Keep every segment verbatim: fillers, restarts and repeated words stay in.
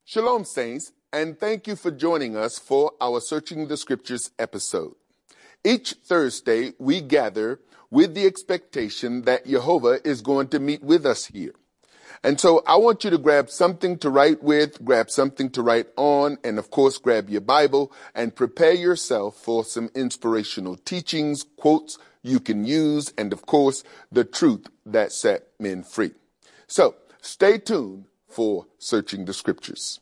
Shalom, Saints, and thank you for joining us for our Searching the Scriptures episode. Each Thursday, we gather with the expectation that Jehovah is going to meet with us here. And so I want you to grab something to write with, grab something to write on, and of course, grab your Bible and prepare yourself for some inspirational teachings, quotes you can use, and of course, the truth that set men free. So stay tuned for Searching the Scriptures.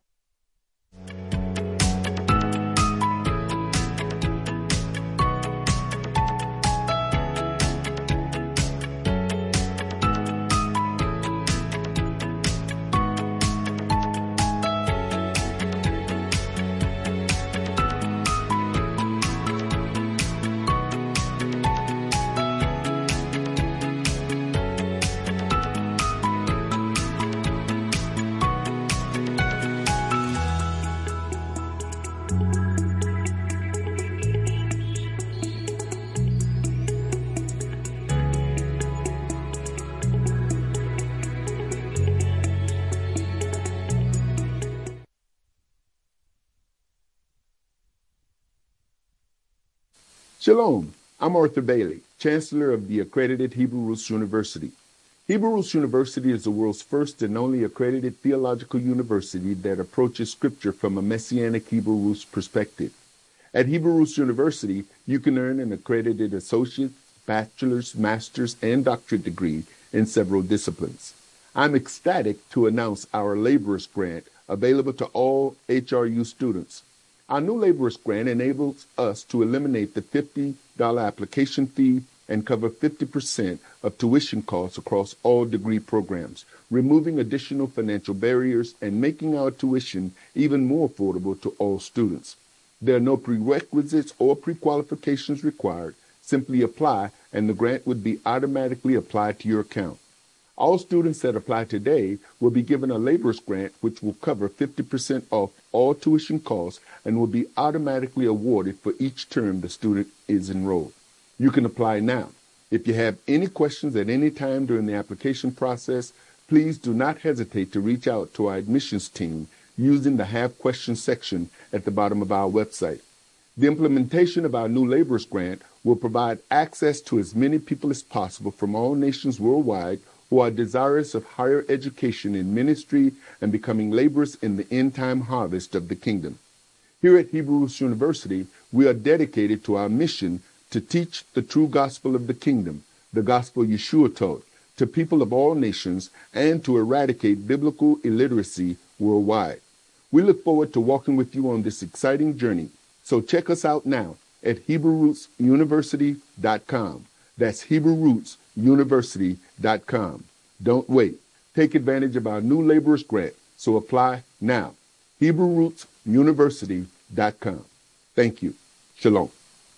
Shalom, I'm Arthur Bailey, Chancellor of the accredited Hebrew Roots University. Hebrew Roots University is the world's first and only accredited theological university that approaches Scripture from a Messianic Hebrew Roots perspective. At Hebrew Roots University, you can earn an accredited associate, bachelor's, master's, and doctorate degree in several disciplines. I'm ecstatic to announce our Laborers Grant available to all H R U students. Our new Laborers Grant enables us to eliminate the fifty dollars application fee and cover fifty percent of tuition costs across all degree programs, removing additional financial barriers and making our tuition even more affordable to all students. There are no prerequisites or pre-qualifications required. Simply apply, and the grant would be automatically applied to your account. All students that apply today will be given a Laborers Grant, which will cover fifty percent off all tuition costs and will be automatically awarded for each term the student is enrolled. You can apply now. If you have any questions at any time during the application process, please do not hesitate to reach out to our admissions team using the Have Questions section at the bottom of our website. The implementation of our new Laborers Grant will provide access to as many people as possible from all nations worldwide who are desirous of higher education in ministry and becoming laborers in the end-time harvest of the kingdom. Here at Hebrew Roots University, we are dedicated to our mission to teach the true gospel of the kingdom, the gospel Yeshua taught, to people of all nations and to eradicate biblical illiteracy worldwide. We look forward to walking with you on this exciting journey. So check us out now at Hebrew Roots University dot com. That's Hebrew Roots University dot com. Don't wait. Take advantage of our new Laborers Grant. So apply now. Hebrew Roots University dot com. Thank you. Shalom.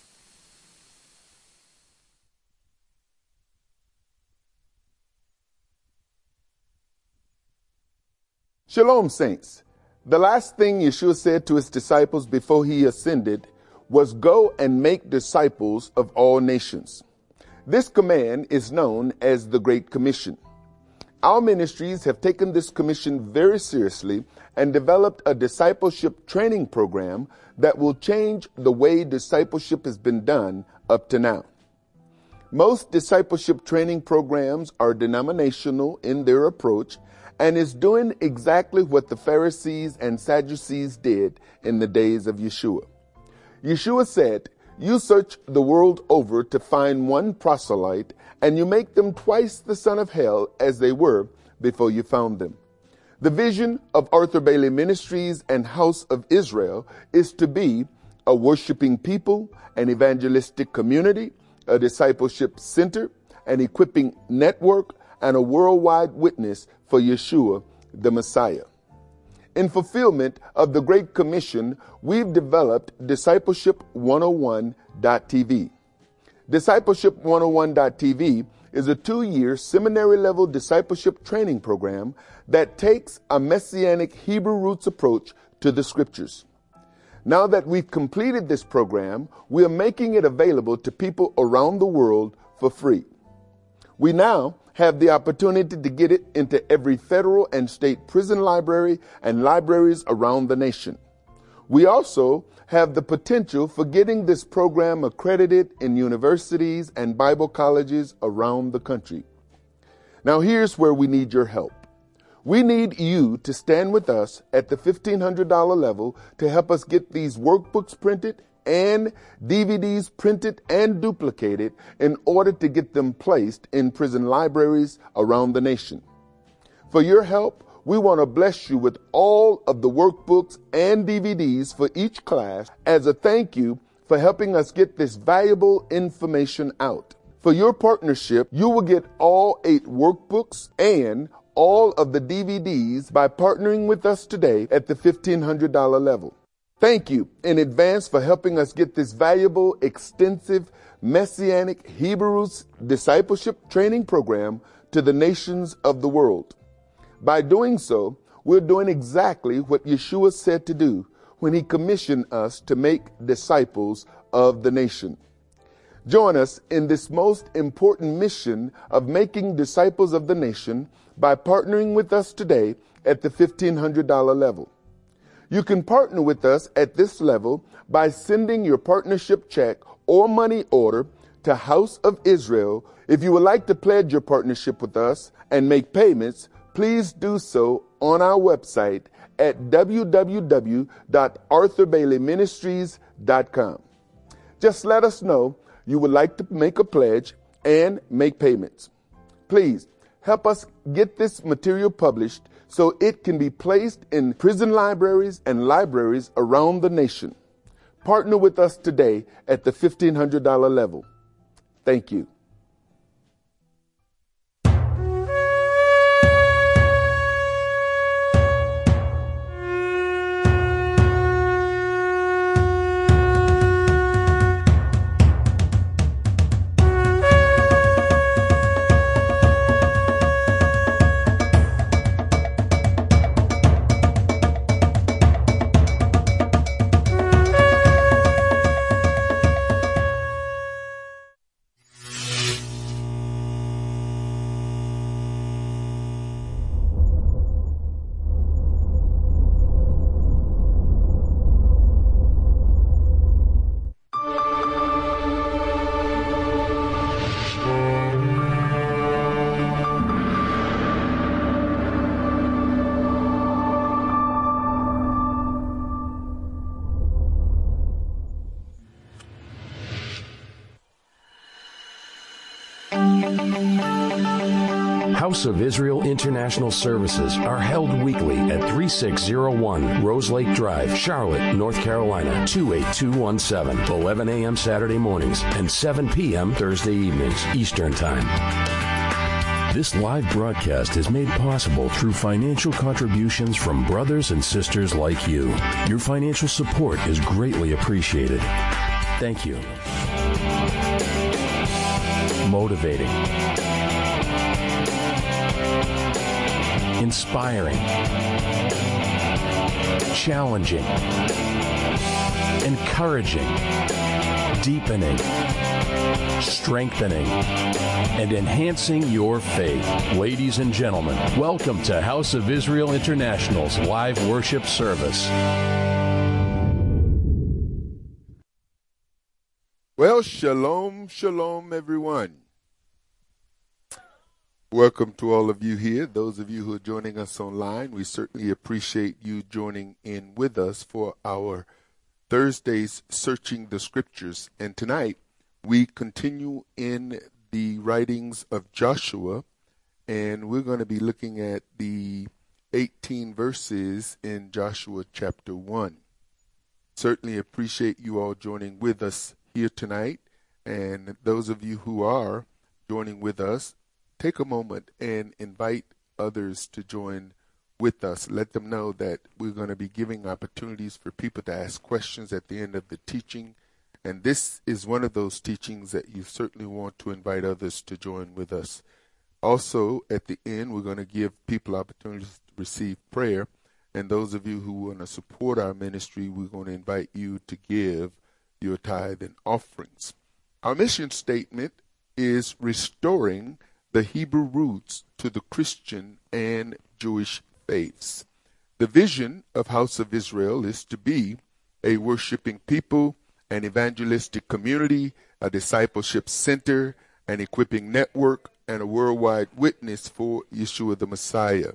Shalom, Saints. The last thing Yeshua said to his disciples before he ascended was, "Go and make disciples of all nations." This command is known as the Great Commission. Our ministries have taken this commission very seriously and developed a discipleship training program that will change the way discipleship has been done up to now. Most discipleship training programs are denominational in their approach and is doing exactly what the Pharisees and Sadducees did in the days of Yeshua. Yeshua said, "You search the world over to find one proselyte, and you make them twice the son of hell as they were before you found them." The vision of Arthur Bailey Ministries and House of Israel is to be a worshiping people, an evangelistic community, a discipleship center, an equipping network, and a worldwide witness for Yeshua, the Messiah. In fulfillment of the Great Commission, we've developed Discipleship one oh one dot T V. Discipleship one oh one dot T V is a two-year seminary-level discipleship training program that takes a Messianic Hebrew roots approach to the Scriptures. Now that we've completed this program, we are making it available to people around the world for free. We now have the opportunity to get it into every federal and state prison library and libraries around the nation. We also have the potential for getting this program accredited in universities and Bible colleges around the country. Now here's where we need your help. We need you to stand with us at the fifteen hundred dollars level to help us get these workbooks printed and D V Ds printed and duplicated in order to get them placed in prison libraries around the nation. For your help, we want to bless you with all of the workbooks and D V Ds for each class as a thank you for helping us get this valuable information out. For your partnership, you will get all eight workbooks and all of the D V Ds by partnering with us today at the fifteen hundred dollars level. Thank you in advance for helping us get this valuable, extensive, Messianic Hebrews discipleship training program to the nations of the world. By doing so, we're doing exactly what Yeshua said to do when he commissioned us to make disciples of the nation. Join us in this most important mission of making disciples of the nation by partnering with us today at the fifteen hundred dollars level. You can partner with us at this level by sending your partnership check or money order to House of Israel. If you would like to pledge your partnership with us and make payments, please do so on our website at w w w dot arthur bailey ministries dot com. Just let us know you would like to make a pledge and make payments. Please help us get this material published so it can be placed in prison libraries and libraries around the nation. Partner with us today at the fifteen hundred dollars level. Thank you. House of Israel International Services are held weekly at thirty-six oh one Rose Lake Drive, Charlotte, North Carolina, two eight two one seven, eleven a.m. Saturday mornings and seven p.m. Thursday evenings, Eastern Time. This live broadcast is made possible through financial contributions from brothers and sisters like you. Your financial support is greatly appreciated. Thank you. Motivating, inspiring, challenging, encouraging, deepening, strengthening, and enhancing your faith. Ladies and gentlemen, welcome to House of Israel International's live worship service. Well, shalom, shalom, everyone. Welcome to all of you here. Those of you who are joining us online, we certainly appreciate you joining in with us for our Thursday's Searching the Scriptures. And tonight, we continue in the writings of Joshua, and we're going to be looking at the eighteen verses in Joshua chapter one. Certainly appreciate you all joining with us here tonight, and those of you who are joining with us, take a moment and invite others to join with us. Let them know that we're going to be giving opportunities for people to ask questions at the end of the teaching, and this is one of those teachings that you certainly want to invite others to join with us. Also, at the end, we're going to give people opportunities to receive prayer, and those of you who want to support our ministry, we're going to invite you to give your tithe and offerings. Our mission statement is restoring the Hebrew roots to the Christian and Jewish faiths. The vision of House of Israel is to be a worshiping people, an evangelistic community, a discipleship center, an equipping network, and a worldwide witness for Yeshua the Messiah.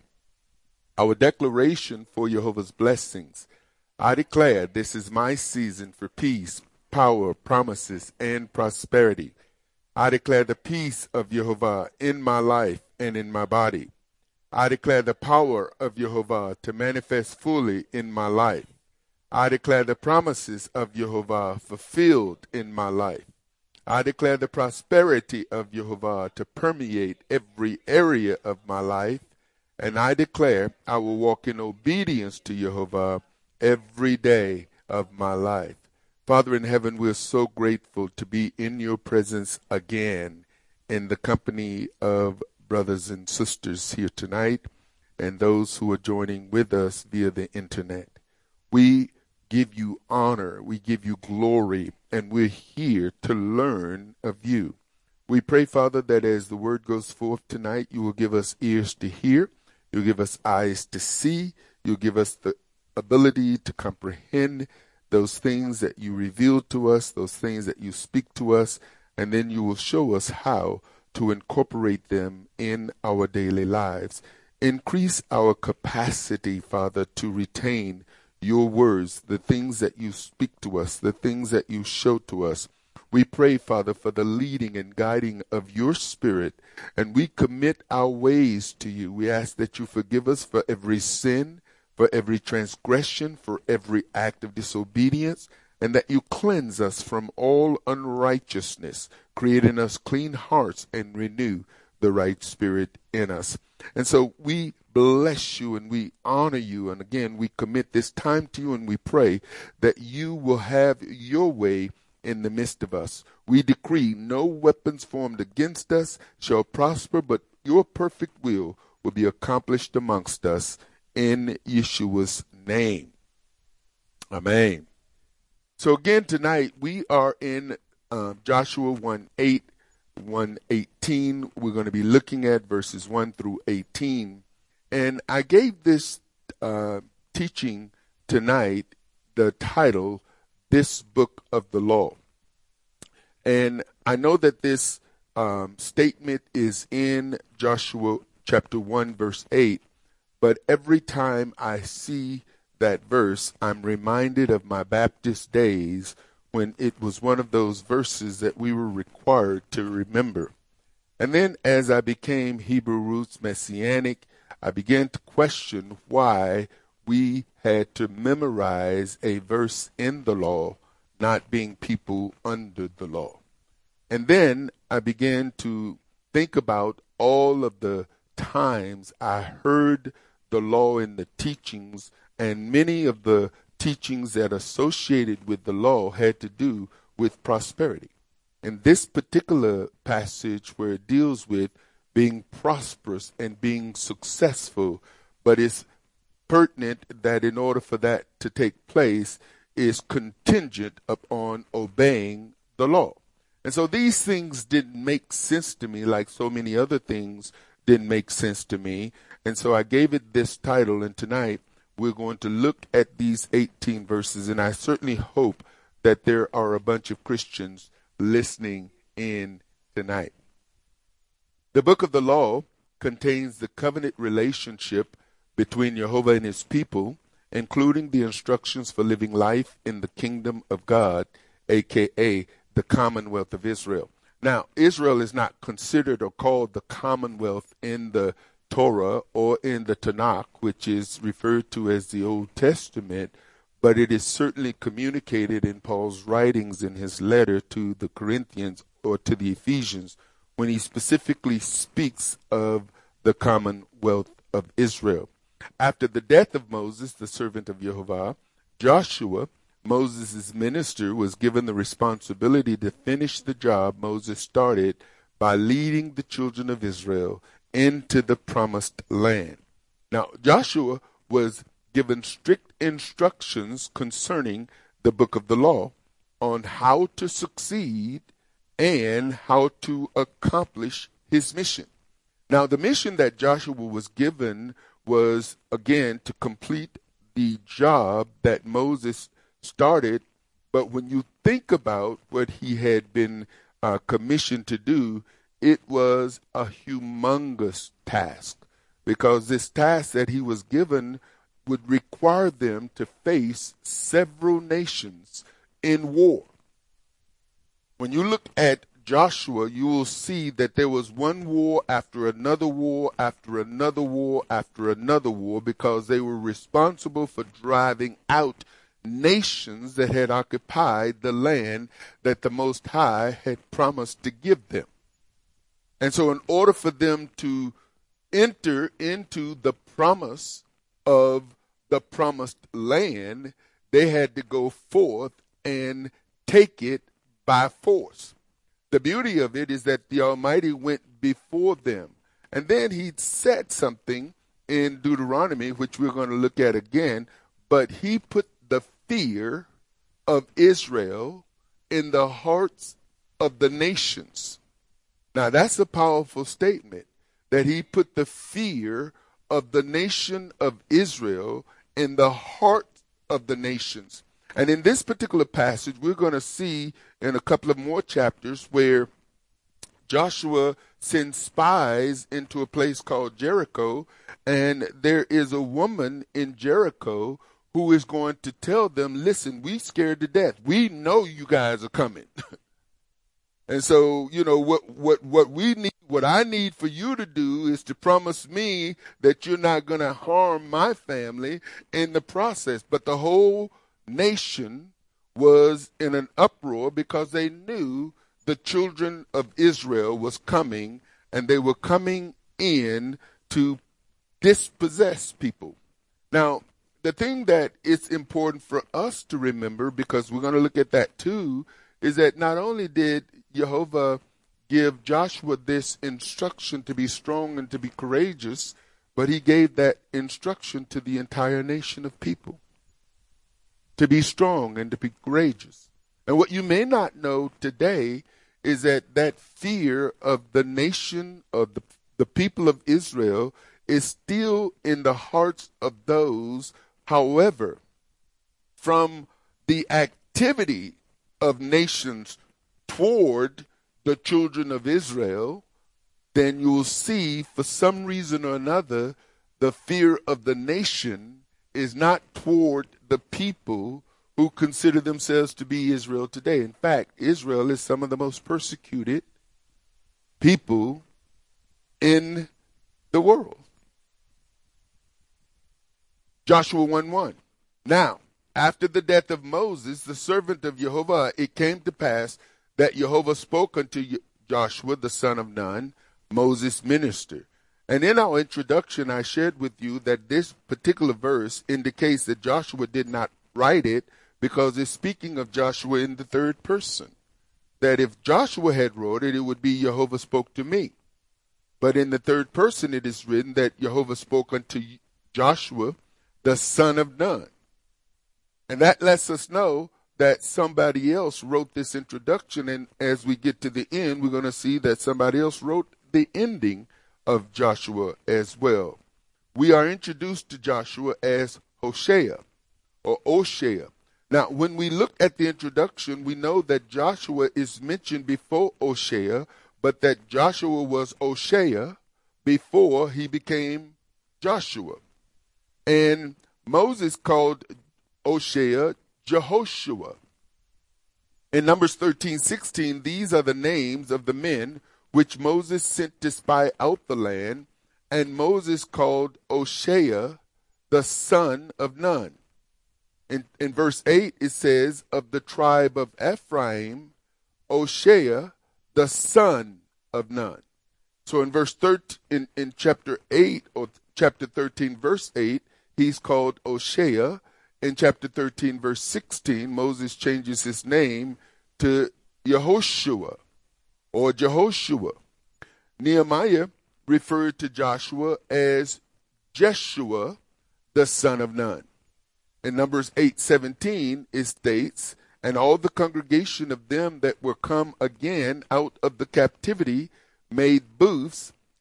Our declaration for Jehovah's blessings. I declare this is my season for peace, power, promises, and prosperity. I declare the peace of Jehovah in my life and in my body. I declare the power of Jehovah to manifest fully in my life. I declare the promises of Jehovah fulfilled in my life. I declare the prosperity of Jehovah to permeate every area of my life. And I declare I will walk in obedience to Jehovah every day of my life. Father in heaven, we're so grateful to be in your presence again in the company of brothers and sisters here tonight and those who are joining with us via the internet. We give you honor, we give you glory, and we're here to learn of you. We pray, Father, that as the word goes forth tonight, you will give us ears to hear, you'll give us eyes to see, you'll give us the ability to comprehend those things that you reveal to us, those things that you speak to us, and then you will show us how to incorporate them in our daily lives. Increase our capacity, Father, to retain your words, the things that you speak to us, the things that you show to us. We pray, Father, for the leading and guiding of your Spirit, and we commit our ways to you. We ask that you forgive us for every sin, for every transgression, for every act of disobedience, and that you cleanse us from all unrighteousness, create in us clean hearts and renew the right spirit in us. And so we bless you and we honor you. And again, we commit this time to you and we pray that you will have your way in the midst of us. We decree no weapons formed against us shall prosper, but your perfect will will be accomplished amongst us in Yeshua's name. Amen. So again tonight we are in uh, Joshua one eight, one eighteen. We're going to be looking at verses one through eighteen. And I gave this uh, teaching tonight the title, This Book of the Law. And I know that this um, statement is in Joshua chapter one verse eight, but every time I see that verse, I'm reminded of my Baptist days when it was one of those verses that we were required to remember. And then as I became Hebrew Roots Messianic, I began to question why we had to memorize a verse in the law, not being people under the law. And then I began to think about all of the times I heard the law in the teachings, and many of the teachings that associated with the law had to do with prosperity. In this particular passage where it deals with being prosperous and being successful, but it's pertinent that in order for that to take place is contingent upon obeying the law. And so these things didn't make sense to me like so many other things didn't make sense to me. And so I gave it this title, and tonight we're going to look at these eighteen verses, and I certainly hope that there are a bunch of Christians listening in tonight. The book of the law contains the covenant relationship between Jehovah and his people, including the instructions for living life in the kingdom of God, aka the Commonwealth of Israel. Now, Israel is not considered or called the Commonwealth in the Torah or in the Tanakh, which is referred to as the Old Testament, but it is certainly communicated in Paul's writings in his letter to the Corinthians or to the Ephesians when he specifically speaks of the Commonwealth of Israel. After the death of Moses, the servant of Jehovah, Joshua, Moses' minister, was given the responsibility to finish the job Moses started by leading the children of Israel into the promised land. Now, Joshua was given strict instructions concerning the book of the law on how to succeed and how to accomplish his mission. Now, the mission that Joshua was given was, again, to complete the job that Moses started. But when you think about what he had been uh, commissioned to do, it was a humongous task, because this task that he was given would require them to face several nations in war. When you look at Joshua, you will see that there was one war after another war, after another war, after another war, because they were responsible for driving out nations that had occupied the land that the Most High had promised to give them. And so in order for them to enter into the promise of the promised land, they had to go forth and take it by force. The beauty of it is that the Almighty went before them. And then he said something in Deuteronomy, which we're going to look at again, but he put the fear of Israel in the hearts of the nations. Now, that's a powerful statement, that he put the fear of the nation of Israel in the heart of the nations. And in this particular passage, we're going to see in a couple of more chapters where Joshua sends spies into a place called Jericho, and there is a woman in Jericho who is going to tell them, listen, we scared to death. We know you guys are coming. And so, you know, what, what, what we need, what I need for you to do is to promise me that you're not going to harm my family in the process. But the whole nation was in an uproar because they knew the children of Israel was coming, and they were coming in to dispossess people. Now, the thing that is important for us to remember, because we're going to look at that too, is that not only did Jehovah give Joshua this instruction to be strong and to be courageous, but he gave that instruction to the entire nation of people, to be strong and to be courageous. And what you may not know today is that that fear of the nation, of the, the people of Israel, is still in the hearts of those. However, from the activity of nations toward the children of Israel, then you will see, for some reason or another, the fear of the nation is not toward the people who consider themselves to be Israel today. In fact, Israel is some of the most persecuted people in the world. Joshua one one. Now, after the death of Moses, the servant of Jehovah, it came to pass that Jehovah spoke unto Joshua, the son of Nun, Moses' minister. And in our introduction, I shared with you that this particular verse indicates that Joshua did not write it, because it's speaking of Joshua in the third person. That if Joshua had wrote it, it would be Jehovah spoke to me. But in the third person, it is written that Jehovah spoke unto Joshua, the son of Nun. And that lets us know that somebody else wrote this introduction, and as we get to the end, we're going to see that somebody else wrote the ending of Joshua as well. We are introduced to Joshua as Hoshea or Oshea. Now, when we look at the introduction, we know that Joshua is mentioned before Oshea, but that Joshua was Oshea before he became Joshua. And Moses called Oshea Jehoshua. In Numbers thirteen sixteen, these are the names of the men which Moses sent to spy out the land, and Moses called Oshea the son of Nun. In, in verse eight, it says, of the tribe of Ephraim, Oshea the son of Nun. So in verse thirteen, in, in chapter eight, or chapter thirteen, verse eight, he's called Oshea. In chapter thirteen, verse sixteen, Moses changes his name to Yehoshua or Jehoshua. Nehemiah referred to Joshua as Jeshua, the son of Nun. In Numbers eight seventeen, it states, and all the congregation of them that were come again out of the captivity made booths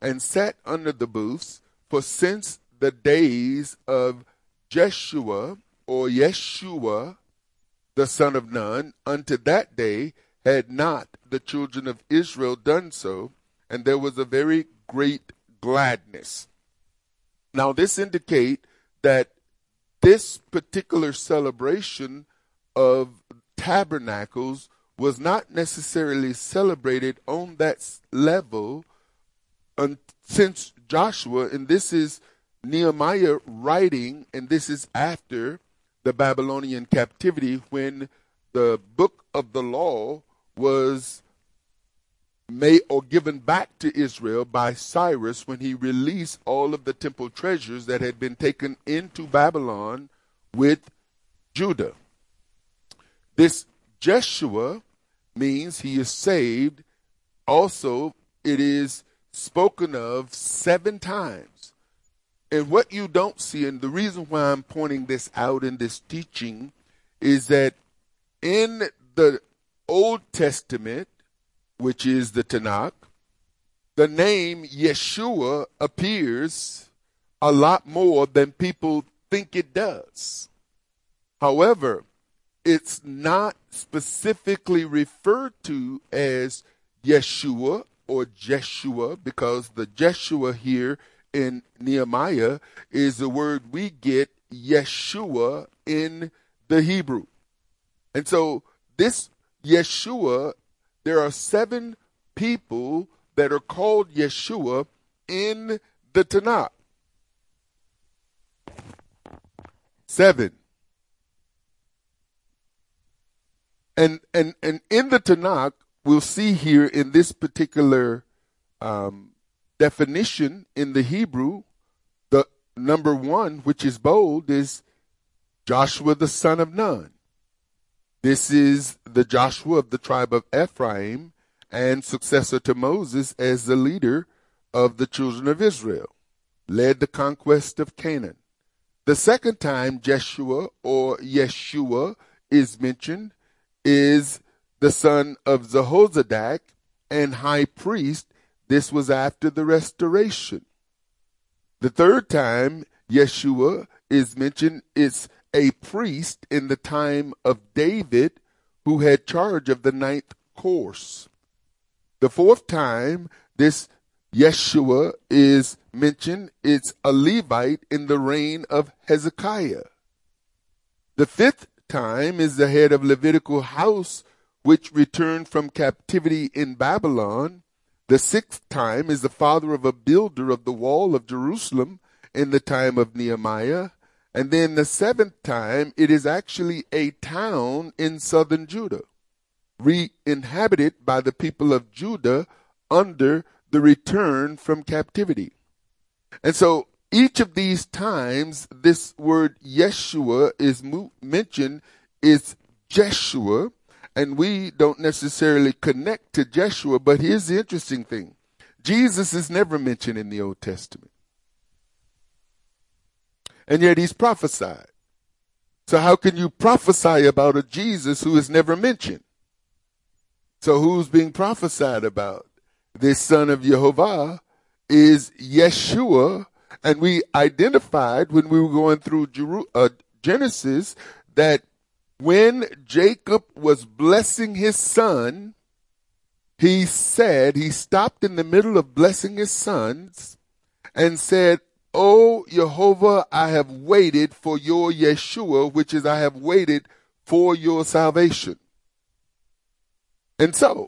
and sat under the booths, for since the days of Jeshua, or Yeshua, the son of Nun, unto that day had not the children of Israel done so, and there was a very great gladness. Now this indicates that this particular celebration of tabernacles was not necessarily celebrated on that level um, since Joshua, and this is Nehemiah writing, and this is after the Babylonian captivity, when the book of the law was made or given back to Israel by Cyrus, when he released all of the temple treasures that had been taken into Babylon with Judah. This Jeshua means he is saved. Also, it is spoken of seven times. And what you don't see, and the reason why I'm pointing this out in this teaching, is that in the Old Testament, which is the Tanakh, the name Yeshua appears a lot more than people think it does. However, it's not specifically referred to as Yeshua or Jeshua, because the Jeshua here in Nehemiah is the word we get Yeshua in the Hebrew. And so this Yeshua, there are seven people that are called Yeshua in the Tanakh. Seven. And, and, and in the Tanakh, we'll see here in this particular um, definition in the Hebrew, the number one, which is bold, is Joshua the son of Nun. This is the Joshua of the tribe of Ephraim and successor to Moses as the leader of the children of Israel, led the conquest of Canaan. The second time Jeshua or Yeshua is mentioned is the son of Jehozadak and high priest. This was after the restoration. The third time Yeshua is mentioned is a priest in the time of David, who had charge of the ninth course. The fourth time this Yeshua is mentioned, it's a Levite in the reign of Hezekiah. The fifth time is the head of Levitical house, which returned from captivity in Babylon. The sixth time is the father of a builder of the wall of Jerusalem in the time of Nehemiah. And then the seventh time, it is actually a town in southern Judah, re-inhabited by the people of Judah under the return from captivity. And so each of these times, this word Yeshua is mo- mentioned is Jeshua, and we don't necessarily connect to Jeshua, but here's the interesting thing. Jesus is never mentioned in the Old Testament. And yet he's prophesied. So how can you prophesy about a Jesus who is never mentioned? So who's being prophesied about? This son of Jehovah is Yeshua, and we identified when we were going through Jeru- uh, Genesis that when Jacob was blessing his son, he said, he stopped in the middle of blessing his sons and said, "O Jehovah, I have waited for your Yeshua," which is I have waited for your salvation. And so,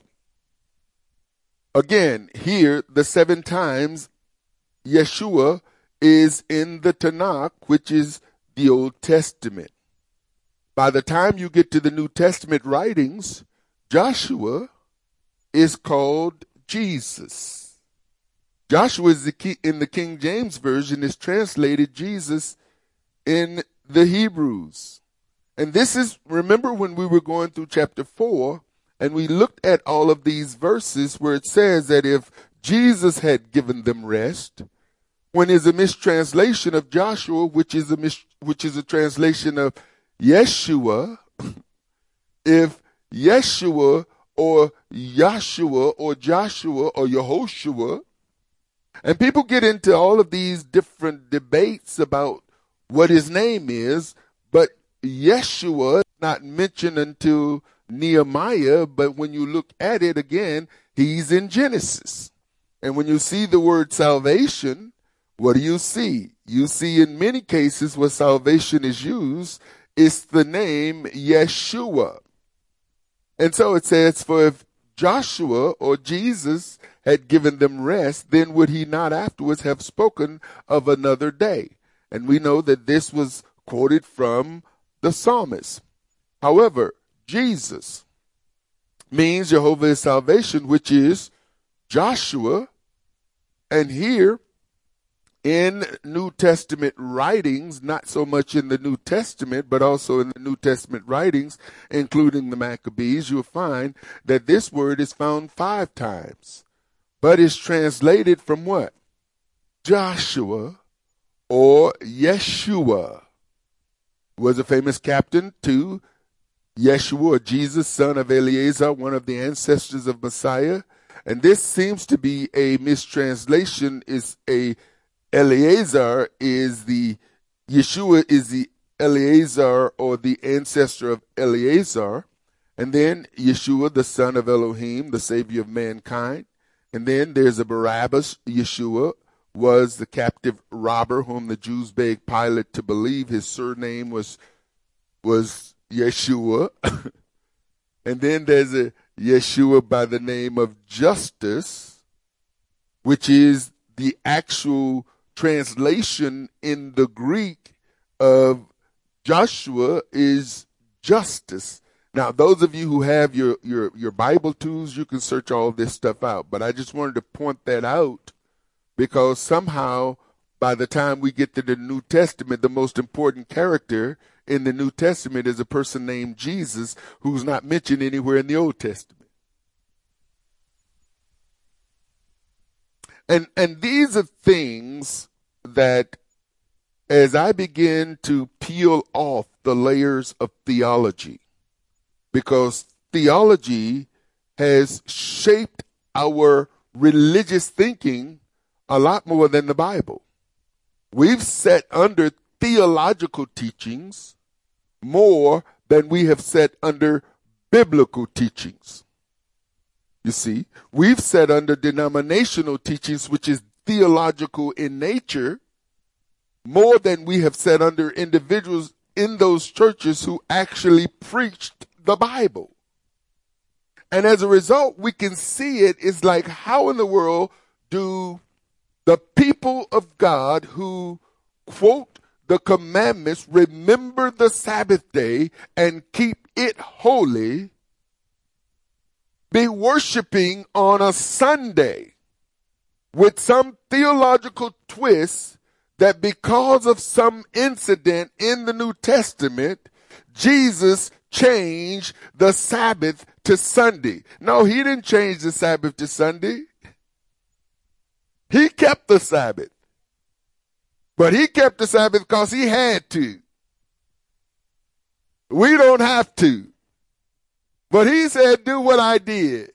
again, here, the seven times Yeshua is in the Tanakh, which is the Old Testament. By the time you get to the New Testament writings, Joshua is called Jesus. Joshua is the key, in the King James Version is translated Jesus in the Hebrews. And this is, remember when we were going through chapter four, and we looked at all of these verses where it says that if Jesus had given them rest, when is a mistranslation of Joshua, which is a mis- which is a translation of Yeshua, if Yeshua or Yahshua or Joshua or Yehoshua And people get into all of these different debates about what his name is, but Yeshua is not mentioned until Nehemiah, but when you look at it again, he's in Genesis. And when you see the word salvation, what do you see? You see in many cases where salvation is used, it's the name Yeshua. And so it says, for if Joshua or Jesus had given them rest, then would he not afterwards have spoken of another day? And we know that this was quoted from the psalmist. However, Jesus means Jehovah is salvation, which is Joshua. And here in New Testament writings, not so much in the New Testament, but also in the New Testament writings, including the Maccabees, you'll find that this word is found five times, but is translated from what? Joshua or Yeshua. Was a famous captain to Yeshua, or Jesus, son of Eleazar, one of the ancestors of Messiah. And this seems to be a mistranslation. Is a Eleazar is the, Yeshua is the Eleazar or the ancestor of Eleazar. And then Yeshua, the son of Elohim, the savior of mankind. And then there's a Barabbas. Yeshua was the captive robber whom the Jews begged Pilate to believe his surname was, was Yeshua. And then there's a Yeshua by the name of Justus, which is the actual translation in the Greek of Joshua is justice. Now, those of you who have your, your, your Bible tools, you can search all this stuff out. But I just wanted to point that out because somehow by the time we get to the New Testament, the most important character in the New Testament is a person named Jesus who's not mentioned anywhere in the Old Testament. And and these are things that as I begin to peel off the layers of theology, because theology has shaped our religious thinking a lot more than the Bible. We've set under theological teachings more than we have set under biblical teachings. You see, we've set under denominational teachings, which is theological in nature, more than we have set under individuals in those churches who actually preached the Bible. And as a result, we can see it is like, how in the world do the people of God who quote the commandments, remember the Sabbath day and keep it holy, be worshiping on a Sunday with some theological twist that because of some incident in the New Testament, Jesus changed the Sabbath to Sunday? No, he didn't change the Sabbath to Sunday. He kept the Sabbath. But he kept the Sabbath because he had to. We don't have to. But he said, do what I did.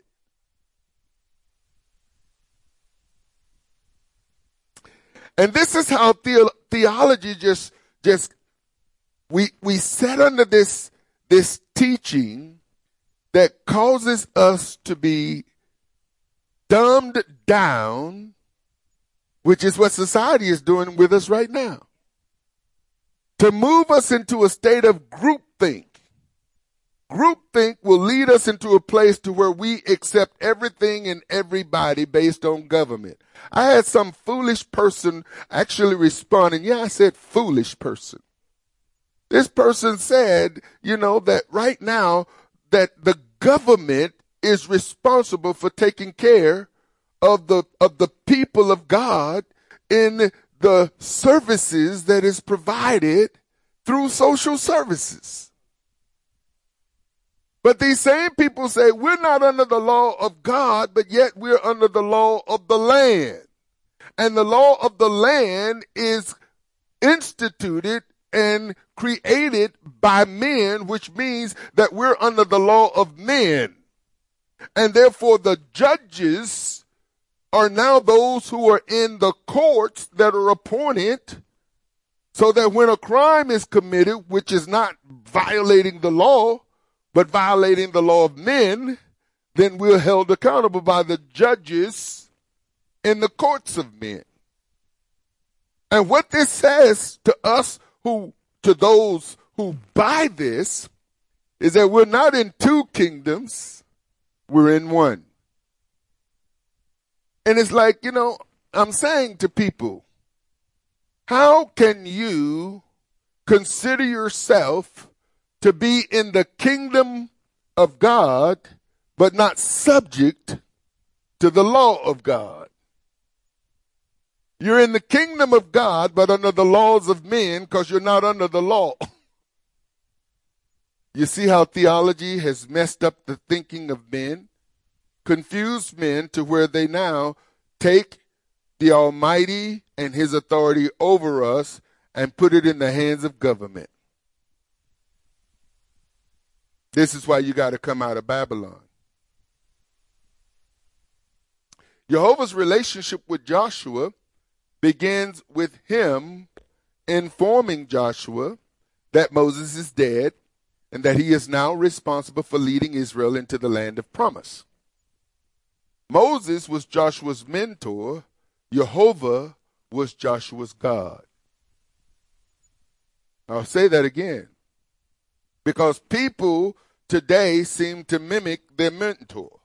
And this is how the- theology just, just, we, we set under this, this teaching that causes us to be dumbed down, which is what society is doing with us right now, to move us into a state of groupthink. Groupthink will lead us into a place to where we accept everything and everybody based on government. I had some foolish person actually responding. Yeah, I said foolish person. This person said, you know, that right now that the government is responsible for taking care of the of the people of God in the services that is provided through social services. But these same people say we're not under the law of God, but yet we're under the law of the land. And the law of the land is instituted and created by men, which means that we're under the law of men. And therefore the judges are now those who are in the courts that are appointed, so that when a crime is committed, which is not violating the law, but violating the law of men, then we're held accountable by the judges in the courts of men. And what this says to us who, to those who buy this, is that we're not in two kingdoms, we're in one. And it's like, you know, I'm saying to people, how can you consider yourself to be in the kingdom of God, but not subject to the law of God? You're in the kingdom of God, but under the laws of men, because you're not under the law. You see how theology has messed up the thinking of men, confused men to where they now take the Almighty and his authority over us and put it in the hands of government. This is why you got to come out of Babylon. Jehovah's relationship with Joshua begins with him informing Joshua that Moses is dead and that he is now responsible for leading Israel into the land of promise. Moses was Joshua's mentor. Jehovah was Joshua's God. I'll say that again. Because people today seem to mimic their mentor.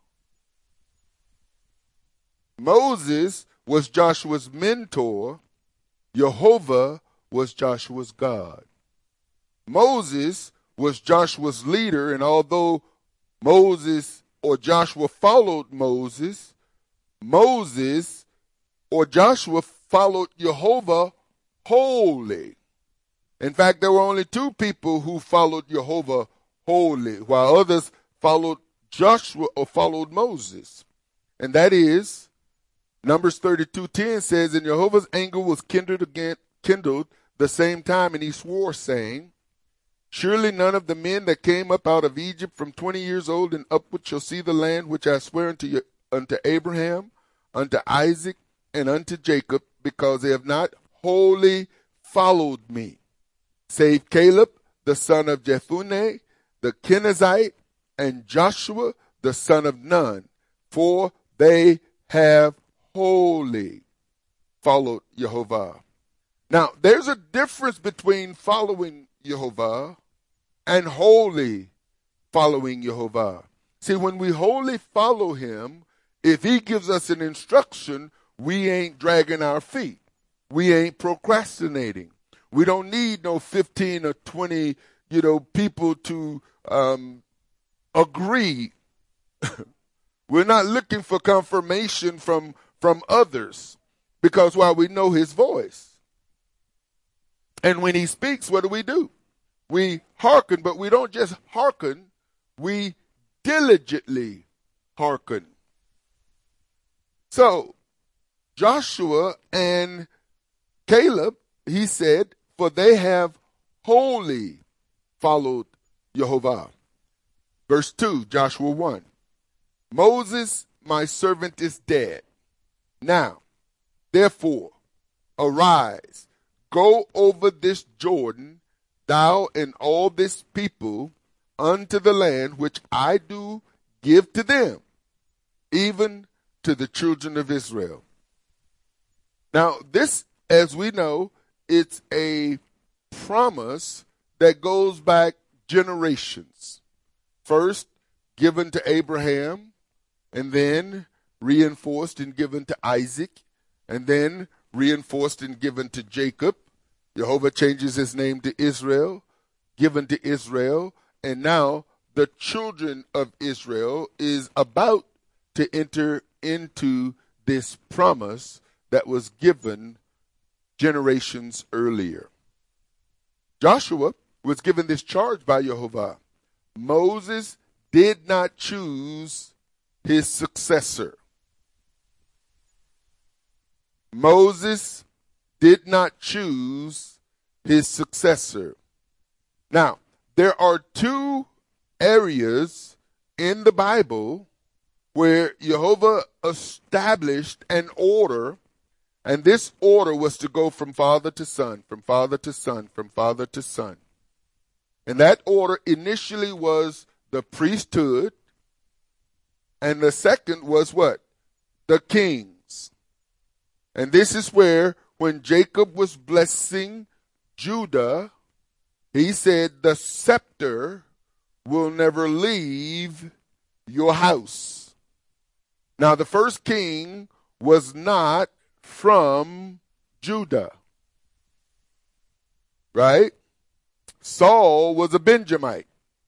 Moses was Joshua's mentor. Jehovah was Joshua's God. Moses was Joshua's leader, and although Moses or Joshua followed Moses, Moses or Joshua followed Jehovah wholly. In fact, there were only two people who followed Jehovah wholly, while others followed Joshua or followed Moses. And that is, Numbers thirty-two ten says, and Jehovah's anger was kindled again, kindled the same time, and he swore, saying, surely none of the men that came up out of Egypt from twenty years old and upward shall see the land which I swear unto you, unto Abraham, unto Isaac, and unto Jacob, because they have not wholly followed me, save Caleb, the son of Jephunneh, the Kenizzite, and Joshua, the son of Nun, for they have wholly followed Jehovah. Now, there's a difference between following Jehovah and wholly following Jehovah. See, when we wholly follow him, if he gives us an instruction, we ain't dragging our feet. We ain't procrastinating. We don't need no fifteen or twenty, you know, people to um, agree. We're not looking for confirmation from, from others, because while we know his voice. And when he speaks, what do we do? We hearken, but we don't just hearken, we diligently hearken. So, Joshua and Caleb, he said, for they have wholly followed Jehovah. Verse two, Joshua one. Moses, my servant, is dead. Now, therefore, arise, go over this Jordan, thou and all this people, unto the land which I do give to them, even to the children of Israel. Now, this, as we know, it's a promise that goes back generations. First, given to Abraham, and then reinforced and given to Isaac, and then reinforced and given to Jacob. Jehovah changes his name to Israel, given to Israel, and now the children of Israel is about to enter into this promise that was given generations earlier. Joshua was given this charge by Jehovah. Moses did not choose his successor. Moses did not choose his successor. Now, there are two areas in the Bible where Jehovah established an order, and this order was to go from father to son, from father to son, from father to son. And that order initially was the priesthood, and the second was what? The kings. And this is where, when Jacob was blessing Judah, he said, the scepter will never leave your house. Now, the first king was not from Judah, right? Saul was a Benjamite.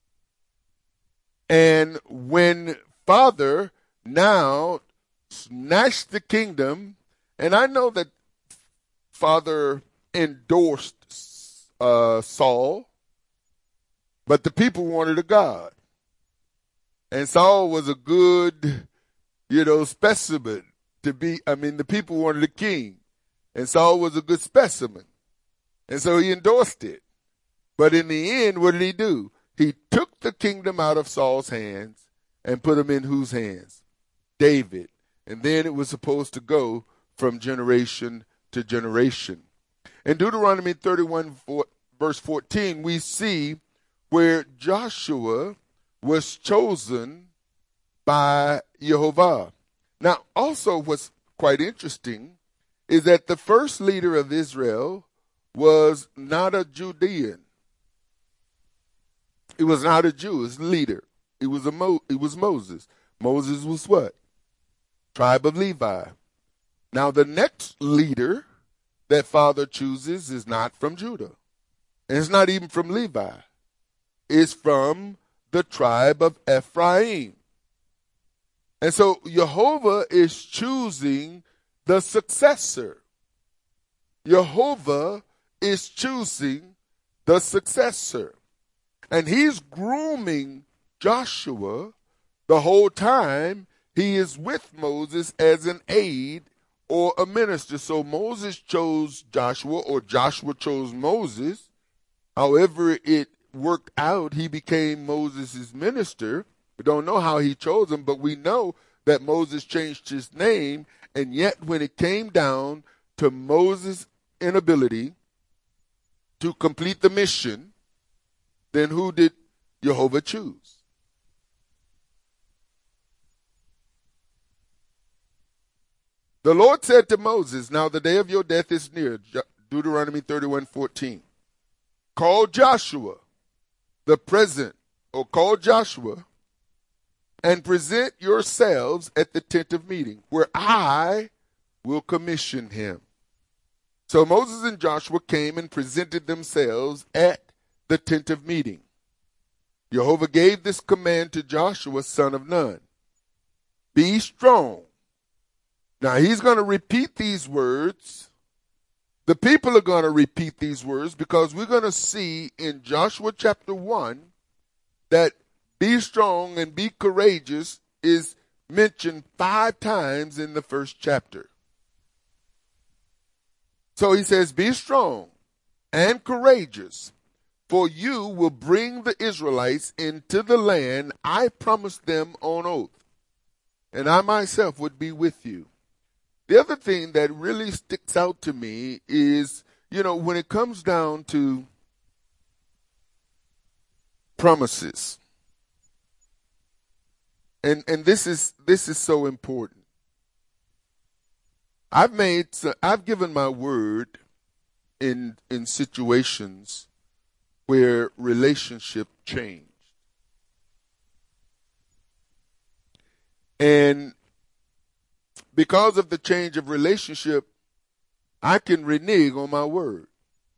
And when father now snatched the kingdom, and I know that father endorsed uh, Saul, but the people wanted a God. And Saul was a good, you know, specimen to be, I mean, the people wanted a king. And Saul was a good specimen. And so he endorsed it. But in the end, what did he do? He took the kingdom out of Saul's hands and put him in whose hands? David. And then it was supposed to go from generation to generation. In Deuteronomy thirty-one, verse fourteen, we see where Joshua was chosen by Jehovah. Now, also what's quite interesting is that the first leader of Israel was not a Judean. It was not a Jewish leader. It was a Mo- it was Moses. Moses was what? Tribe of Levi. Now, the next leader that father chooses is not from Judah. And it's not even from Levi. It's from the tribe of Ephraim. And so Jehovah is choosing the successor. Jehovah is choosing the successor. And he's grooming Joshua the whole time he is with Moses as an aide or a minister. So Moses chose Joshua, or Joshua chose Moses. However it worked out, he became Moses' minister. We don't know how he chose him, but we know that Moses changed his name. And yet when it came down to Moses' inability to complete the mission, then who did Jehovah choose? The Lord said to Moses, now the day of your death is near, Deuteronomy thirty-one fourteen. Call Joshua, the present, or call Joshua, and present yourselves at the tent of meeting, where I will commission him. So Moses and Joshua came and presented themselves at the tent of meeting. Jehovah gave this command to Joshua, son of Nun. Be strong. Now he's going to repeat these words. The people are going to repeat these words because we're going to see in Joshua chapter one that be strong and be courageous is mentioned five times in the first chapter. So he says, be strong and courageous, for you will bring the Israelites into the land I promised them on oath, and I myself would be with you. The other thing that really sticks out to me is, you know, when it comes down to promises, and and this is this is so important. I've made I've given my word in in situations where relationship changed. And because of the change of relationship, I can renege on my word.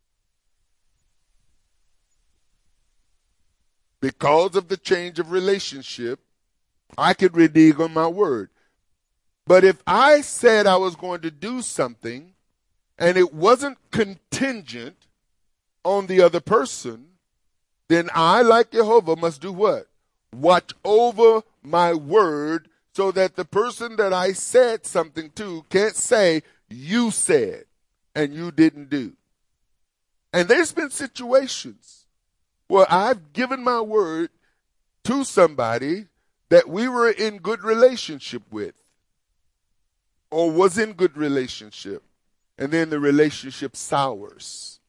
Because of the change of relationship, I can renege on my word. But if I said I was going to do something and it wasn't contingent on the other person, then I, like Jehovah, must do what? Watch over my word so that the person that I said something to can't say, you said and you didn't do. And there's been situations where I've given my word to somebody that we were in good relationship with or was in good relationship, and then the relationship sours.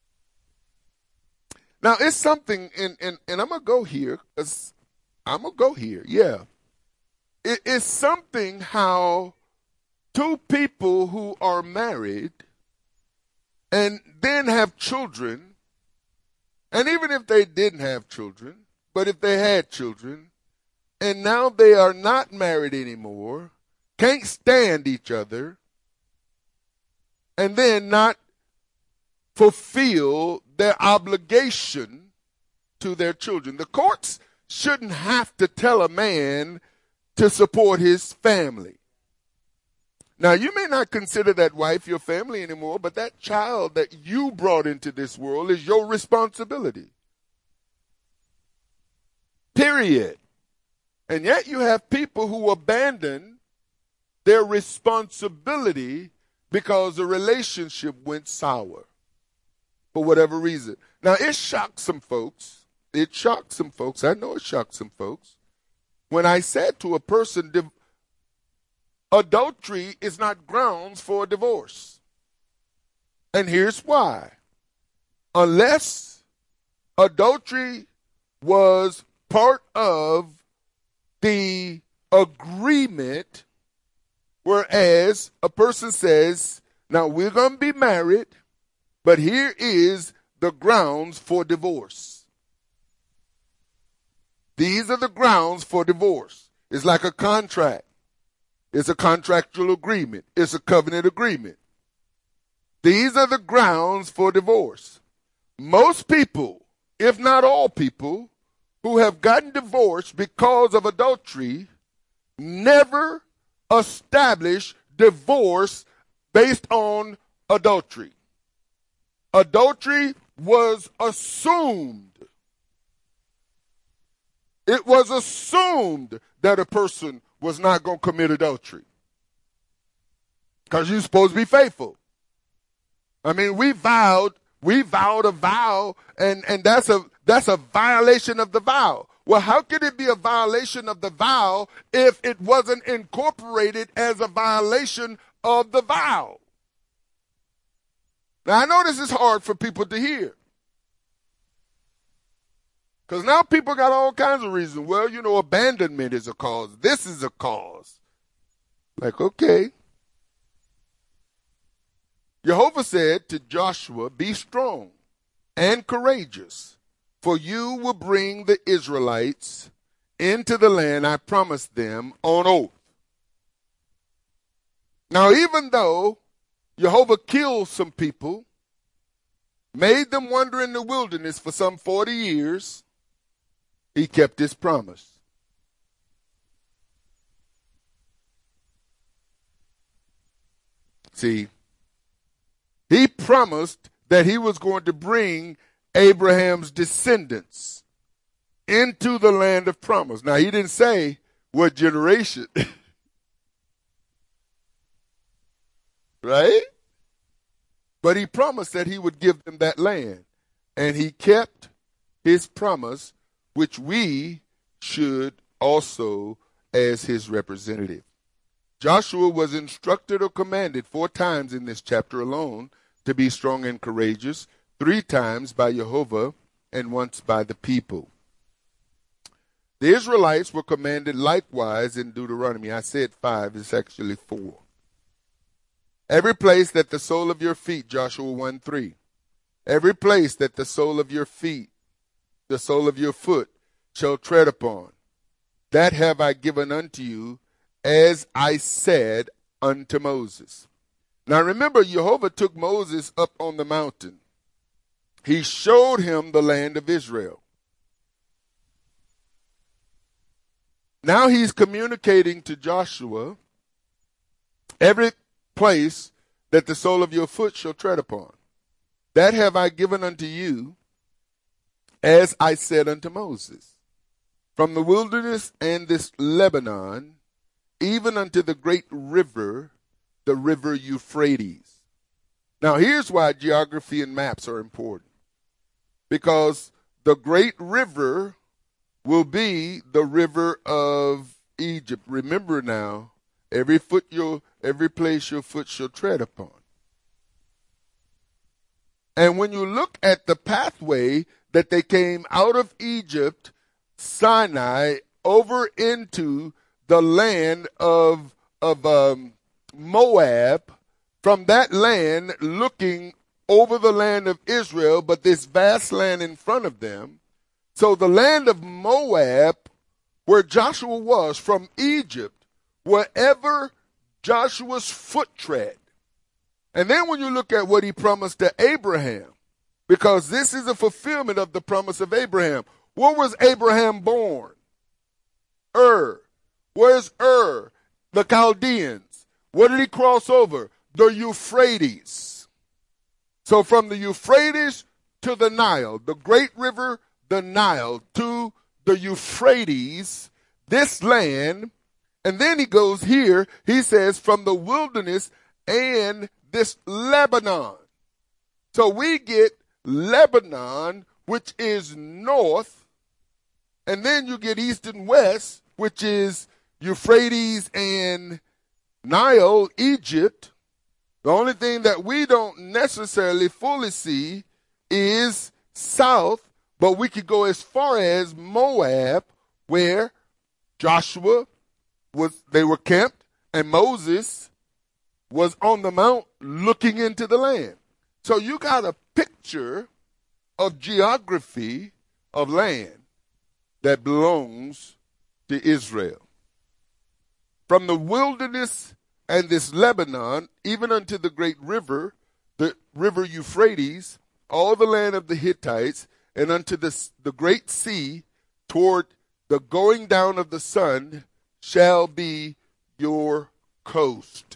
Now, it's something, and, and, and I'm going to go here, because I'm going to go here, yeah. It, it's something how two people who are married and then have children, and even if they didn't have children, but if they had children, and now they are not married anymore, can't stand each other, and then not fulfill their obligation to their children. The courts shouldn't have to tell a man to support his family. Now, you may not consider that wife your family anymore, but that child that you brought into this world is your responsibility. Period. And yet you have people who abandon their responsibility because the relationship went sour for whatever reason. Now, it shocked some folks. It shocked some folks. I know it shocked some folks. When I said to a person, adultery is not grounds for a divorce. And here's why. Unless adultery was part of the agreement, whereas a person says, now we're going to be married, but here is the grounds for divorce. These are the grounds for divorce. It's like a contract. It's a contractual agreement. It's a covenant agreement. These are the grounds for divorce. Most people, if not all people, who have gotten divorced because of adultery never establish divorce based on adultery. Adultery was assumed. It was assumed that a person was not going to commit adultery because you're supposed to be faithful. I mean, we vowed, we vowed a vow, and, and that's a that's a violation of the vow. Well, how could it be a violation of the vow if it wasn't incorporated as a violation of the vow? Now, I know this is hard for people to hear. Because now people got all kinds of reasons. Well, you know, abandonment is a cause. This is a cause. Like, okay. Jehovah said to Joshua, be strong and courageous, for you will bring the Israelites into the land I promised them on oath. Now, even though Jehovah killed some people, made them wander in the wilderness for some forty years, he kept his promise. See, he promised that he was going to bring Abraham's descendants into the land of promise. Now, he didn't say what generation. Right? But he promised that he would give them that land. And he kept his promise, which we should also as his representative. Joshua was instructed or commanded four times in this chapter alone to be strong and courageous, three times by Jehovah and once by the people. The Israelites were commanded likewise in Deuteronomy. I said five, it's actually four. Every place that the sole of your feet, Joshua one three, every place that the sole of your feet, the sole of your foot shall tread upon, that have I given unto you, as I said unto Moses. Now remember, Jehovah took Moses up on the mountain. He showed him the land of Israel. Now he's communicating to Joshua, every place that the sole of your foot shall tread upon, that have I given unto you, as I said unto Moses. From the wilderness and this Lebanon, even unto the great river, the river Euphrates. Now here's why geography and maps are important. Because the great river will be the river of Egypt. Remember now, every foot you'll, every place your foot shall tread upon. And when you look at the pathway that they came out of Egypt, Sinai, over into the land of, of um, Moab, from that land looking over the land of Israel, but this vast land in front of them. So the land of Moab, where Joshua was, from Egypt, wherever Joshua's foot tread. And then when you look at what he promised to Abraham, because this is a fulfillment of the promise of Abraham. Where was Abraham born? Ur. Where's Ur? The Chaldeans. What did he cross over? The Euphrates. So from the Euphrates to the Nile, the great river, the Nile, to the Euphrates, this land, and then he goes here, he says, from the wilderness and this Lebanon. So we get Lebanon, which is north, and then you get east and west, which is Euphrates and Nile, Egypt. The only thing that we don't necessarily fully see is south, but we could go as far as Moab, where Joshua was, they were camped, and Moses was on the mount looking into the land. So you got a picture of geography of land that belongs to Israel. From the wilderness and this Lebanon, even unto the great river, the river Euphrates, all the land of the Hittites, and unto the, the great sea, toward the going down of the sun, shall be your coast.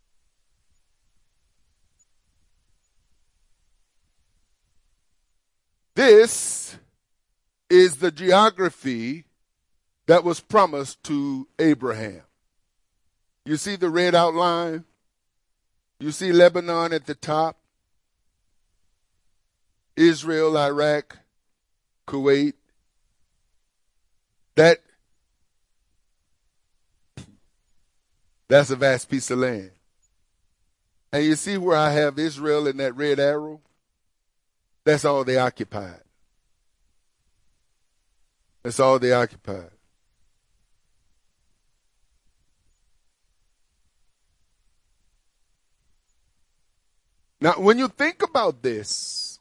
This is the geography that was promised to Abraham. You see the red outline? You see Lebanon at the top? Israel, Iraq, Kuwait. That, that's a vast piece of land. And you see where I have Israel in that red arrow? That's all they occupied. That's all they occupied. Now, when you think about this,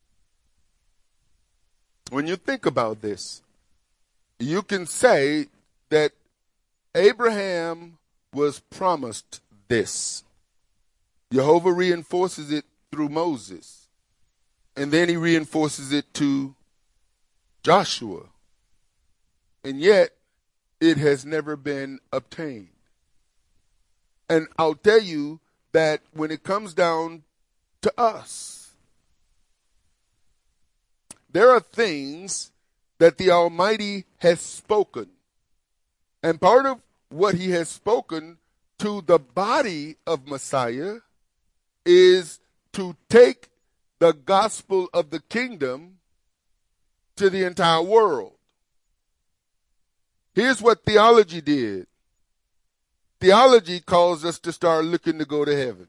when you think about this, you can say that Abraham was promised this. Jehovah reinforces it through Moses. And then he reinforces it to Joshua. And yet, it has never been obtained. And I'll tell you that when it comes down to us, there are things that the Almighty has spoken. And part of what he has spoken to the body of Messiah is to take the gospel of the kingdom to the entire world. Here's what theology did. Theology caused us to start looking to go to heaven.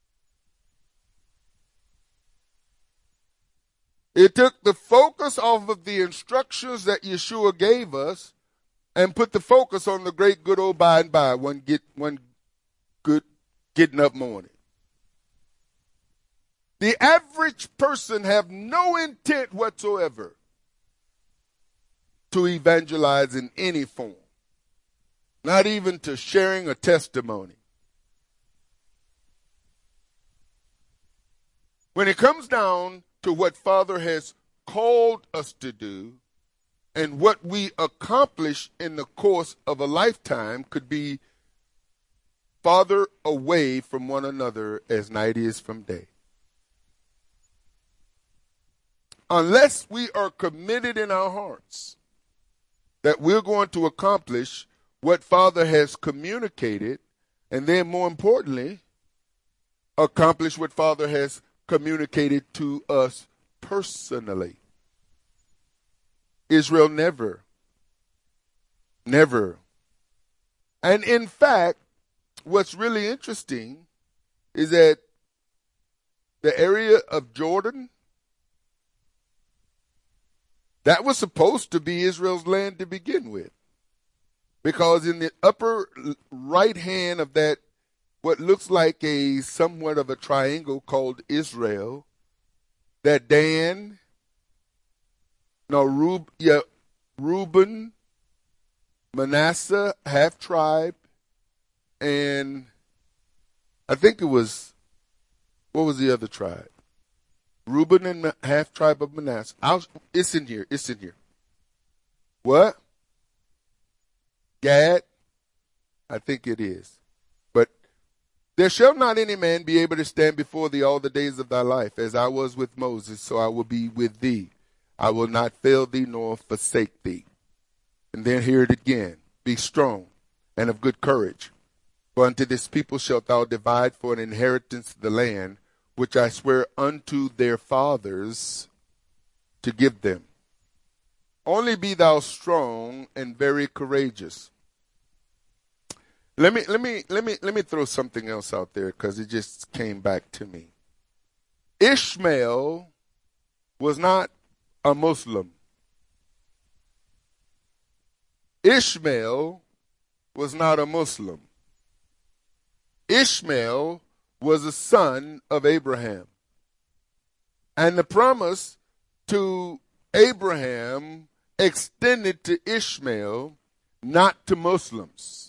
It took the focus off of the instructions that Yeshua gave us and put the focus on the great good old by and by, one get one good getting up morning. The average person have no intent whatsoever to evangelize in any form, not even to sharing a testimony. When it comes down to what Father has called us to do and what we accomplish in the course of a lifetime could be farther away from one another as night is from day. Unless we are committed in our hearts that we're going to accomplish what Father has communicated, and then more importantly, accomplish what Father has communicated to us personally. Israel never Never. And in fact, what's really interesting is that the area of Jordan, that was supposed to be Israel's land to begin with. Because in the upper right hand of that, what looks like a somewhat of a triangle called Israel, that Dan, no, Rub, yeah, Reuben, Manasseh, half tribe, and I think it was, what was the other tribe? Reuben and half tribe of Manasseh. I'll, it's in here. It's in here. What? Gad? I think it is. But there shall not any man be able to stand before thee all the days of thy life. As I was with Moses, so I will be with thee. I will not fail thee nor forsake thee. And then hear it again. Be strong and of good courage. For unto this people shalt thou divide for an inheritance the land, which I swear unto their fathers to give them. Only be thou strong and very courageous. Let me let me let me let me throw something else out there because it just came back to me. Ishmael was not a Muslim. Ishmael was not a Muslim. Ishmael was a son of Abraham. And the promise to Abraham extended to Ishmael, not to Muslims.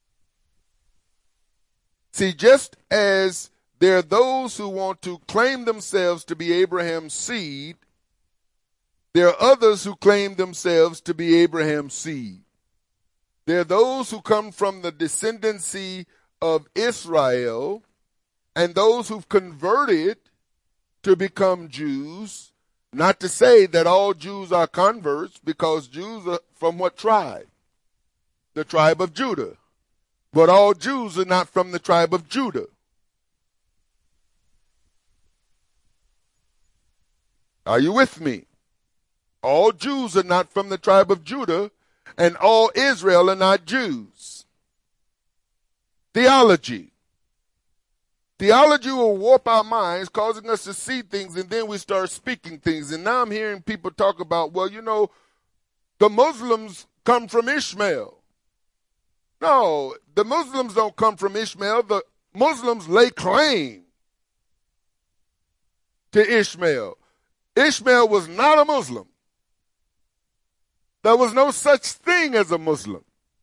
See, just as there are those who want to claim themselves to be Abraham's seed, there are others who claim themselves to be Abraham's seed. There are those who come from the descendancy of Israel and those who've converted to become Jews. Not to say that all Jews are converts, because Jews are from what tribe? The tribe of Judah. But all Jews are not from the tribe of Judah. Are you with me? All Jews are not from the tribe of Judah, and all Israel are not Jews. Theology. Theology will warp our minds, causing us to see things, and then we start speaking things. And now I'm hearing people talk about, well, you know, the Muslims come from Ishmael. No, the Muslims don't come from Ishmael. The Muslims lay claim to Ishmael. Ishmael was not a Muslim. There was no such thing as a Muslim.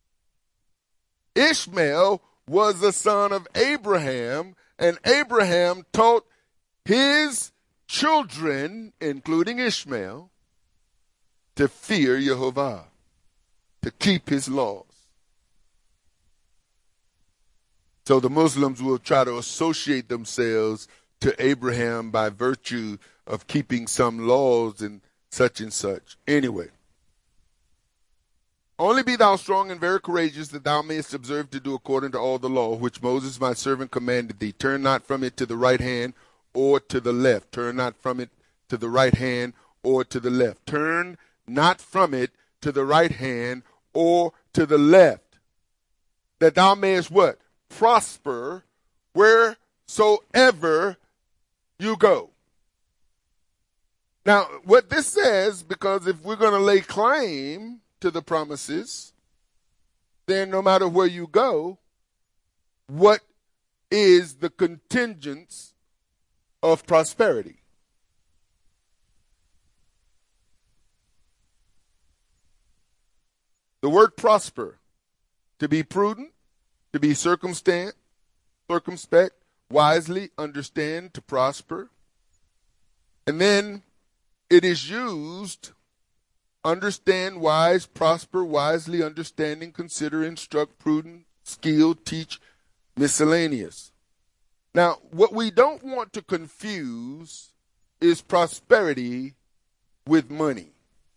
Ishmael was the son of Abraham, and Abraham taught his children, including Ishmael, to fear Jehovah, to keep his laws. So the Muslims will try to associate themselves to Abraham by virtue of keeping some laws and such and such. Anyway. Only be thou strong and very courageous, that thou mayest observe to do according to all the law, which Moses my servant commanded thee. Turn not from it to the right hand or to the left. Turn not from it to the right hand or to the left. Turn not from it to the right hand or to the left. That thou mayest what? Prosper wheresoever you go. Now, what this says, because if we're going to lay claim to the promises, then no matter where you go, what is the contingents of prosperity? The word prosper, to be prudent, to be circumstant, circumspect, wisely, understand, to prosper. And then it is used, understand, wise, prosper, wisely, understanding, consider, instruct, prudent, skill, teach, miscellaneous. Now, what we don't want to confuse is prosperity with money.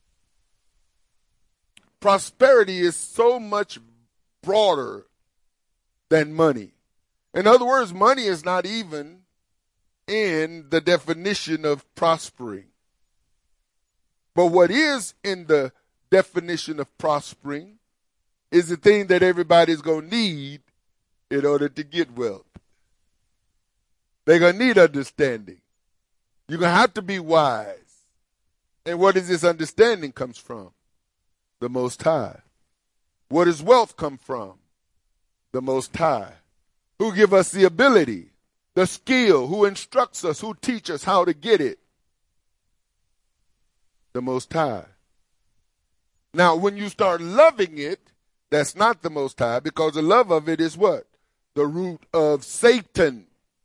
Prosperity is so much broader than money. In other words, money is not even in the definition of prospering. But what is in the definition of prospering is the thing that everybody's going to need in order to get wealth. They're going to need understanding. You're going to have to be wise. And where does this understanding comes from? The Most High. Where does wealth come from? The Most High. Who give us the ability, the skill, who instructs us, who teach us how to get it? The Most High. Now, when you start loving it, that's not the Most High, because the love of it is what? The root of Satan.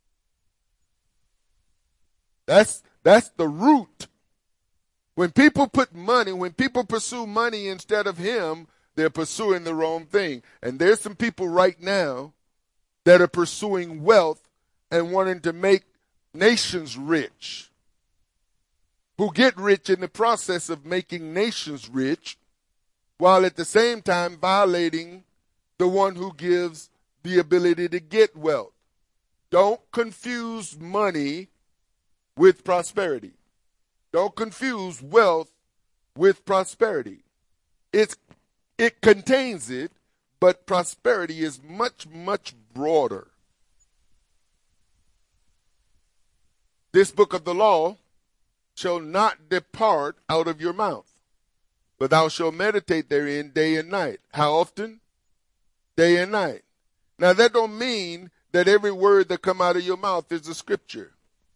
That's, that's the root. When people put money, when people pursue money instead of him, they're pursuing the wrong thing. And there's some people right now that are pursuing wealth and wanting to make nations rich, who get rich in the process of making nations rich, while at the same time violating the one who gives the ability to get wealth. Don't confuse money with prosperity. Don't confuse wealth with prosperity. It's, it contains it, but prosperity is much, much broader. This book of the law shall not depart out of your mouth, but thou shalt meditate therein day and night. How often? Day and night. Now that don't mean that every word that come out of your mouth is a scripture.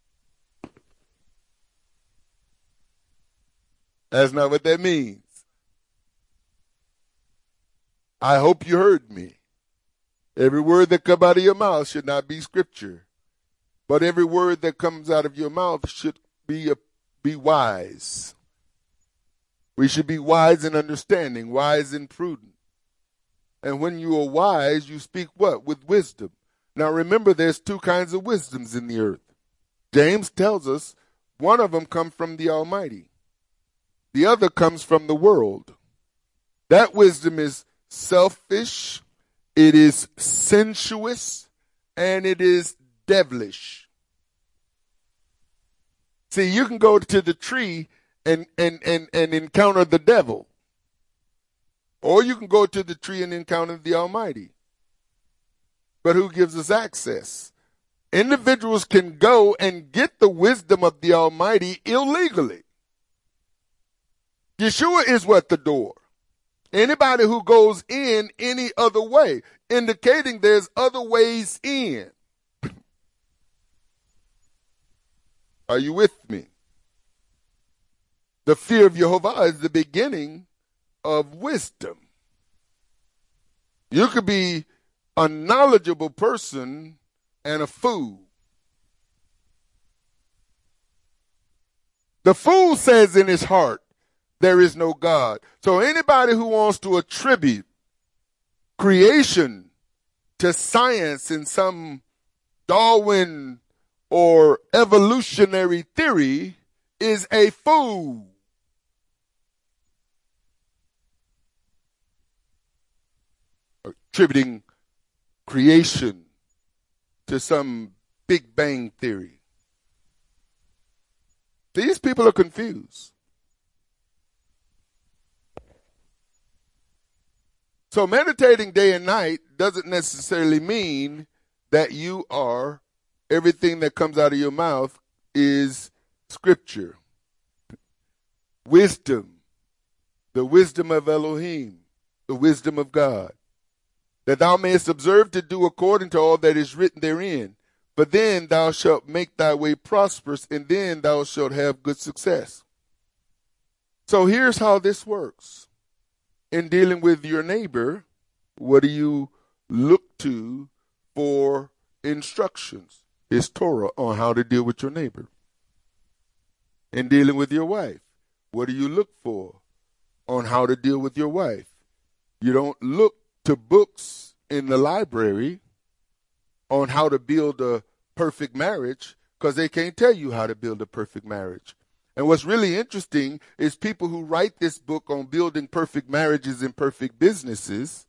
That's not what that means. I hope you heard me. Every word that come out of your mouth should not be scripture, but every word that comes out of your mouth should be a, be wise. We should be wise in understanding, wise and prudent. And when you are wise, you speak what? With wisdom. Now remember, there's two kinds of wisdoms in the earth. James tells us one of them comes from the Almighty. The other comes from the world. That wisdom is selfish, it is sensuous, and it is devilish. See, you can go to the tree and, and, and, and encounter the devil. Or you can go to the tree and encounter the Almighty. But who gives us access? Individuals can go and get the wisdom of the Almighty illegally. Yeshua is what? The door. Anybody who goes in any other way, indicating there's other ways in. Are you with me? The fear of Jehovah is the beginning of wisdom. You could be a knowledgeable person and a fool. The fool says in his heart, there is no God. So anybody who wants to attribute creation to science in some Darwin or evolutionary theory is a fool. Attributing creation to some Big Bang theory. These people are confused. So meditating day and night doesn't necessarily mean that you are, everything that comes out of your mouth is scripture. Wisdom, the wisdom of Elohim, the wisdom of God, that thou mayest observe to do according to all that is written therein. But then thou shalt make thy way prosperous, and then thou shalt have good success. So here's how this works. In dealing with your neighbor, what do you look to for instructions? It's Torah on how to deal with your neighbor. In dealing with your wife, what do you look for on how to deal with your wife? You don't look to books in the library on how to build a perfect marriage, because they can't tell you how to build a perfect marriage. And what's really interesting is people who write this book on building perfect marriages and perfect businesses,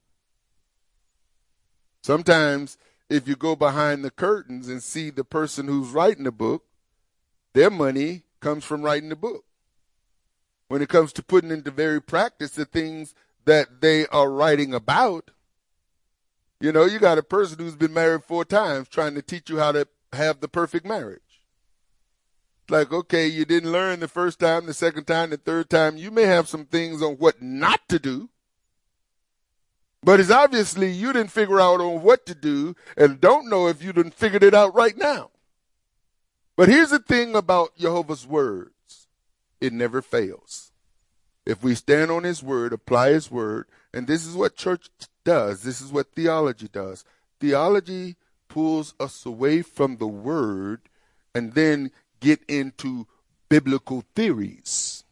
sometimes if you go behind the curtains and see the person who's writing the book, their money comes from writing the book. When it comes to putting into very practice the things that they are writing about. You know, you got a person who's been married four times trying to teach you how to have the perfect marriage. Like, okay, you didn't learn the first time, the second time, the third time. You may have some things on what not to do. But it's obviously you didn't figure out on what to do and don't know if you done figured it out right now. But here's the thing about Jehovah's words. It never fails. If we stand on his word, apply his word, and this is what church does. This is what theology does. Theology pulls us away from the word and then get into biblical theories.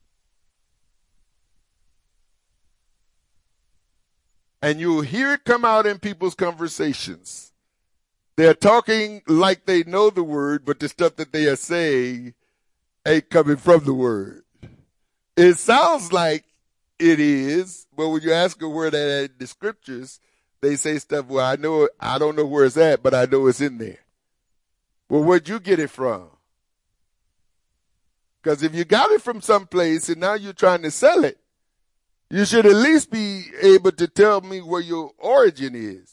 And you'll hear it come out in people's conversations. They're talking like they know the word, but the stuff that they are saying ain't coming from the word. It sounds like it is, but when you ask them where that in the scriptures, they say stuff, well, I know it, I don't know where it's at, but I know it's in there. Well, where'd you get it from? Because if you got it from someplace and now you're trying to sell it, you should at least be able to tell me where your origin is.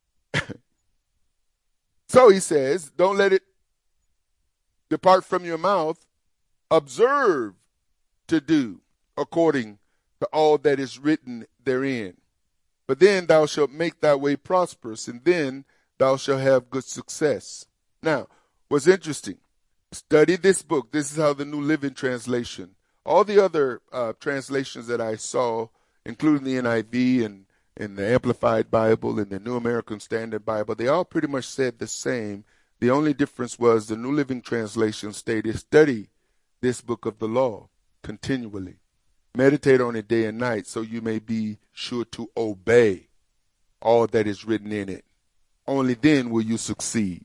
So he says, don't let it depart from your mouth. Observe to do according to all that is written therein. But then thou shalt make thy way prosperous, and then thou shalt have good success. Now, what's interesting, study this book. This is how the New Living Translation, all the other uh, translations that I saw, including the N I V and, and the Amplified Bible and the New American Standard Bible, they all pretty much said the same. The only difference was the New Living Translation stated, study this book of the law continually. Meditate on it day and night so you may be sure to obey all that is written in it. Only then will you succeed.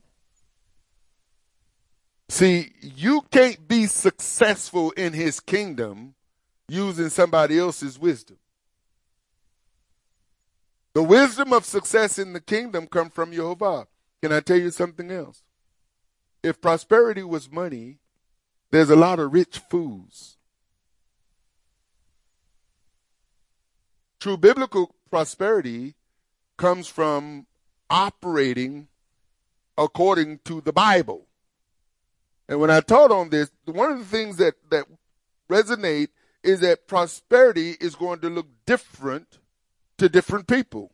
See, you can't be successful in his kingdom using somebody else's wisdom. The wisdom of success in the kingdom comes from Jehovah. Can I tell you something else? If prosperity was money, there's a lot of rich fools. True biblical prosperity comes from operating according to the Bible. And when I taught on this, one of the things that, that resonate is that prosperity is going to look different to different people.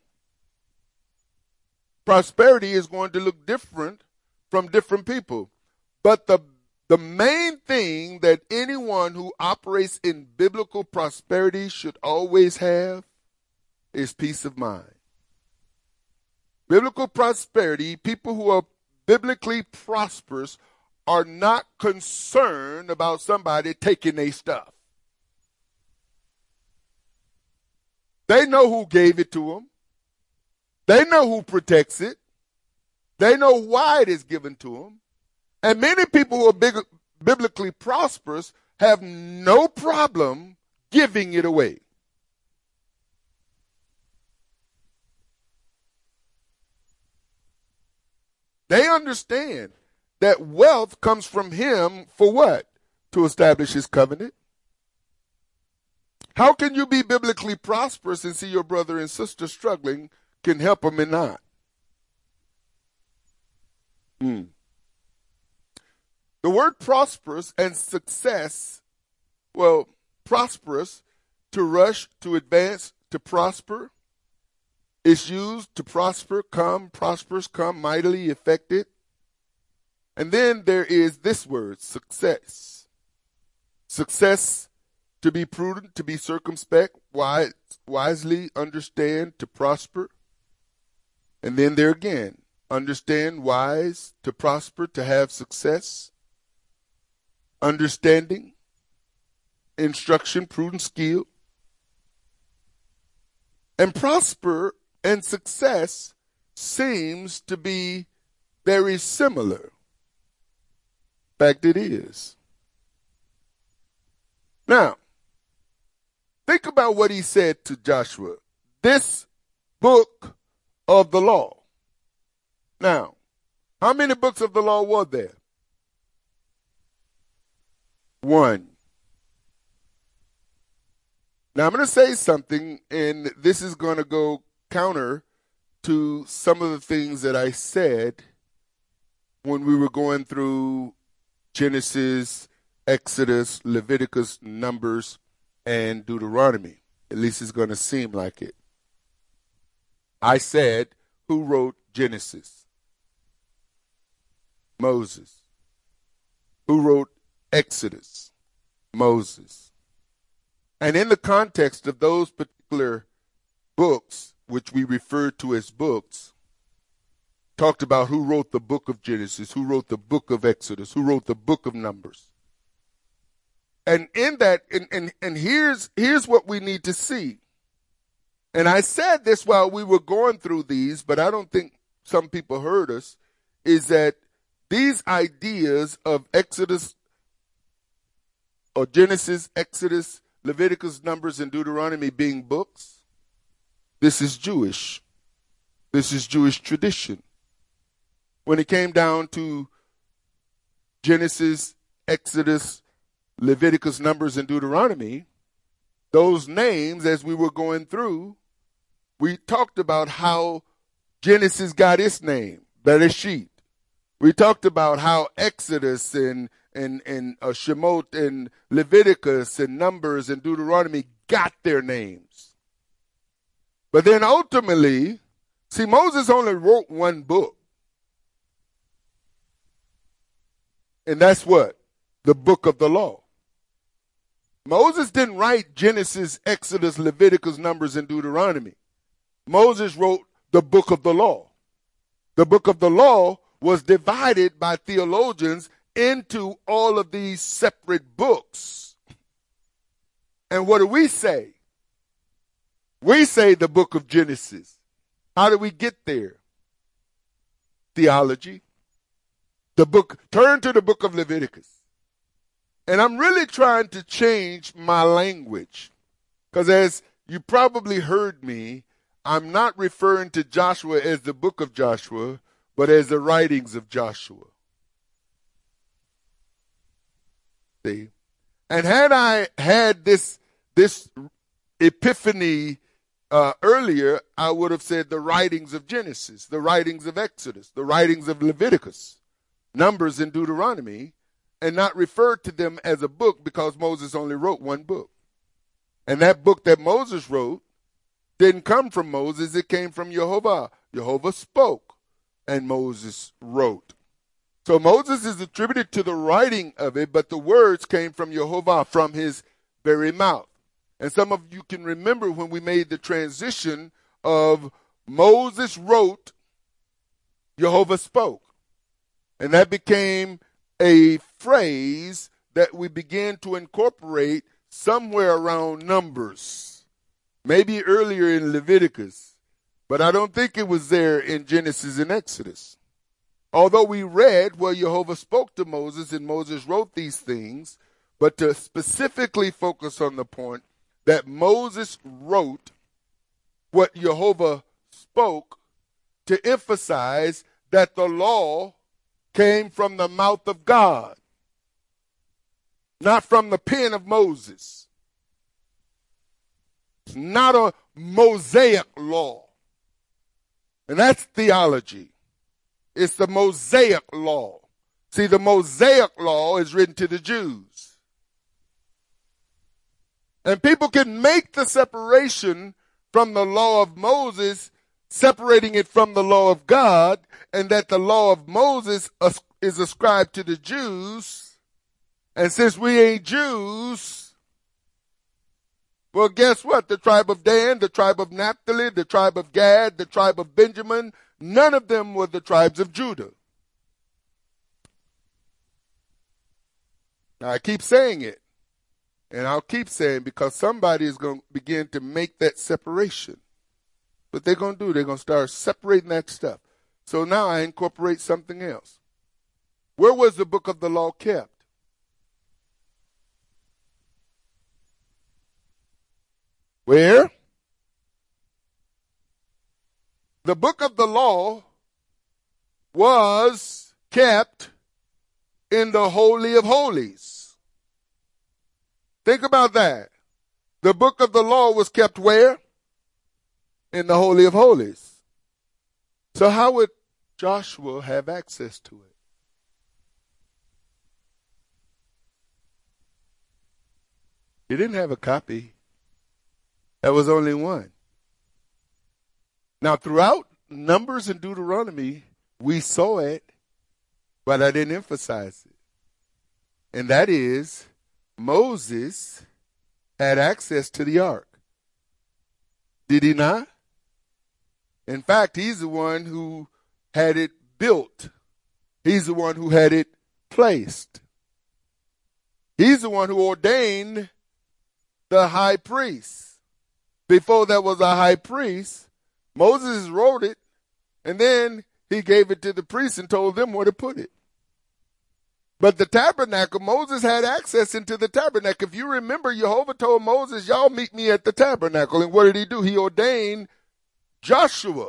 Prosperity is going to look different from different people. But the, the main thing that anyone who operates in biblical prosperity should always have is peace of mind. Biblical prosperity, people who are biblically prosperous are not concerned about somebody taking their stuff. They know who gave it to them. They know who protects it. They know why it is given to them. And many people who are big, biblically prosperous have no problem giving it away. They understand that wealth comes from him for what? To establish his covenant. How can you be biblically prosperous and see your brother and sister struggling, can help them and not? Hmm. The word prosperous and success, well, prosperous, to rush, to advance, to prosper. It's used to prosper, come, prosperous, come, mightily affected. And then there is this word, success. Success, to be prudent, to be circumspect, wise, wisely understand, to prosper. And then there again, understand, wise, to prosper, to have success. Understanding, instruction, prudent, skill. And prosper and success seems to be very similar. In fact, it is. Now, think about what he said to Joshua. This book of the law. Now, how many books of the law were there? One. Now, I'm going to say something, and this is going to go counter to some of the things that I said when we were going through Genesis, Exodus, Leviticus, Numbers, and Deuteronomy. At least it's going to seem like it. I said, who wrote Genesis? Moses. Who wrote Exodus? Moses. And in the context of those particular books, which we refer to as books, talked about who wrote the book of Genesis, who wrote the book of Exodus, who wrote the book of Numbers. And in that, and, and, and here's, here's what we need to see. And I said this while we were going through these, but I don't think some people heard us, is that these ideas of Exodus or Genesis, Exodus, Leviticus, Numbers, and Deuteronomy being books, this is Jewish. This is Jewish tradition. When it came down to Genesis, Exodus, Leviticus, Numbers, and Deuteronomy, those names, as we were going through, we talked about how Genesis got its name, Bereshit. We talked about how Exodus and and and uh, Shemot and Leviticus and Numbers and Deuteronomy got their names. But then ultimately, see, Moses only wrote one book. And that's what? The book of the law. Moses didn't write Genesis, Exodus, Leviticus, Numbers, and Deuteronomy. Moses wrote the book of the law. The book of the law was divided by theologians into all of these separate books. And what do we say? We say the book of Genesis. How do we get there? Theology. The book, turn to the book of Leviticus. And I'm really trying to change my language. Because as you probably heard me, I'm not referring to Joshua as the book of Joshua, but as the writings of Joshua. See? And had I had this, this epiphany uh, earlier, I would have said the writings of Genesis, the writings of Exodus, the writings of Leviticus, Numbers, and Deuteronomy, and not referred to them as a book because Moses only wrote one book. And that book that Moses wrote didn't come from Moses, it came from Jehovah. Jehovah spoke, and Moses wrote. So Moses is attributed to the writing of it, but the words came from Jehovah, from his very mouth. And some of you can remember when we made the transition of Moses wrote, Jehovah spoke. And that became a phrase that we began to incorporate somewhere around Numbers, maybe earlier in Leviticus, but I don't think it was there in Genesis and Exodus. Although we read where Jehovah spoke to Moses and Moses wrote these things, but to specifically focus on the point that Moses wrote what Jehovah spoke to emphasize that the law came from the mouth of God, not from the pen of Moses. It's not a Mosaic law. And that's theology. It's the Mosaic law. See, the Mosaic law is written to the Jews. And people can make the separation from the law of Moses, separating it from the law of God, and that the law of Moses is ascribed to the Jews. And since we ain't Jews, well, guess what? The tribe of Dan, the tribe of Naphtali, the tribe of Gad, the tribe of Benjamin, none of them were the tribes of Judah. Now, I keep saying it, and I'll keep saying because somebody is going to begin to make that separation. What they're going to do, they're going to start separating that stuff. So now I incorporate something else. Where was the book of the law kept? Where? The book of the law was kept in the Holy of Holies. Think about that. The book of the law was kept where? In the Holy of Holies. So how would Joshua have access to it? He didn't have a copy. There was only one. Now, throughout Numbers and Deuteronomy, we saw it, but I didn't emphasize it. And that is, Moses had access to the ark. Did he not? In fact, he's the one who had it built. He's the one who had it placed. He's the one who ordained the high priest. Before there was a high priest, Moses wrote it, and then he gave it to the priests and told them where to put it. But the tabernacle, Moses had access into the tabernacle. If you remember, Jehovah told Moses, y'all meet me at the tabernacle. And what did he do? He ordained Joshua.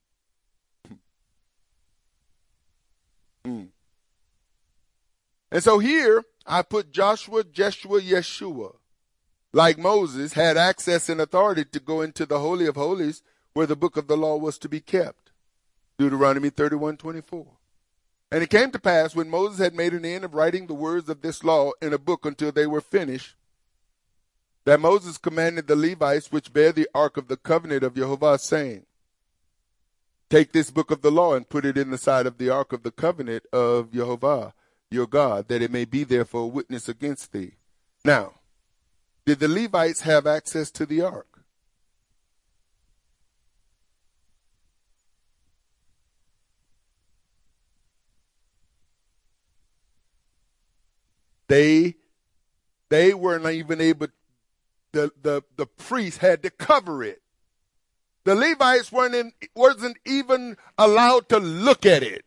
Hmm. And so here, I put Joshua, Jeshua, Yeshua, like Moses, had access and authority to go into the Holy of Holies where the book of the law was to be kept. Deuteronomy thirty-one twenty-four. And it came to pass, when Moses had made an end of writing the words of this law in a book until they were finished, that Moses commanded the Levites which bear the ark of the covenant of Jehovah, saying, take this book of the law and put it in the side of the ark of the covenant of Jehovah, your God, that it may be there for a witness against thee. Now, did the Levites have access to the ark? They, they weren't even able, the, the, the priest had to cover it. The Levites weren't in, wasn't even allowed to look at it.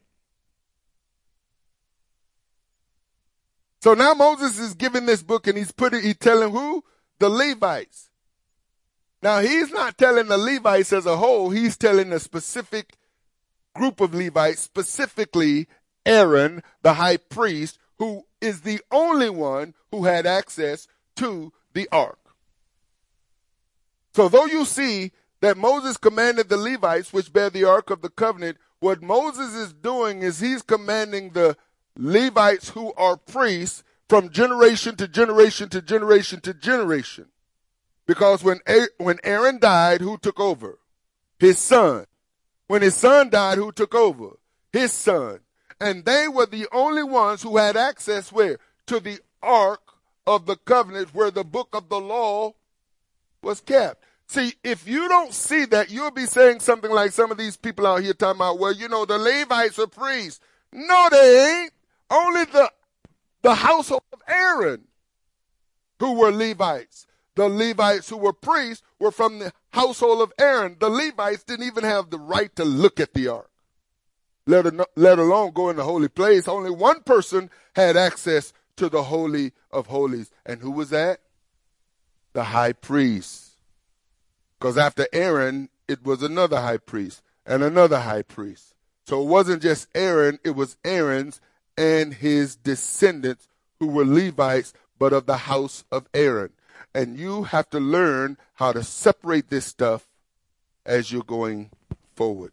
So now Moses is giving this book and he's putting, he's telling who? The Levites. Now he's not telling the Levites as a whole, he's telling a specific group of Levites, specifically Aaron, the high priest, who is the only one who had access to the ark. So though you see that Moses commanded the Levites, which bear the ark of the covenant, what Moses is doing is he's commanding the Levites who are priests from generation to generation to generation to generation. Because when, when Aaron died, who took over? His son. When his son died, who took over? His son. And they were the only ones who had access where? To the ark of the covenant where the book of the law was kept. See, if you don't see that, you'll be saying something like some of these people out here talking about, well, you know, the Levites are priests. No, they ain't. Only the, the household of Aaron who were Levites. The Levites who were priests were from the household of Aaron. The Levites didn't even have the right to look at the ark. Let, let alone go in the holy place. Only one person had access to the Holy of Holies. And who was that? The high priest. Because after Aaron, it was another high priest and another high priest. So it wasn't just Aaron, it was Aaron's and his descendants who were Levites, but of the house of Aaron. And you have to learn how to separate this stuff as you're going forward.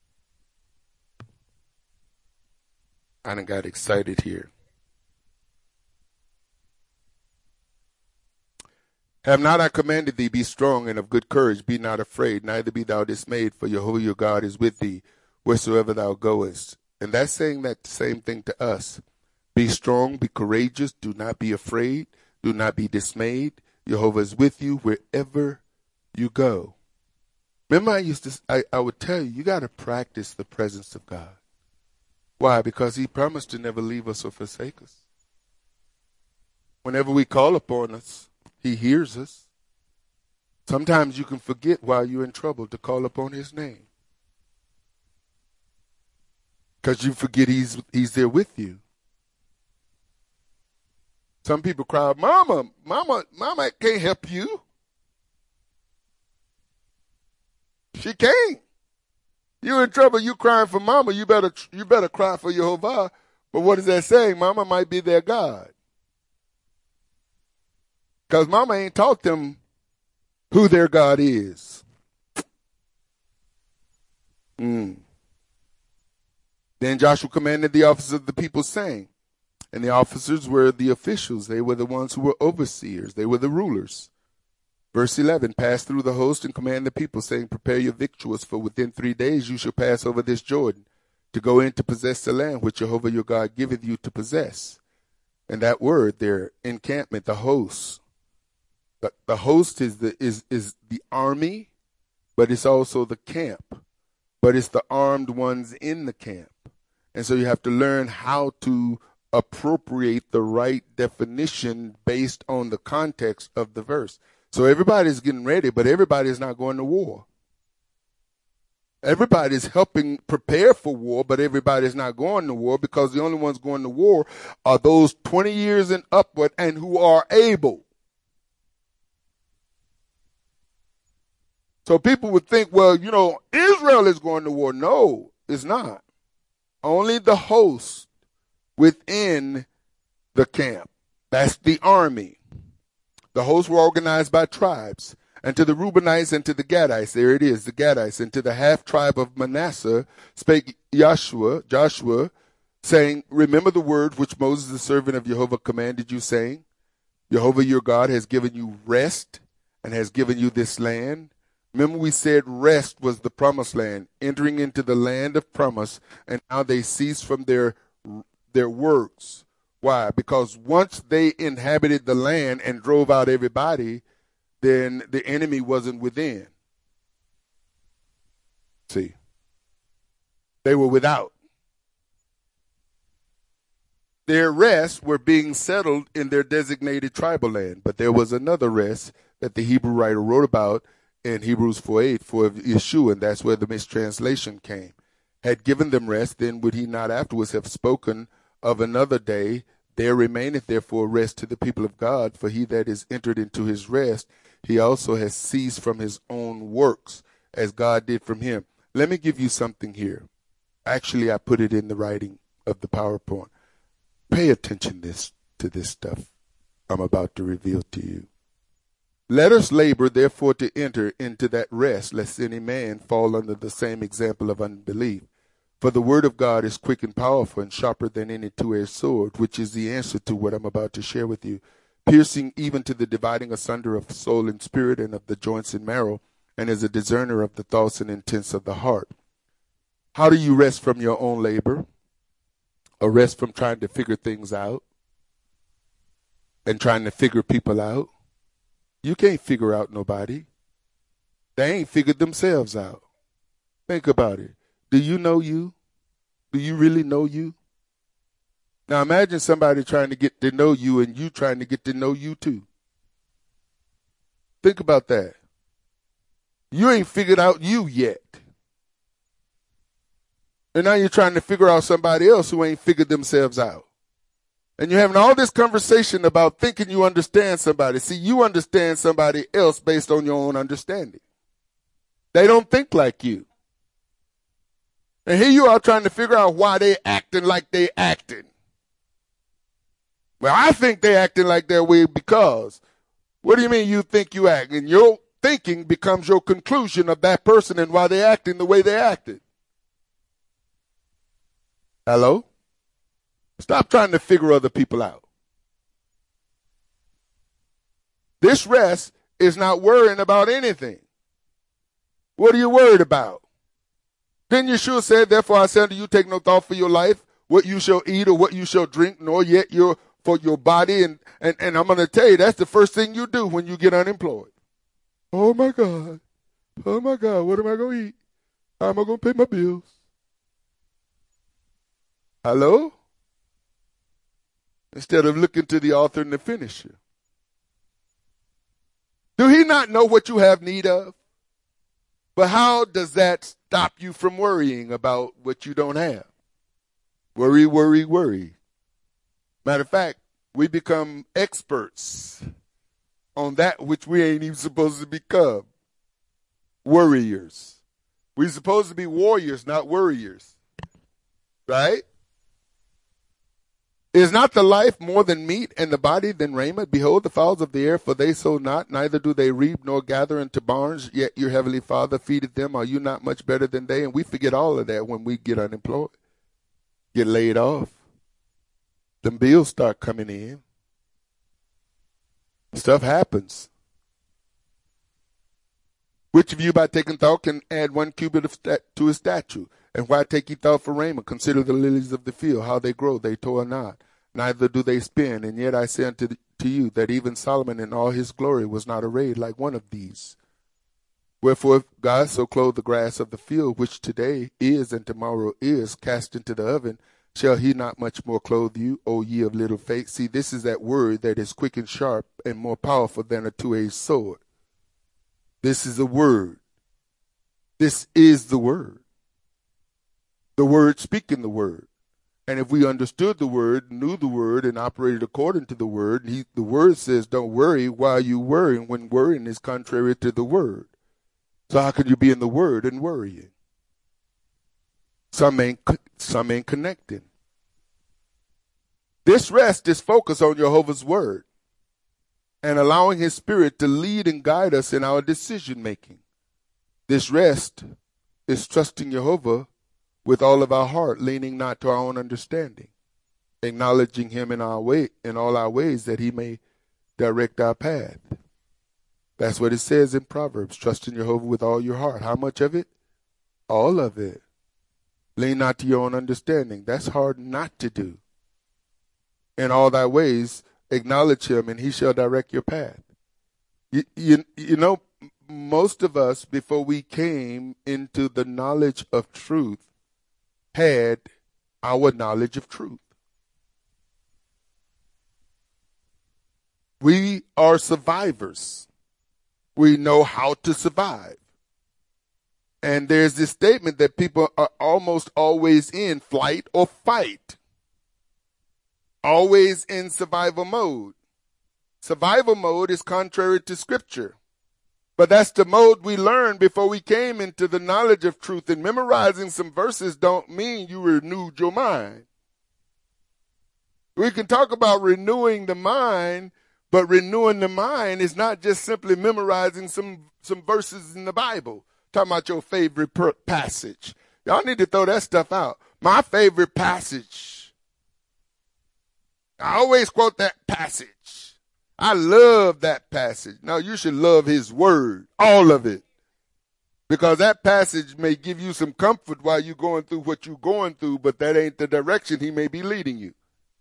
I done got excited here. Have not I commanded thee, be strong and of good courage, be not afraid, neither be thou dismayed, for Jehovah your God is with thee, wheresoever thou goest. And that's saying that same thing to us. Be strong, be courageous, do not be afraid, do not be dismayed. Jehovah is with you wherever you go. Remember I used to, I, I would tell you, you got to practice the presence of God. Why? Because he promised to never leave us or forsake us. Whenever we call upon us, he hears us. Sometimes you can forget while you're in trouble to call upon his name. Because you forget he's he's there with you. Some people cry, Mama, Mama, Mama can't help you. She can't. You're in trouble, you crying for Mama, you better you better cry for Jehovah. But what is that saying? Mama might be their God. Because Mama ain't taught them who their God is. Mm. Then Joshua commanded the officers of the people, saying, and the officers were the officials. They were the ones who were overseers. They were the rulers. Verse eleven, pass through the host and command the people, saying, prepare your victuals, for within three days you shall pass over this Jordan, to go in to possess the land which Jehovah your God giveth you to possess. And that word there, encampment, the host. The, the host is the is is the army, but it's also the camp. But it's the armed ones in the camp. And so you have to learn how to appropriate the right definition based on the context of the verse. So everybody's getting ready, but everybody's not going to war. Everybody's helping prepare for war, but everybody's not going to war, because the only ones going to war are those twenty years and upward and who are able. So people would think, well, you know, Israel is going to war. No, it's not. Only the host within the camp. That's the army. The hosts were organized by tribes. And to the Reubenites and to the Gadites, there it is, the Gadites, and to the half tribe of Manasseh spake Joshua, Joshua, saying, remember the word which Moses the servant of Jehovah commanded you, saying, Jehovah your God has given you rest and has given you this land. Remember we said rest was the promised land, entering into the land of promise, and now they cease from their their works. Why? Because once they inhabited the land and drove out everybody, then the enemy wasn't within. See, they were without. Their rests were being settled in their designated tribal land, but there was another rest that the Hebrew writer wrote about in Hebrews four eight for Yeshua, and that's where the mistranslation came. Had given them rest, then would he not afterwards have spoken of another day? There remaineth therefore rest to the people of God, for he that is entered into his rest, he also has ceased from his own works, as God did from him. Let me give you something here. Actually, I put it in the writing of the PowerPoint. Pay attention this to this stuff I'm about to reveal to you. Let us labor, therefore, to enter into that rest, lest any man fall under the same example of unbelief. For the word of God is quick and powerful and sharper than any two-edged sword, which is the answer to what I'm about to share with you, piercing even to the dividing asunder of soul and spirit and of the joints and marrow, and is a discerner of the thoughts and intents of the heart. How do you rest from your own labor? Or rest from trying to figure things out and trying to figure people out? You can't figure out nobody. They ain't figured themselves out. Think about it. Do you know you? Do you really know you? Now imagine somebody trying to get to know you and you trying to get to know you too. Think about that. You ain't figured out you yet. And now you're trying to figure out somebody else who ain't figured themselves out. And you're having all this conversation about thinking you understand somebody. See, you understand somebody else based on your own understanding. They don't think like you. And here you are trying to figure out why they acting like they acting. Well, I think they acting like that way because. What do you mean you think you act? And your thinking becomes your conclusion of that person and why they acting the way they acted. Hello? Stop trying to figure other people out. This rest is not worrying about anything. What are you worried about? Then Yeshua said, therefore I say unto you, take no thought for your life, what you shall eat or what you shall drink, nor yet your for your body. And, and, and I'm going to tell you, that's the first thing you do when you get unemployed. Oh, my God. Oh, my God. What am I going to eat? How am I going to pay my bills? Hello? Instead of looking to the author and the finisher. Do he not know what you have need of? But how does that stop you from worrying about what you don't have? Worry, worry, worry. Matter of fact, we become experts on that which we ain't even supposed to become. Worriers. We're supposed to be warriors, not worriers. Right? Is not the life more than meat, and the body than raiment? Behold the fowls of the air, for they sow not, neither do they reap nor gather into barns, yet your heavenly Father feedeth them. Are you not much better than they? And we forget all of that when we get unemployed, get laid off. Them bills start coming in. Stuff happens. Which of you by taking thought can add one cubit of stat- to his statue? And why take ye thought for raiment? Consider the lilies of the field, how they grow, they toil not, neither do they spin. And yet I say unto the, to you that even Solomon in all his glory was not arrayed like one of these. Wherefore if God so clothed the grass of the field, which today is and tomorrow is cast into the oven, shall he not much more clothe you, O ye of little faith? See, this is that word that is quick and sharp and more powerful than a two-edged sword. This is a word. This is the word. The word speaking the word. And if we understood the word, knew the word, and operated according to the word, he, the word says don't worry while you worrying, when worrying is contrary to the word. So how could you be in the word and worrying? Some ain't, some ain't connecting. This rest is focused on Jehovah's word and allowing his spirit to lead and guide us in our decision making. This rest is trusting Jehovah with all of our heart, leaning not to our own understanding, acknowledging him in our way, in all our ways, that he may direct our path. That's what it says in Proverbs, trust in Jehovah with all your heart. How much of it? All of it. Lean not to your own understanding. That's hard not to do. In all thy ways, acknowledge him, and he shall direct your path. You, you, you know, most of us, before we came into the knowledge of truth, had our knowledge of truth. We are survivors. We know how to survive. And there's this statement that people are almost always in flight or fight. Always in survival mode. Survival mode is contrary to Scripture. But that's the mode we learned before we came into the knowledge of truth. And memorizing some verses don't mean you renewed your mind. We can talk about renewing the mind, but renewing the mind is not just simply memorizing some, some verses in the Bible. Talking about your favorite per- passage. Y'all need to throw that stuff out. My favorite passage. I always quote that passage. I love that passage. Now, you should love his word, all of it. Because that passage may give you some comfort while you're going through what you're going through, but that ain't the direction he may be leading you.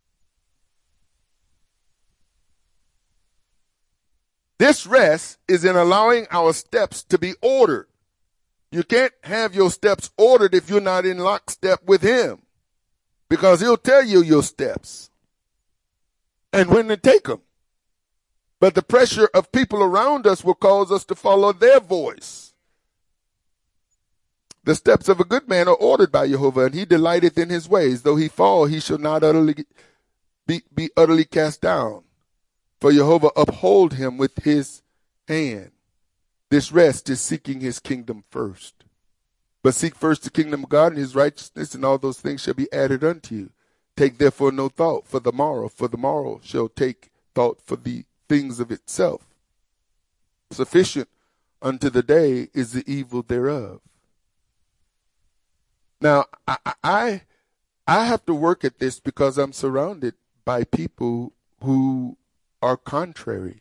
This rest is in allowing our steps to be ordered. You can't have your steps ordered if you're not in lockstep with him, because he'll tell you your steps and when to take them. But the pressure of people around us will cause us to follow their voice. The steps of a good man are ordered by Jehovah, and he delighteth in his ways. Though he fall, he shall not utterly be, be utterly cast down. For Jehovah uphold him with his hand. This rest is seeking his kingdom first. But seek first the kingdom of God and his righteousness, and all those things shall be added unto you. Take therefore no thought for the morrow, for the morrow shall take thought for the things of itself. Sufficient unto the day is the evil thereof. Now, I, I, I have to work at this because I'm surrounded by people who are contrary.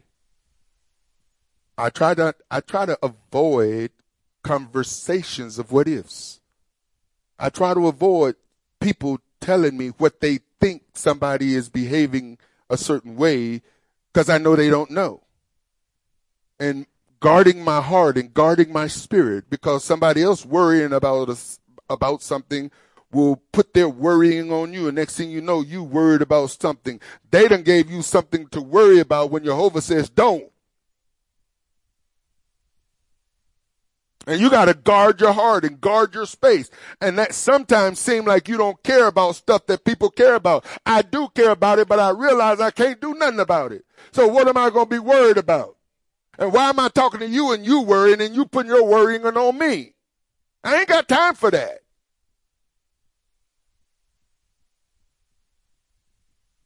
I try to, I try to avoid conversations of what ifs. I try to avoid people telling me what they think somebody is behaving a certain way, because I know they don't know. And guarding my heart and guarding my spirit, because somebody else worrying about us, about something will put their worrying on you. And next thing you know, you worried about something. They done gave you something to worry about when Jehovah says don't. And you got to guard your heart and guard your space. And that sometimes seems like you don't care about stuff that people care about. I do care about it, but I realize I can't do nothing about it. So what am I going to be worried about? And why am I talking to you and you worrying and you putting your worrying on me? I ain't got time for that.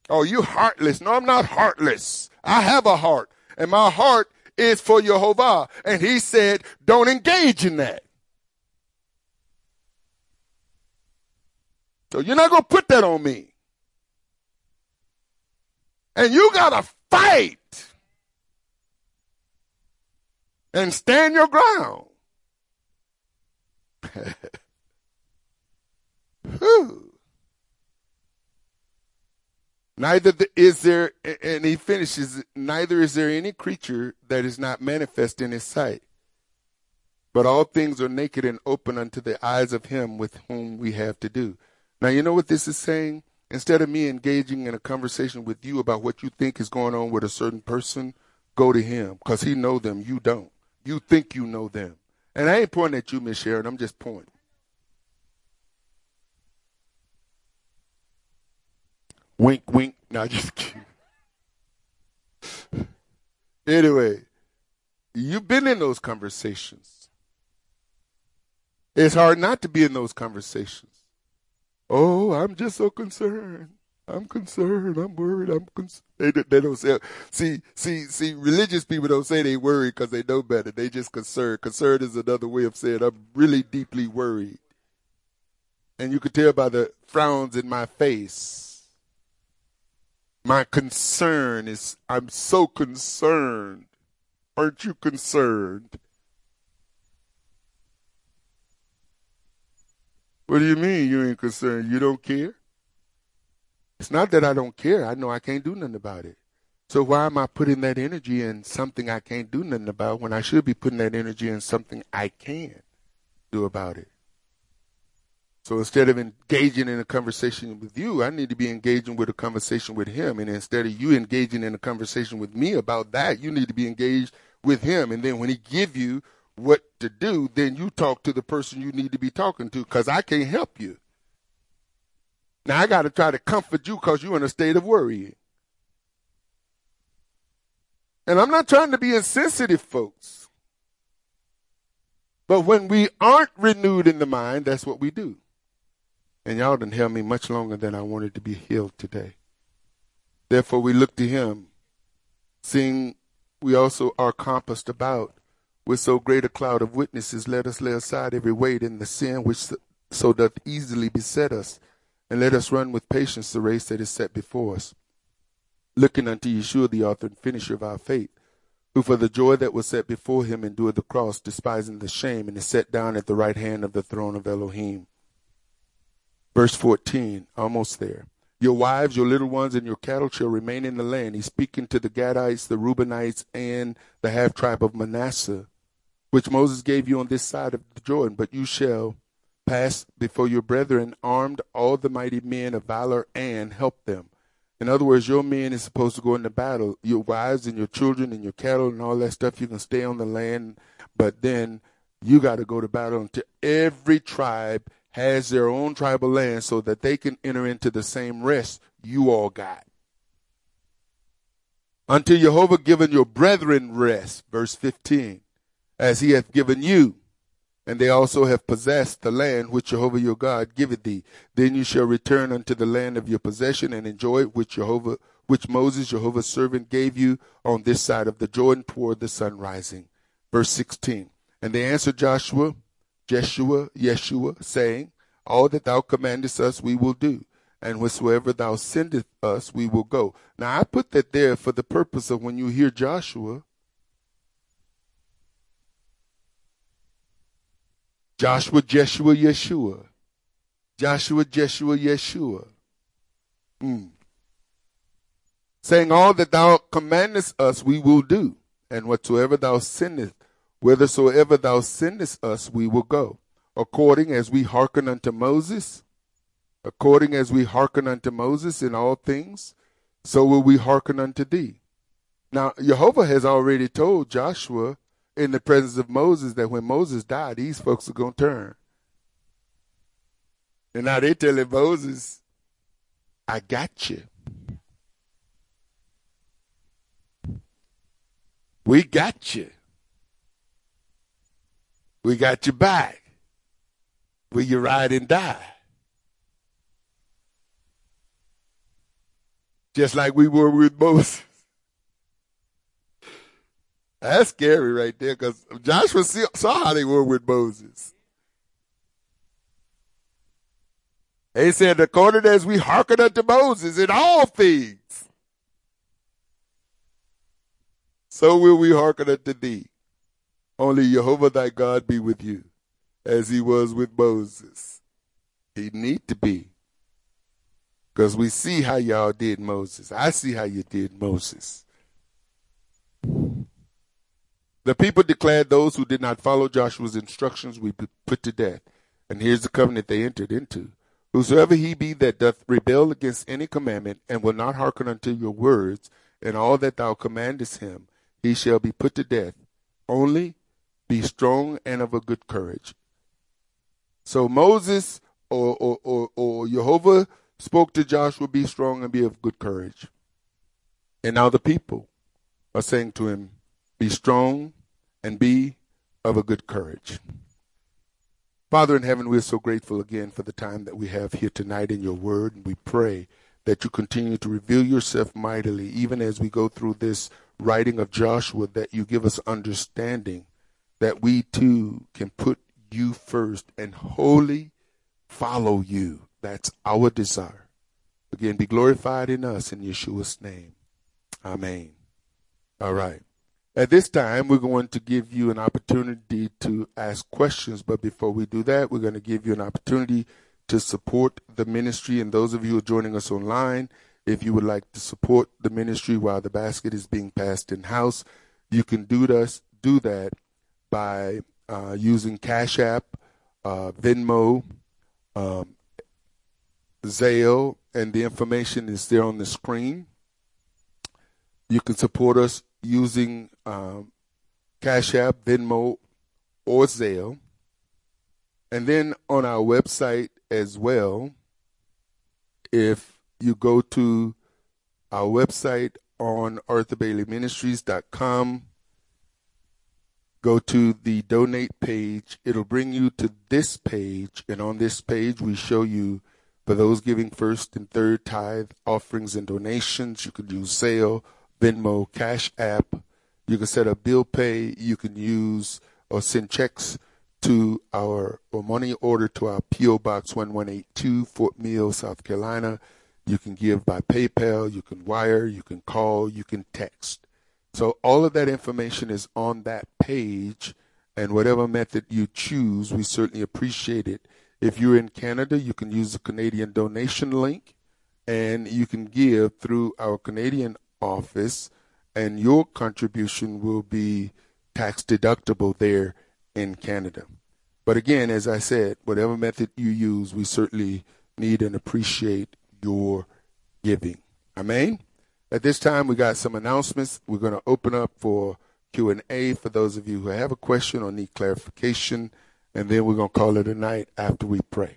Oh, you heartless. No, I'm not heartless. I have a heart, and my heart is for Jehovah. And he said, don't engage in that. So you're not going to put that on me. And you got to fight and stand your ground. Whew. Neither is there, and he finishes, neither is there any creature that is not manifest in his sight. But all things are naked and open unto the eyes of him with whom we have to do. Now, you know what this is saying? Instead of me engaging in a conversation with you about what you think is going on with a certain person, go to him, because he know them, you don't. You think you know them. And I ain't pointing at you, Miss Sharon, I'm just pointing. Wink, wink. No, just kidding. Anyway, you've been in those conversations. It's hard not to be in those conversations. Oh, I'm just so concerned. I'm concerned. I'm worried. I'm concerned. They, they don't say, see, see, see, religious people don't say they worry because they know better. They just concerned. Concerned is another way of saying I'm really deeply worried. And you could tell by the frowns in my face. My concern is, I'm so concerned. Aren't you concerned? What do you mean you ain't concerned? You don't care? It's not that I don't care. I know I can't do nothing about it. So why am I putting that energy in something I can't do nothing about when I should be putting that energy in something I can do about it? So instead of engaging in a conversation with you, I need to be engaging with a conversation with him. And instead of you engaging in a conversation with me about that, you need to be engaged with him. And then when he give you what to do, then you talk to the person you need to be talking to, because I can't help you. Now I got to try to comfort you because you're in a state of worrying. And I'm not trying to be insensitive, folks. But when we aren't renewed in the mind, that's what we do. And y'all done held me much longer than I wanted to be healed today. Therefore, we look to him, seeing we also are compassed about with so great a cloud of witnesses. Let us lay aside every weight and the sin which so doth easily beset us, and let us run with patience the race that is set before us, looking unto Yeshua, the author and finisher of our faith, who for the joy that was set before him endured the cross, despising the shame, and is set down at the right hand of the throne of Elohim. Verse fourteen, almost there. Your wives, your little ones, and your cattle shall remain in the land. He's speaking to the Gadites, the Reubenites, and the half-tribe of Manasseh, which Moses gave you on this side of the Jordan. But you shall pass before your brethren armed, all the mighty men of valor, and help them. In other words, your men is supposed to go into battle. Your wives and your children and your cattle and all that stuff, you can stay on the land, but then you got to go to battle until every tribe has their own tribal land so that they can enter into the same rest you all got. Until Jehovah given your brethren rest, verse fifteen, as he hath given you, and they also have possessed the land which Jehovah your God giveth thee. Then you shall return unto the land of your possession and enjoy it which Jehovah, which Moses, Jehovah's servant, gave you on this side of the Jordan toward the sun rising. Verse sixteen, and they answered Joshua, Jeshua, Yeshua, saying, all that thou commandest us we will do, and whatsoever thou sendest us we will go. Now I put that there for the purpose of when you hear Joshua, Joshua, Jeshua, Yeshua. Joshua, Jeshua, Yeshua. Mm. Saying, all that thou commandest us we will do, and whatsoever thou sendest, whithersoever thou sendest us we will go. According as we hearken unto Moses, according as we hearken unto Moses in all things, so will we hearken unto thee. Now, Jehovah has already told Joshua in the presence of Moses that when Moses died, these folks are going to turn. And now they telling Moses, I got you. We got you. We got you back. Will you ride and die? just like we were with Moses. That's scary right there, because Joshua saw how they were with Moses. They said, according as we hearken unto Moses in all things, so will we hearken unto thee. Only Jehovah thy God be with you, as he was with Moses. He need to be. Because we see how y'all did Moses. I see how you did Moses. The people declared those who did not follow Joshua's instructions we put to death. And here's the covenant they entered into. Whosoever he be that doth rebel against any commandment, and will not hearken unto your words, and all that thou commandest him, he shall be put to death. Only be strong and of a good courage. So Moses or, or, or, or Jehovah spoke to Joshua, be strong and be of good courage. And now the people are saying to him, be strong and be of a good courage. Father in heaven, we're so grateful again for the time that we have here tonight in your word, and we pray that you continue to reveal yourself mightily, even as we go through this writing of Joshua, that you give us understanding that we too can put you first and wholly follow you. That's our desire. Again, be glorified in us in Yeshua's name. Amen. All right. At this time, we're going to give you an opportunity to ask questions. But before we do that, we're going to give you an opportunity to support the ministry. And those of you who are joining us online, if you would like to support the ministry while the basket is being passed in-house, you can do, this, do that by uh, using Cash App, uh, Venmo, um, Zelle, and the information is there on the screen. You can support us using um, Cash App, Venmo, or Zelle. And then on our website as well, if you go to our website on arthur bailey ministries dot com, go to the donate page, it'll bring you to this page. And on this page, we show you, for those giving first and third tithe offerings and donations, you could use Zelle, Venmo, Cash App. You can set up bill pay. You can use or send checks to our or money order to our P O Box one one eight two, Fort Mill, South Carolina. You can give by PayPal. You can wire. You can call. You can text. So all of that information is on that page, and whatever method you choose, we certainly appreciate it. If you're in Canada, you can use the Canadian donation link, and you can give through our Canadian office, and your contribution will be tax deductible there in Canada. But again, as I said, whatever method you use, we certainly need and appreciate your giving. Amen. At this time, we got some announcements. We're going to open up for Q and A for those of you who have a question or need clarification, and then we're going to call it a night after we pray.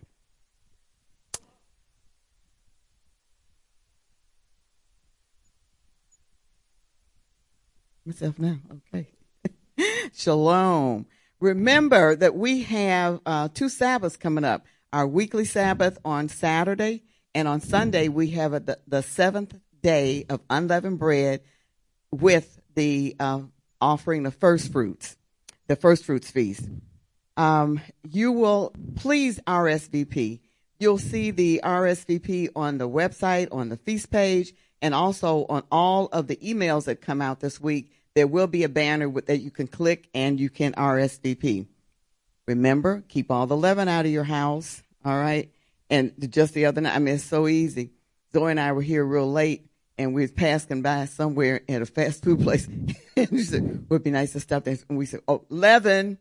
Myself now. Okay. Shalom. Remember that we have uh, two Sabbaths coming up. Our weekly Sabbath on Saturday, and on Sunday we have a, the, the seventh day of unleavened bread with the uh, offering of first fruits, the first fruits feast. Um, you will please R S V P. You'll see the R S V P on the website, on the feast page, and also on all of the emails that come out this week. There will be a banner with, that you can click and you can R S V P. Remember, keep all the leaven out of your house, all right? And just the other night, I mean, it's so easy. Zoe and I were here real late, and we was passing by somewhere at a fast food place. And she said, it would be nice to stop there. And we said, oh, leaven.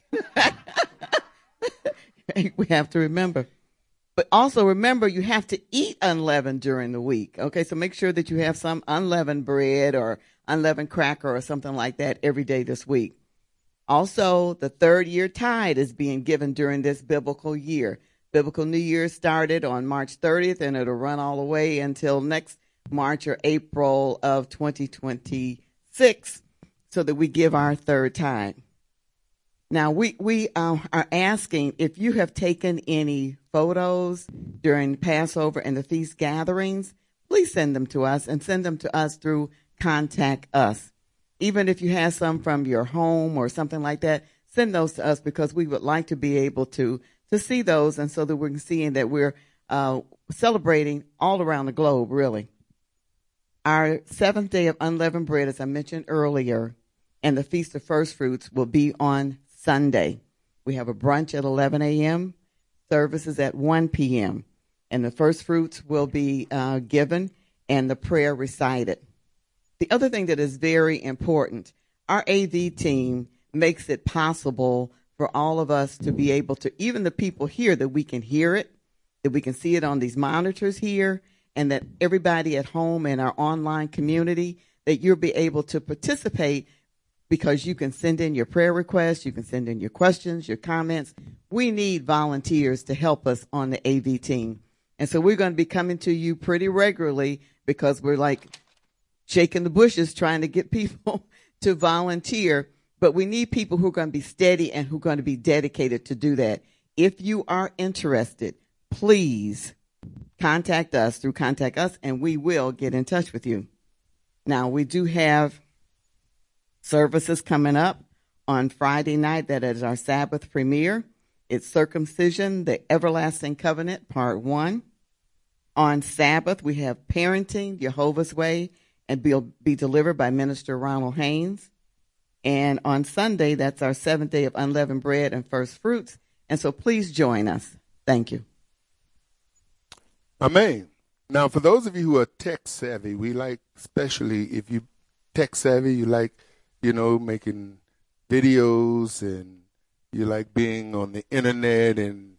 We have to remember. But also remember, you have to eat unleavened during the week. Okay, so make sure that you have some unleavened bread or unleavened cracker or something like that every day this week. Also, the third year tithe is being given during this biblical year. Biblical New Year started on March thirtieth, and it'll run all the way until next March or April of twenty twenty-six, so that we give our third tithe. Now, we, we uh, are asking if you have taken any photos during Passover and the feast gatherings, please please send them to us, and send them to us through Contact Us. Even if you have some from your home or something like that, send those to us, because we would like to be able to to see those, and so that we're seeing that we're uh, celebrating all around the globe, really. Our seventh day of unleavened bread, as I mentioned earlier, and the Feast of First Fruits will be on Sunday. We have a brunch at eleven a.m., services at one p.m., and the first fruits will be uh, given and the prayer recited. The other thing that is very important, our A V team makes it possible for all of us to be able to, even the people here, that we can hear it, that we can see it on these monitors here, and that everybody at home in our online community, that you'll be able to participate, because you can send in your prayer requests, you can send in your questions, your comments. We need volunteers to help us on the A V team. And so we're going to be coming to you pretty regularly, because we're like shaking the bushes trying to get people to volunteer. But we need people who are going to be steady and who are going to be dedicated to do that. If you are interested, please contact us through Contact Us, and we will get in touch with you. Now, we do have services coming up on Friday night. That is our Sabbath premiere. It's Circumcision, the Everlasting Covenant, Part one. On Sabbath, we have Parenting, Jehovah's Way, and be, be delivered by Minister Ronald Haynes. And on Sunday, that's our seventh day of unleavened bread and first fruits. And so please join us. Thank you. Amen. Now, for those of you who are tech savvy, we like, especially if you tech savvy, you like, you know, making videos, and you like being on the internet, and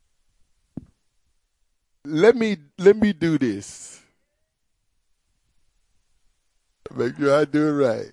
let me let me do this. Make sure I do it right.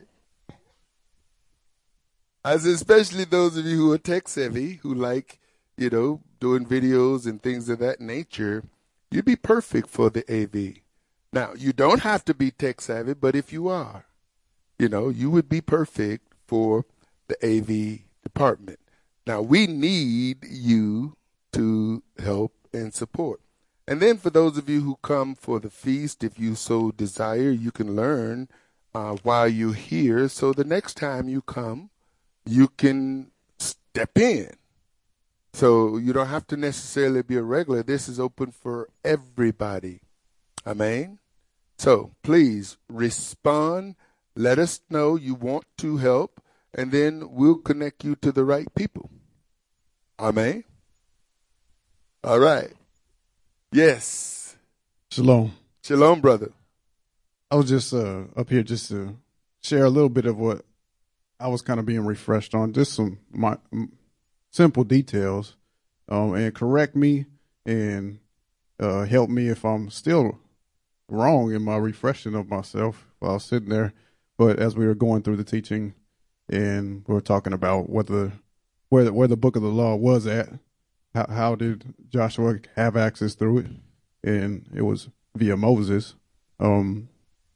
I said, especially those of you who are tech savvy, who like, you know, doing videos and things of that nature, you'd be perfect for the A V. Now, you don't have to be tech savvy, but if you are, you know, you would be perfect for the A V department. Now, we need you to help and support. And then for those of you who come for the feast, if you so desire, you can learn uh, while you're here. So the next time you come, you can step in. So you don't have to necessarily be a regular. This is open for everybody. Amen. So please respond. Let us know you want to help, and then we'll connect you to the right people. Amen. All right. Yes. Shalom. Shalom, brother. I was just uh, up here just to share a little bit of what I was kind of being refreshed on, just some my, m- simple details, um, and correct me and uh, help me if I'm still wrong in my refreshing of myself while I was sitting there. But as we were going through the teaching, and we were talking about what the where the, where the book of the law was at, how, how did Joshua have access through it, and it was via Moses. Um,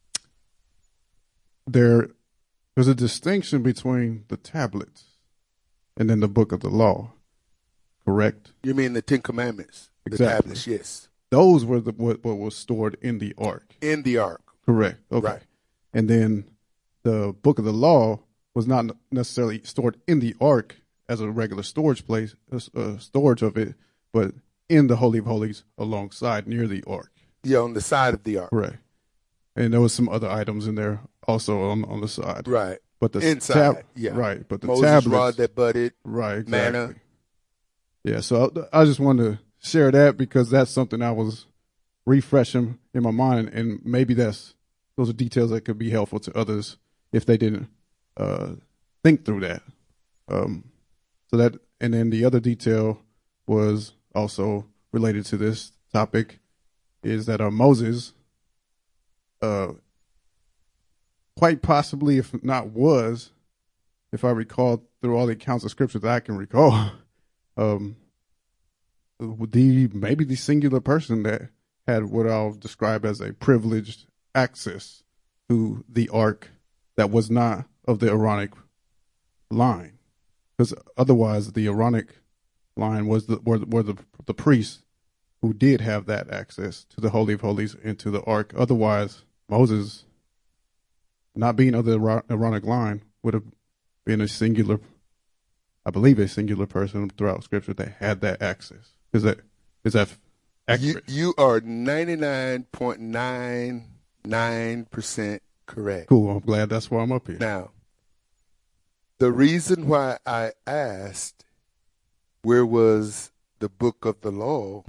there. There's a distinction between the tablets and then the book of the law, correct? You mean the Ten Commandments? Exactly. The tablets, yes. Those were the what, what was stored in the ark. In the ark. Correct. Okay. Right. And then the book of the law was not necessarily stored in the ark as a regular storage place, uh, storage of it, but in the Holy of Holies alongside near the ark. Yeah, on the side of the ark. Right. And there was some other items in there also on on the side. Right. But the inside, tab- yeah. Right. But the Moses tablets, rod that budded. right, exactly. Manna. Yeah. So I, I just wanted to share that because that's something I was refreshing in my mind, and maybe that's those are details that could be helpful to others if they didn't uh, think through that. Um, so that, and then the other detail was also related to this topic is that uh, Moses, uh, quite possibly, if not was, if I recall through all the accounts of scripture that I can recall, um, the maybe the singular person that had what I'll describe as a privileged access to the ark that was not of the Aaronic line, because otherwise the Aaronic line was the were, were the the priests who did have that access to the Holy of Holies and to the Ark. Otherwise, Moses, not being of the Aaronic line, would have been a singular, I believe a singular person throughout Scripture that had that access. Is that is that accurate? You, you are ninety-nine point nine nine percent correct. Cool. I'm glad that's why I'm up here. Now, the reason why I asked where was the book of the law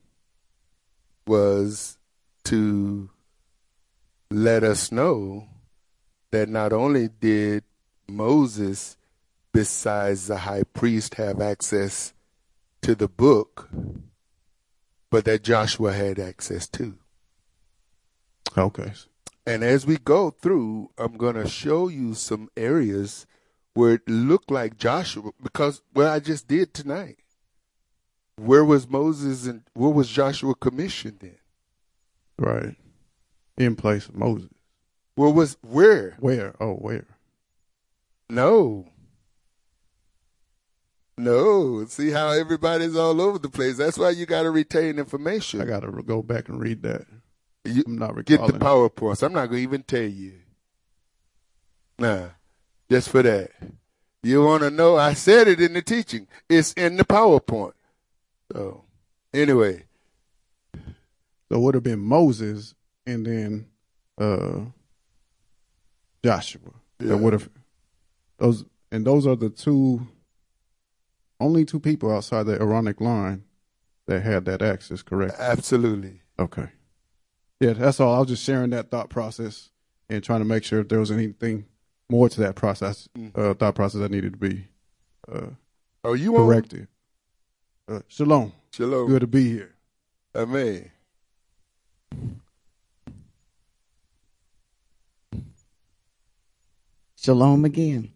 was to let us know that not only did Moses, besides the high priest, have access to the book, but that Joshua had access too. Okay. And as we go through, I'm going to show you some areas where it looked like Joshua, because what I just did tonight, where was Moses and where was Joshua commissioned in? Right. In place of Moses. Where was, where? Where? Oh, where? No. No. See how everybody's all over the place. That's why you got to retain information. I got to go back and read that. You I'm not get recalling. the PowerPoints. I'm not going to even tell you. Nah, just for that. You want to know? I said it in the teaching. It's in the PowerPoint. So, anyway. So it would have been Moses and then uh, Joshua. Yeah. That would have those, and those are the two, only two people outside the Aaronic line that had that access. Correct? Absolutely. Okay. Yeah, that's all. I was just sharing that thought process and trying to make sure if there was anything more to that process, uh, thought process that needed to be uh, oh, you corrected. Uh, shalom. Shalom. Good to be here. Amen. Shalom again.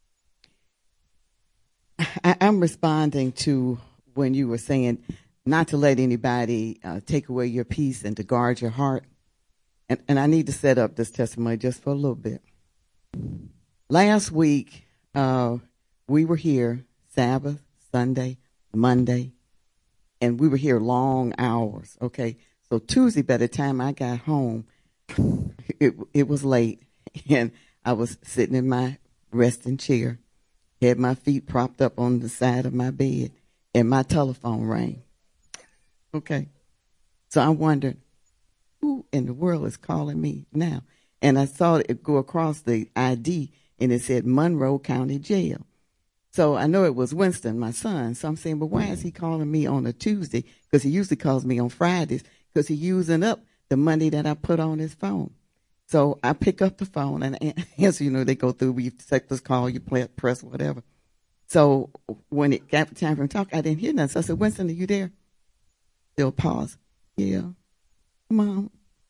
I, I'm responding to when you were saying not to let anybody uh, take away your peace and to guard your heart. And, and I need to set up this testimony just for a little bit. Last week, uh, we were here Sabbath, Sunday, Monday, and we were here long hours. Okay. So Tuesday, by the time I got home, it, it was late and I was sitting in my resting chair, had my feet propped up on the side of my bed, and my telephone rang. Okay. So I wondered, who in the world is calling me now? And I saw it go across the I D, and it said Monroe County Jail. So I know it was Winston, my son. So I'm saying, but why is he calling me on a Tuesday? Because he usually calls me on Fridays because he's using up the money that I put on his phone. So I pick up the phone and answer, you know, they go through, we take this call, you play it, press, whatever. So when it got time for him to talk, I didn't hear nothing. So I said, Winston, are you there? Still pause. Yeah. Mom.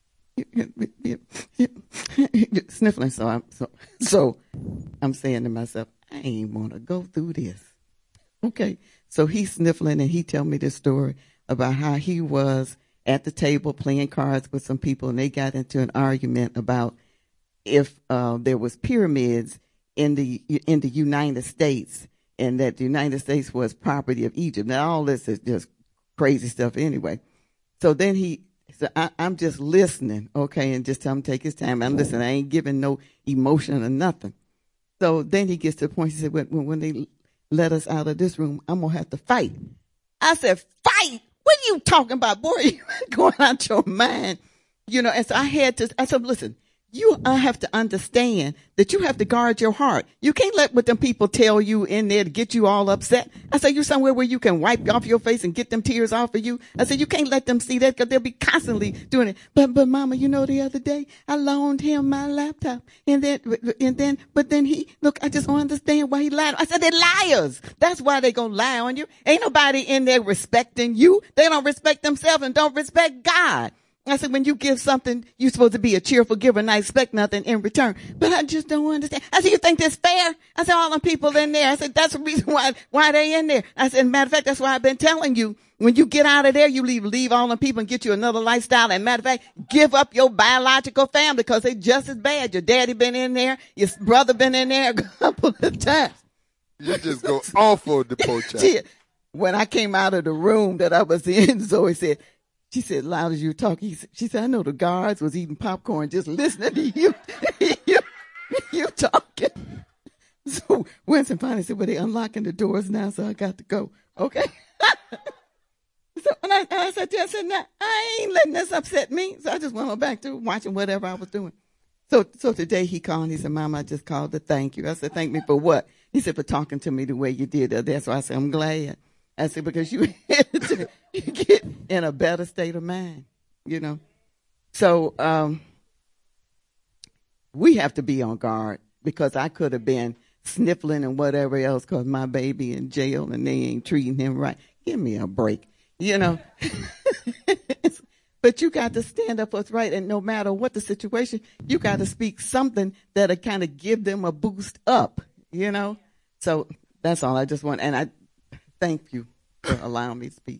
Sniffling. So I'm, so, so I'm saying to myself, I ain't want to go through this. Okay. So he's sniffling and he tell me this story about how he was at the table playing cards with some people, and they got into an argument about if uh, there was pyramids in the in the United States, and that the United States was property of Egypt. Now all this is just crazy stuff anyway. So then he, so I, I'm just listening, okay, and just tell him to take his time. I'm listening. I ain't giving no emotion or nothing. So then he gets to the point. He said, when, when they let us out of this room, I'm gonna have to fight. I said, fight? What are you talking about, boy? You going out your mind, you know? And so I had to. I said, listen, you I have to understand that you have to guard your heart. You can't let what them people tell you in there to get you all upset. I said, you somewhere where you can wipe off your face and get them tears off of you. I said, you can't let them see that because they'll be constantly doing it. But, but mama, you know, the other day I loaned him my laptop and then, and then, but then he, look, I just don't understand why he lied. I said, they're liars. That's why they gonna lie on you. Ain't nobody in there respecting you. They don't respect themselves and don't respect God. I said, when you give something, you're supposed to be a cheerful giver and I expect nothing in return. But I just don't understand. I said, you think that's fair? I said, all them people in there. I said, that's the reason why, why they in there. I said, matter of fact, that's why I've been telling you, when you get out of there, you leave, leave all them people and get you another lifestyle. And matter of fact, give up your biological family because they just as bad. Your daddy been in there. Your brother been in there a couple of times. You just go off on the poacher. When I came out of the room that I was in, Zoe said, she said, loud as you were talking, he said, she said, I know the guards was eating popcorn just listening to you, you, you talking. So Winston finally said, well, they unlocking the doors now, so I got to go. Okay. So and I, and I said to her, I said, nah, I ain't letting this upset me. So I just went on back to watching whatever I was doing. So so today he called and he said, Mama, I just called to thank you. I said, thank me for what? He said, for talking to me the way you did. That's why I said, I'm glad. I said, because you, you get in a better state of mind, you know. So um, we have to be on guard because I could have been sniffling and whatever else because my baby in jail and they ain't treating him right. Give me a break, you know. But you got to stand up for what's right, and no matter what the situation, you got to speak something that'll kind of give them a boost up, you know. So that's all I just want, and I thank you for allowing me to speak.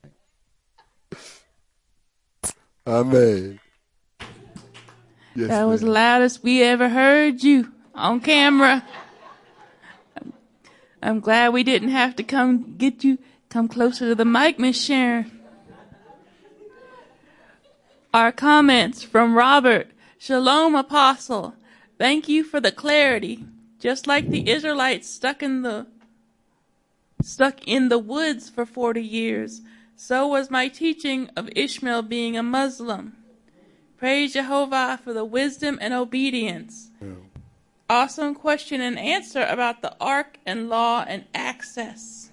Amen. Yes, that was the ma'am. loudest we ever heard you on camera. I'm glad we didn't have to come get you, come closer to the mic, Miss Sharon. Our comments from Robert. Shalom, Apostle. Thank you for the clarity. Just like the Israelites stuck in the stuck in the woods for forty years, so was my teaching of Ishmael being a Muslim. Praise Jehovah for the wisdom and obedience. Yeah. Awesome question and answer about the ark and law and access.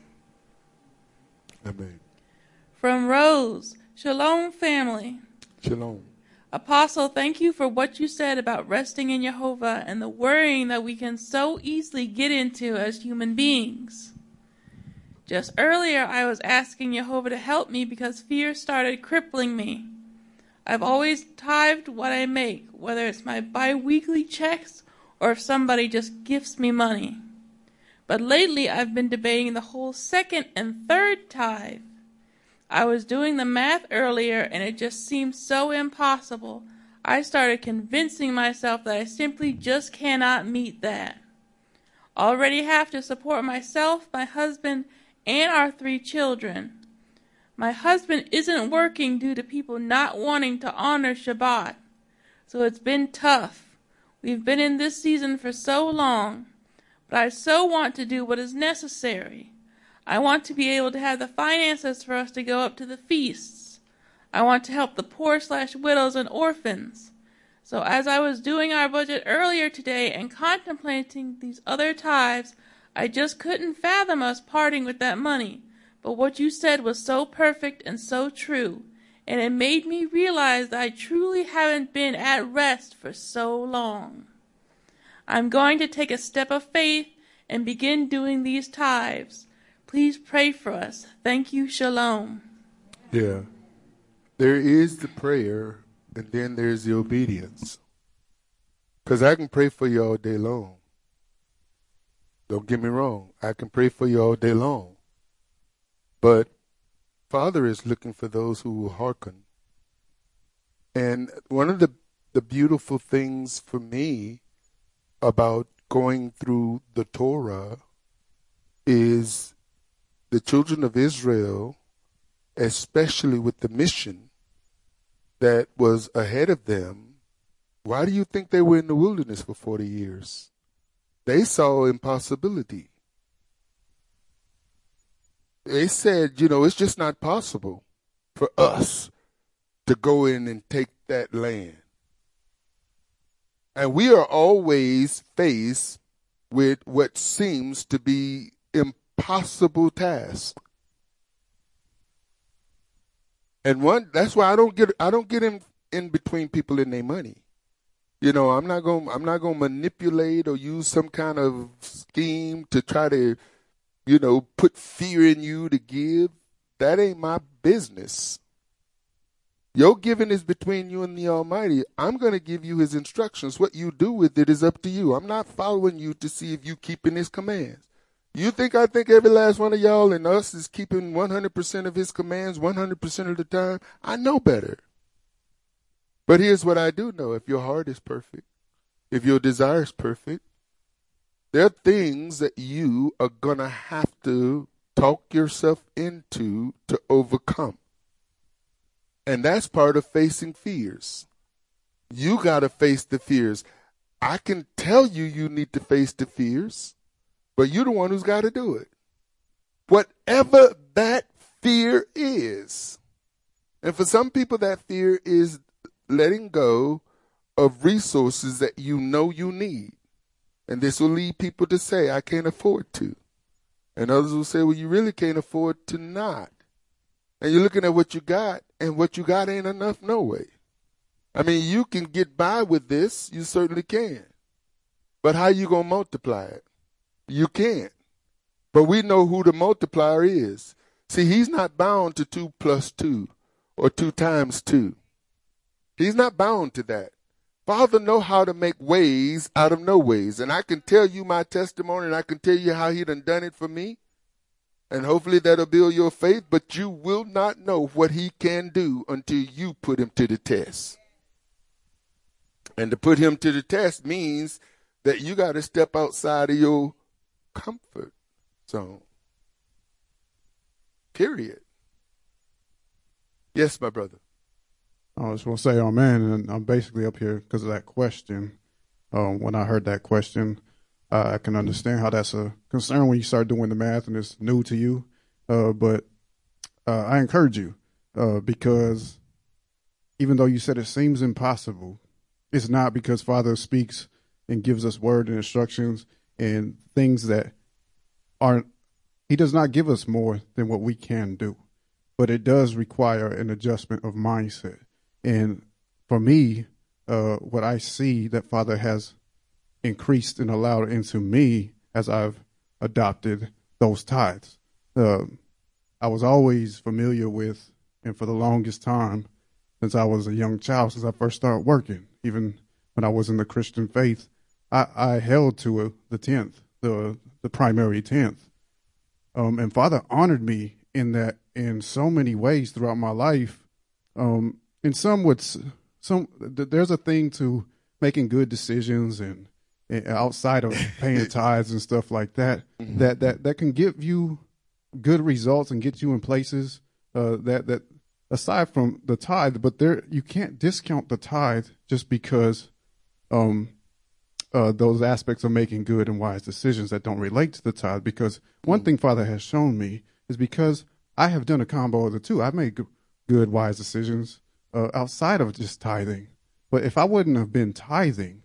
Amen. From Rose. Shalom, family. Shalom. Apostle, thank you for what you said about resting in Jehovah and the worrying that we can so easily get into as human beings. Just earlier, I was asking Jehovah to help me because fear started crippling me. I've always tithed what I make, whether it's my bi-weekly checks or if somebody just gifts me money. But lately, I've been debating the whole second and third tithe. I was doing the math earlier, and it just seemed so impossible. I started convincing myself that I simply just cannot meet that. Already have to support myself, my husband, and our three children. My husband isn't working due to people not wanting to honor Shabbat, so it's been tough. We've been in this season for so long, but I so want to do what is necessary. I want to be able to have the finances for us to go up to the feasts. I want to help the poor slash widows and orphans. So as I was doing our budget earlier today and contemplating these other tithes, I just couldn't fathom us parting with that money. But what you said was so perfect and so true, and it made me realize that I truly haven't been at rest for so long. I'm going to take a step of faith and begin doing these tithes. Please pray for us. Thank you. Shalom. Yeah. There is the prayer, and then there's the obedience. Because I can pray for you all day long. Don't get me wrong. I can pray for you all day long. But Father is looking for those who will hearken. And one of the, the beautiful things for me about going through the Torah is the children of Israel, especially with the mission that was ahead of them. Why do you think they were in the wilderness for forty years? They saw impossibility. They said, you know, it's just not possible for us to go in and take that land. And we are always faced with what seems to be impossible. Possible task. And one that's why I don't get I don't get in, in between people in their money. You know, I'm not going I'm not going to manipulate or use some kind of scheme to try to, you know, put fear in you to give. That ain't my business. Your giving is between you and the Almighty. I'm going to give you his instructions. What you do with it is up to you. I'm not following you to see if you keeping his commands. You think I think every last one of y'all and us is keeping one hundred percent of his commands one hundred percent of the time? I know better. But here's what I do know. If your heart is perfect, if your desire is perfect, there are things that you are going to have to talk yourself into to overcome. And that's part of facing fears. You got to face the fears. I can tell you you need to face the fears, but you're the one who's got to do it. Whatever that fear is. And for some people, that fear is letting go of resources that you know you need. And this will lead people to say, I can't afford to. And others will say, well, you really can't afford to not. And you're looking at what you got, and what you got ain't enough, no way. I mean, you can get by with this. You certainly can. But how you going to multiply it? You can't. But we know who the multiplier is. See, he's not bound to two plus two or two times two. He's not bound to that. Father know how to make ways out of no ways. And I can tell you my testimony, and I can tell you how he done done it for me. And hopefully that'll build your faith. But you will not know what he can do until you put him to the test. And to put him to the test means that you got to step outside of your comfort zone. Period. Yes, my brother. I just want to say, oh man, and I'm basically up here because of that question. Um, when I heard that question, uh, I can understand how that's a concern when you start doing the math and it's new to you. Uh, but uh, I encourage you uh, because even though you said it seems impossible, it's not, because Father speaks and gives us word and instructions and things that aren't, he does not give us more than what we can do, but it does require an adjustment of mindset. And for me, uh, what I see that Father has increased and allowed into me as I've adopted those tithes. Uh, I was always familiar with, and for the longest time, since I was a young child, since I first started working, even when I was in the Christian faith, I, I held to a, the tenth, the the primary tenth. Um, and Father honored me in that in so many ways throughout my life. Um, and some would, some there's a thing to making good decisions and, and outside of paying tithes and stuff like that, mm-hmm. that that that can give you good results and get you in places uh, that that. Aside from the tithe, but there you can't discount the tithe just because um, uh, those aspects of making good and wise decisions that don't relate to the tithe. Because one thing Father has shown me is because I have done a combo of the two. I've made good, wise decisions uh, outside of just tithing. But if I wouldn't have been tithing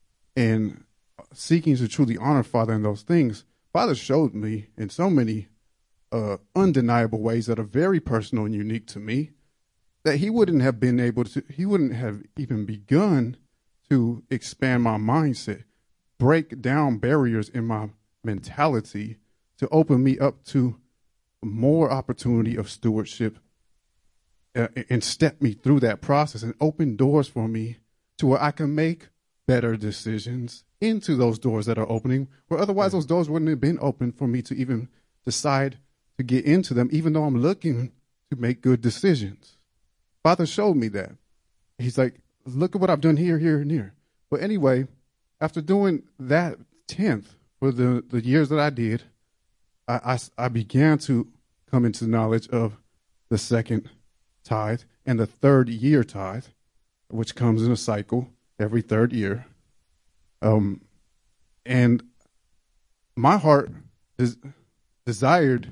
and seeking to truly honor Father in those things, Father showed me in so many uh, undeniable ways that are very personal and unique to me, that he wouldn't have been able to, he wouldn't have even begun to expand my mindset, break down barriers in my mentality to open me up to more opportunity of stewardship uh, and step me through that process and open doors for me to where I can make better decisions into those doors that are opening, where otherwise those doors wouldn't have been open for me to even decide to get into them, even though I'm looking to make good decisions. Father showed me that. He's like, look at what I've done here, here, and here. But anyway, after doing that tenth for the, the years that I did, I, I, I began to come into knowledge of the second tithe and the third year tithe, which comes in a cycle every third year. Um, and my heart is desired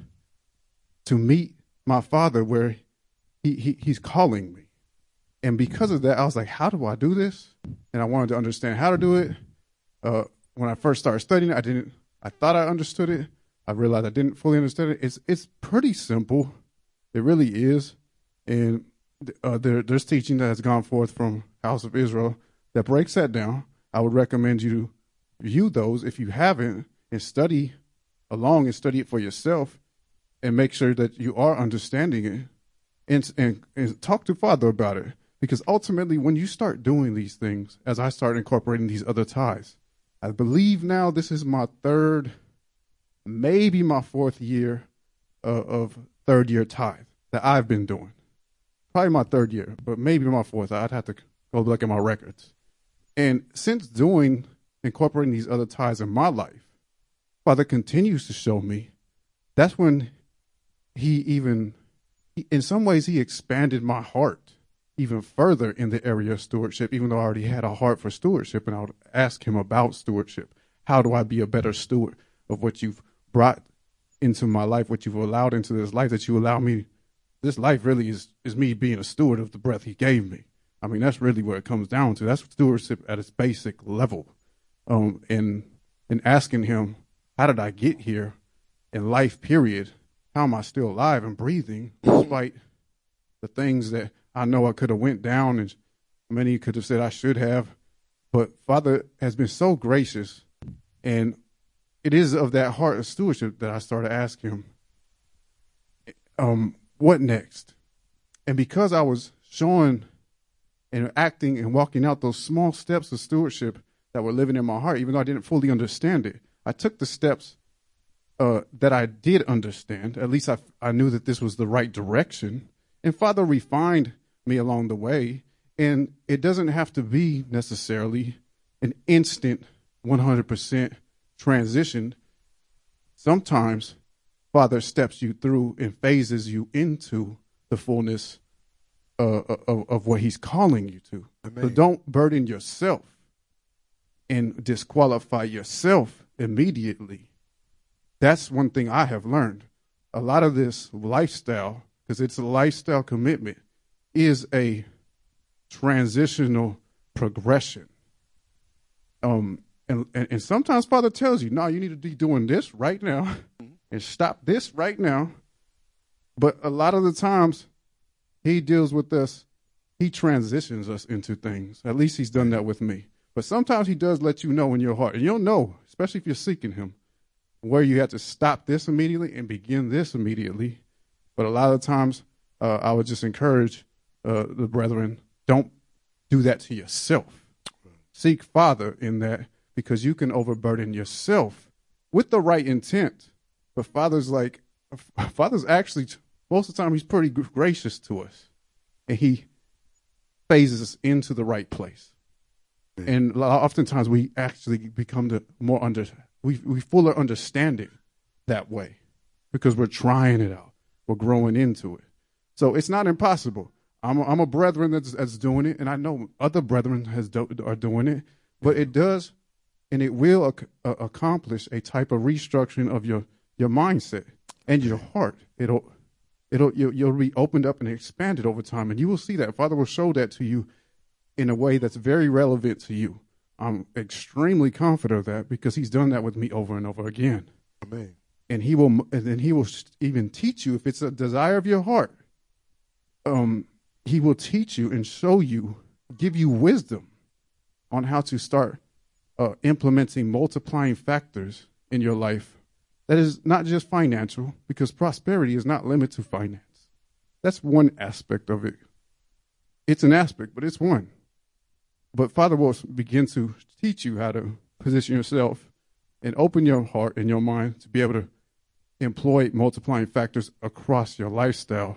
to meet my Father where He, he he's calling me. And because of that, I was like, how do I do this? And I wanted to understand how to do it. Uh, when I first started studying it, I didn't, I thought I understood it. I realized I didn't fully understand it. It's, it's pretty simple. It really is. And uh, there, there's teaching that has gone forth from House of Israel that breaks that down. I would recommend you view those if you haven't and study along and study it for yourself and make sure that you are understanding it. And, and and talk to Father about it, because ultimately when you start doing these things, as I start incorporating these other tithes, I believe now this is my third, maybe my fourth year uh, of third year tithe that I've been doing. Probably my third year, but maybe my fourth. I'd have to go look at my records. And since doing, incorporating these other tithes in my life, Father continues to show me. That's when he even... in some ways, he expanded my heart even further in the area of stewardship, even though I already had a heart for stewardship, and I would ask him about stewardship. How do I be a better steward of what you've brought into my life, what you've allowed into this life, that you allow me? This life really is, is me being a steward of the breath he gave me. I mean, that's really where it comes down to. That's stewardship at its basic level. Um, and, and asking him, how did I get here in life, period? How am I still alive and breathing despite the things that I know I could have went down and many could have said I should have? But Father has been so gracious, and it is of that heart of stewardship that I started asking him, um, what next? And because I was showing and acting and walking out those small steps of stewardship that were living in my heart, even though I didn't fully understand it, I took the steps uh, that I did understand. At least I, I knew that this was the right direction. And Father refined me along the way. And it doesn't have to be necessarily an instant one hundred percent transition. Sometimes Father steps you through and phases you into the fullness uh, of, of what he's calling you to. Amen. So don't burden yourself and disqualify yourself immediately. That's one thing I have learned. A lot of this lifestyle, because it's a lifestyle commitment, is a transitional progression. Um, and, and, and sometimes Father tells you, no, you need to be doing this right now and stop this right now. But a lot of the times he deals with us, he transitions us into things. At least he's done that with me. But sometimes he does let you know in your heart, and you'll know, especially if you're seeking him, where you have to stop this immediately and begin this immediately. But a lot of times uh, I would just encourage uh, the brethren, don't do that to yourself. Seek Father in that, because you can overburden yourself with the right intent. But Father's like, Father's actually, most of the time, he's pretty gracious to us. And he phases us into the right place. Yeah. And oftentimes we actually become the more under, we, we fuller understand it that way because we're trying it out. We're growing into it. So it's not impossible. I'm a, I'm a brethren that's, that's doing it, and I know other brethren has do, are doing it, but it does, and it will ac- uh, accomplish a type of restructuring of your, your mindset and your heart. It'll, it'll, you'll, you'll be opened up and expanded over time, and you will see that. Father will show that to you in a way that's very relevant to you. I'm extremely confident of that because he's done that with me over and over again. Amen. And he will, and then he will even teach you if it's a desire of your heart. Um, he will teach you and show you, give you wisdom on how to start uh, implementing multiplying factors in your life. That is not just financial, because prosperity is not limited to finance. That's one aspect of it. It's an aspect, but it's one. But Father will begin to teach you how to position yourself and open your heart and your mind to be able to employ multiplying factors across your lifestyle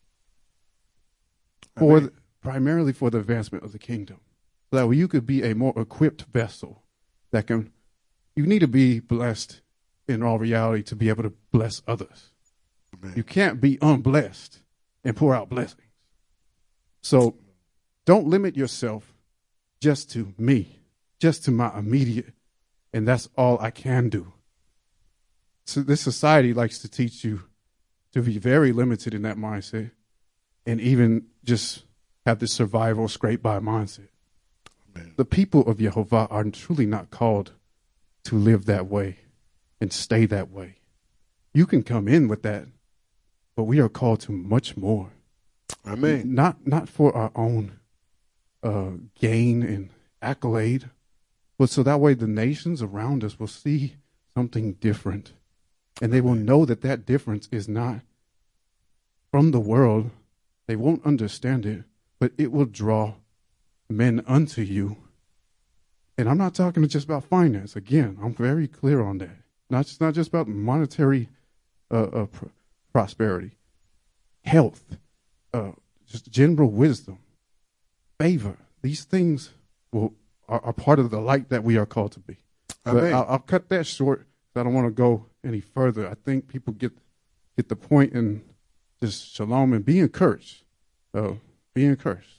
for the, primarily for the advancement of the kingdom. So that way you could be a more equipped vessel that can, you need to be blessed in all reality to be able to bless others. Amen. You can't be unblessed and pour out blessings. So don't limit yourself just to me, just to my immediate, and that's all I can do. So this society likes to teach you to be very limited in that mindset and even just have this survival scrape by mindset. Amen. The people of Yehovah are truly not called to live that way and stay that way. You can come in with that, but we are called to much more. Amen. Not not for our own uh, gain and accolade, but so that way the nations around us will see something different. And they will know that that difference is not from the world. They won't understand it, but it will draw men unto you. And I'm not talking just about finance. Again, I'm very clear on that. Not just, not just about monetary uh, uh, pr- prosperity, health, uh, just general wisdom, favor. These things will are, are part of the light that we are called to be. But I'll, I'll cut that short. I don't want to go any further. I think people get get the point, and just shalom and be encouraged. So be encouraged.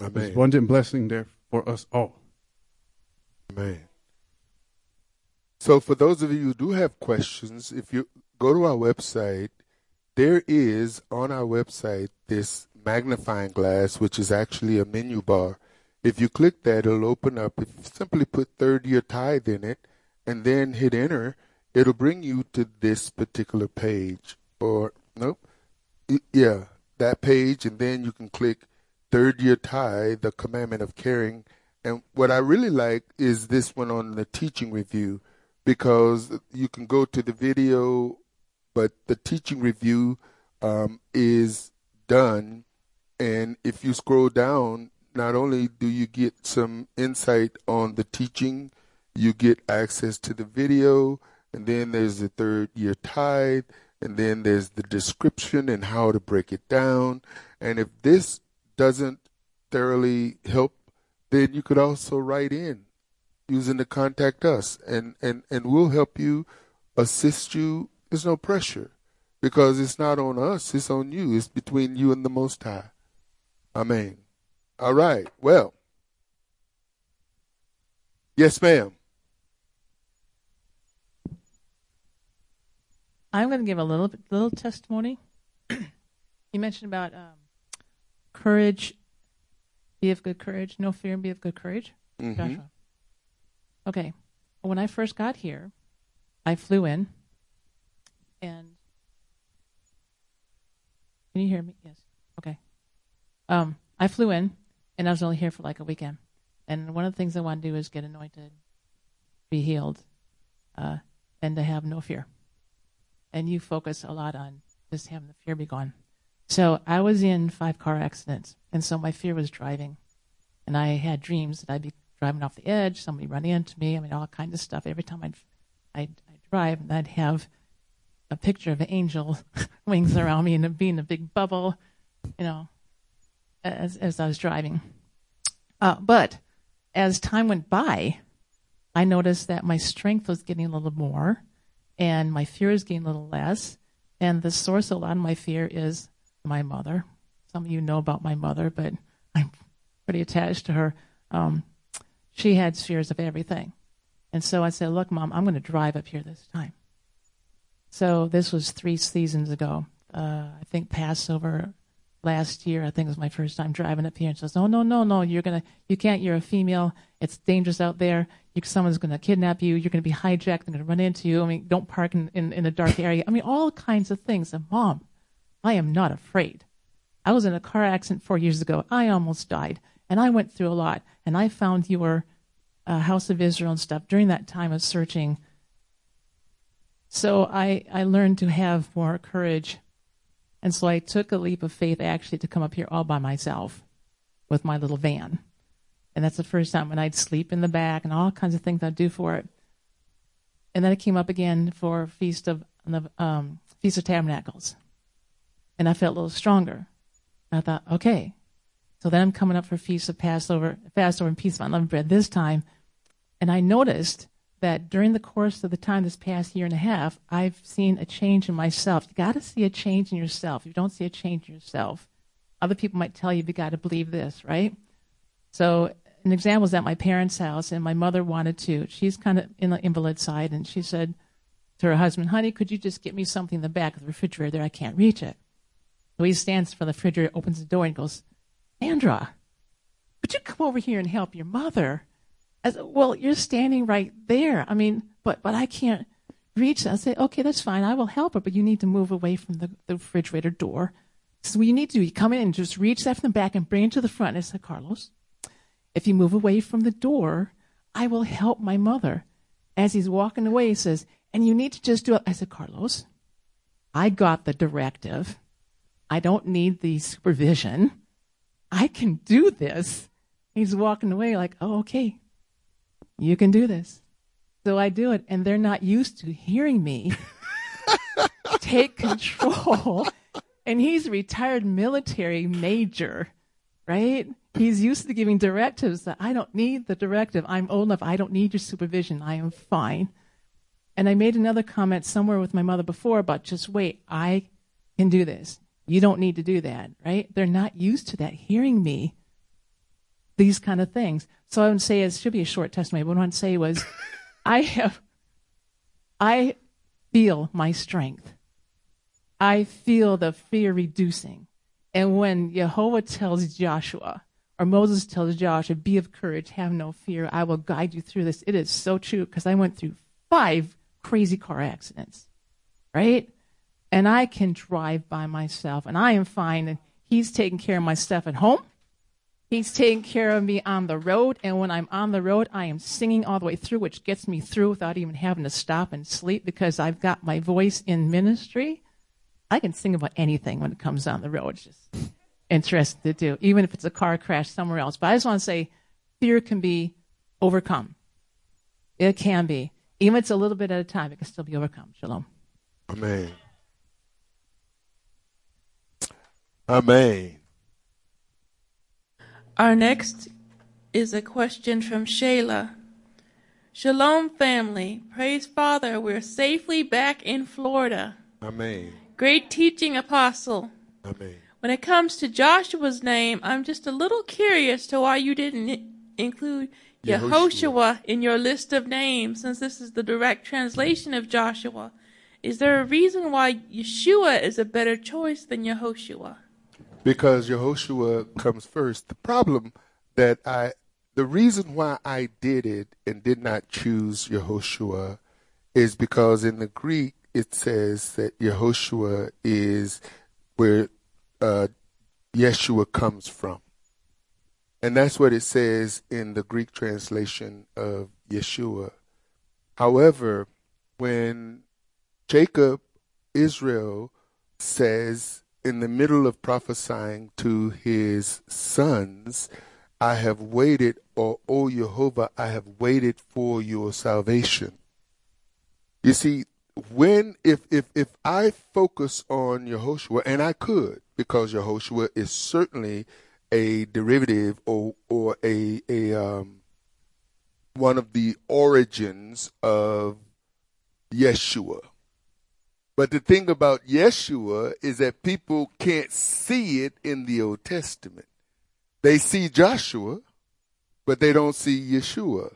Amen. There's abundant blessing there for us all. Amen. So for those of you who do have questions, if you go to our website, there is on our website this magnifying glass, which is actually a menu bar. If you click that, it'll open up. If you simply put third year tithe in it and then hit enter, it'll bring you to this particular page. Or, nope, yeah, that page, and then you can click third year tithe, the commandment of caring. And what I really like is this one on the teaching review, because you can go to the video, but the teaching review um, is done. And if you scroll down, not only do you get some insight on the teaching, you get access to the video, and then there's the third year tithe, and then there's the description and how to break it down. And if this doesn't thoroughly help, then you could also write in using the contact us, and, and, and we'll help you, assist you. There's no pressure, because it's not on us, it's on you. It's between you and the Most High. Amen. All right. Well, yes, ma'am. I'm going to give a little little testimony. You mentioned about um, courage, be of good courage, no fear, and be of good courage. Mm-hmm. Joshua. Okay. When I first got here, I flew in, and can you hear me? Yes. Okay. Um, I flew in, and I was only here for like a weekend. And one of the things I want to do is get anointed, be healed, uh, and to have no fear. And you focus a lot on just having the fear be gone. So I was in five car accidents, and so my fear was driving. And I had dreams that I'd be driving off the edge, somebody run into me, I mean, all kinds of stuff. Every time I'd, I'd, I'd drive, and I'd have a picture of an angel wings around me and it being a big bubble, you know, as as I was driving. Uh, but as time went by, I noticed that my strength was getting a little more, and my fear is getting a little less. And the source of a lot of my fear is my mother. Some of you know about my mother, but I'm pretty attached to her. Um, she had fears of everything. And so I said, look, Mom, I'm going to drive up here this time. So this was three seasons ago. Uh, I think Passover last year, I think it was my first time driving up here. And she says, no, no, no, no, you're gonna, you can't, you're a female. It's dangerous out there. You, someone's going to kidnap you. You're going to be hijacked. They're going to run into you. I mean, don't park in, in, in a dark area. I mean, all kinds of things. And Mom, I am not afraid. I was in a car accident four years ago. I almost died. And I went through a lot. And I found your uh, House of Israel and stuff during that time of searching. So I, I learned to have more courage. And so I took a leap of faith actually to come up here all by myself with my little van. And that's the first time when I'd sleep in the back and all kinds of things I'd do for it. And then I came up again for Feast of um, Feast of Tabernacles. And I felt a little stronger. And I thought, okay. So then I'm coming up for Feast of Passover, Passover and Feast of Unleavened Bread this time. And I noticed that during the course of the time this past year and a half, I've seen a change in myself. You got to see a change in yourself. If you don't see a change in yourself, other people might tell you, you got to believe this, right? So an example is at my parents' house, and my mother wanted to. She's kind of in the invalid side, and she said to her husband, honey, could you just get me something in the back of the refrigerator there? I can't reach it. So he stands for the refrigerator, opens the door, and goes, Sandra, could you come over here and help your mother? I said, well, you're standing right there. I mean, but but I can't reach that. I say, okay, that's fine. I will help her, but you need to move away from the, the refrigerator door. So what you need to do, you come in and just reach that from the back and bring it to the front. And I said, Carlos, if you move away from the door, I will help my mother. As he's walking away, he says, and you need to just do it. I said, Carlos, I got the directive. I don't need the supervision. I can do this. He's walking away like, oh, okay. You can do this. So I do it, and they're not used to hearing me take control. And he's a retired military major, right? He's used to giving directives that I don't need the directive. I'm old enough. I don't need your supervision. I am fine. And I made another comment somewhere with my mother before about just wait, I can do this. You don't need to do that, right? They're not used to that, hearing me these kind of things. So I would say it should be a short testimony, but what I want to say was I have, I feel my strength. I feel the fear reducing. And when Jehovah tells Joshua, or Moses tells Joshua, be of courage, have no fear, I will guide you through this. It is so true, because I went through five crazy car accidents, right? And I can drive by myself, and I am fine. And he's taking care of my stuff at home. He's taking care of me on the road. And when I'm on the road, I am singing all the way through, which gets me through without even having to stop and sleep, because I've got my voice in ministry. I can sing about anything when it comes down the road. It's just interesting to do, even if it's a car crash somewhere else. But I just want to say, fear can be overcome. It can be. Even if it's a little bit at a time, it can still be overcome. Shalom. Amen. Amen. Our next is a question from Shayla. Shalom, family. Praise Father, we're safely back in Florida. Amen. Great teaching, Apostle. Amen. When it comes to Joshua's name, I'm just a little curious to why you didn't i- include Yehoshua. Yehoshua in your list of names, since this is the direct translation of Joshua. Is there a reason why Yeshua is a better choice than Yehoshua? Because Yehoshua comes first. The problem that I, the reason why I did it and did not choose Yehoshua is because in the Greek it says that Yehoshua is where uh, Yeshua comes from. And that's what it says in the Greek translation of Yeshua. However, when Jacob, Israel, says in the middle of prophesying to his sons, I have waited, or O Jehovah, I have waited for your salvation. You see, when, if, if, if I focus on Yehoshua, and I could, because Yehoshua is certainly a derivative or, or a, a, um, one of the origins of Yeshua. But the thing about Yeshua is that people can't see it in the Old Testament. They see Joshua, but they don't see Yeshua.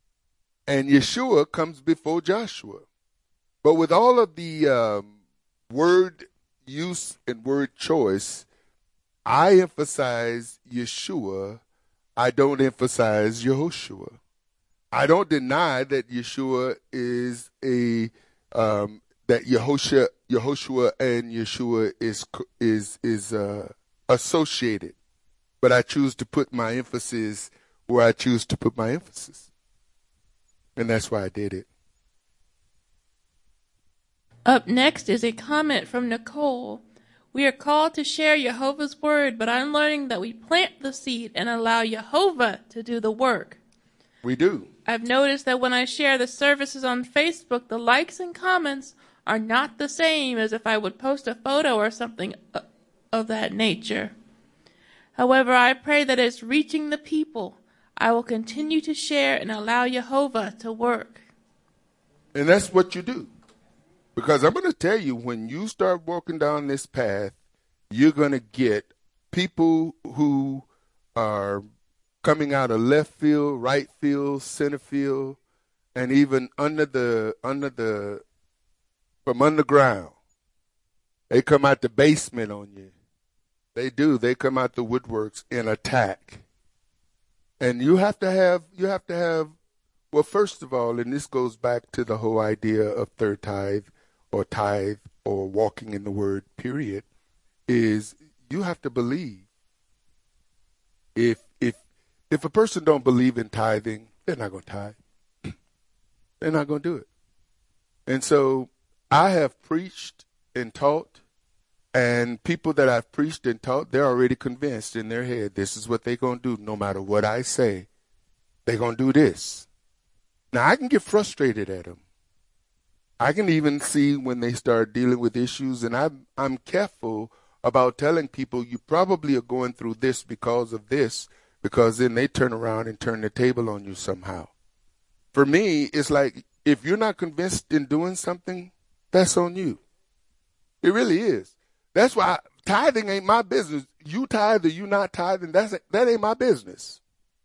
And Yeshua comes before Joshua. But with all of the um, word use and word choice, I emphasize Yeshua. I don't emphasize Yehoshua. I don't deny that Yeshua is a um, that Yehoshua, Yehoshua and Yeshua is is is uh, associated, but I choose to put my emphasis where I choose to put my emphasis, and that's why I did it. Up next is a comment from Nicole. We are called to share Jehovah's word, but I'm learning that we plant the seed and allow Jehovah to do the work. We do. I've noticed that when I share the services on Facebook, the likes and comments are not the same as if I would post a photo or something of that nature. However, I pray that it's reaching the people. I will continue to share and allow Jehovah to work. And that's what you do. Because I'm going to tell you, when you start walking down this path, you're going to get people who are coming out of left field, right field, center field, and even under the under the from underground. They come out the basement on you. They do. They come out the woodworks and attack. And you have to have you have to have well, first of all, and this goes back to the whole idea of third tithe or tithe or walking in the word, period, is you have to believe. If if if a person don't believe in tithing, they're not going to tithe. They're not going to do it. And so I have preached and taught, and people that I've preached and taught, they're already convinced in their head, this is what they're going to do. No matter what I say, they're going to do this. Now, I can get frustrated at them. I can even see when they start dealing with issues, and I'm, I'm careful about telling people you probably are going through this because of this, because then they turn around and turn the table on you somehow. For me, it's like, if you're not convinced in doing something, that's on you. It really is. That's why tithing ain't my business. You tithe or you not tithing, that's, that ain't my business.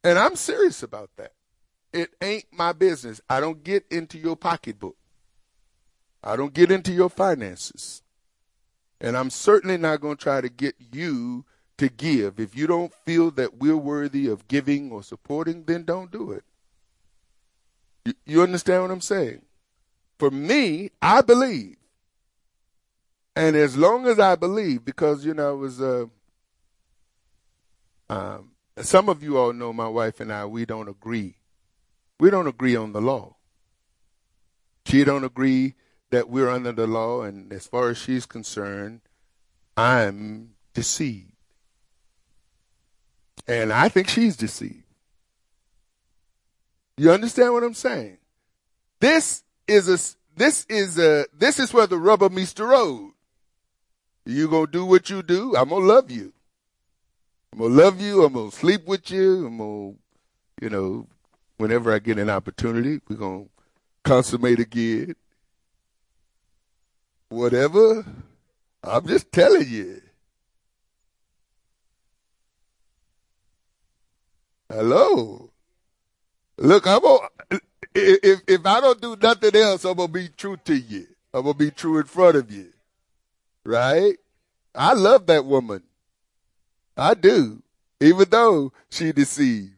And I'm serious about that. It ain't my business. I don't get into your pocketbook. I don't get into your finances. And I'm certainly not going to try to get you to give. If you don't feel that we're worthy of giving or supporting, then don't do it. You, you understand what I'm saying? For me, I believe. And as long as I believe, because, you know, it was, uh, um, some of you all know my wife and I, we don't agree. We don't agree on the law. She don't agree that we're under the law, and as far as she's concerned, I'm deceived. And I think she's deceived. You understand what I'm saying? This is a this is a this is where the rubber meets the road. You gonna do what you do, I'm gonna love you. I'm gonna love you, I'm gonna sleep with you, I'm gonna, you know, whenever I get an opportunity, we're gonna consummate again. Whatever, I'm just telling you. Hello. Look, I'm gonna, if if I don't do nothing else, I'm gonna be true to you. I'm gonna be true in front of you, right? I love that woman. I do, even though she deceived.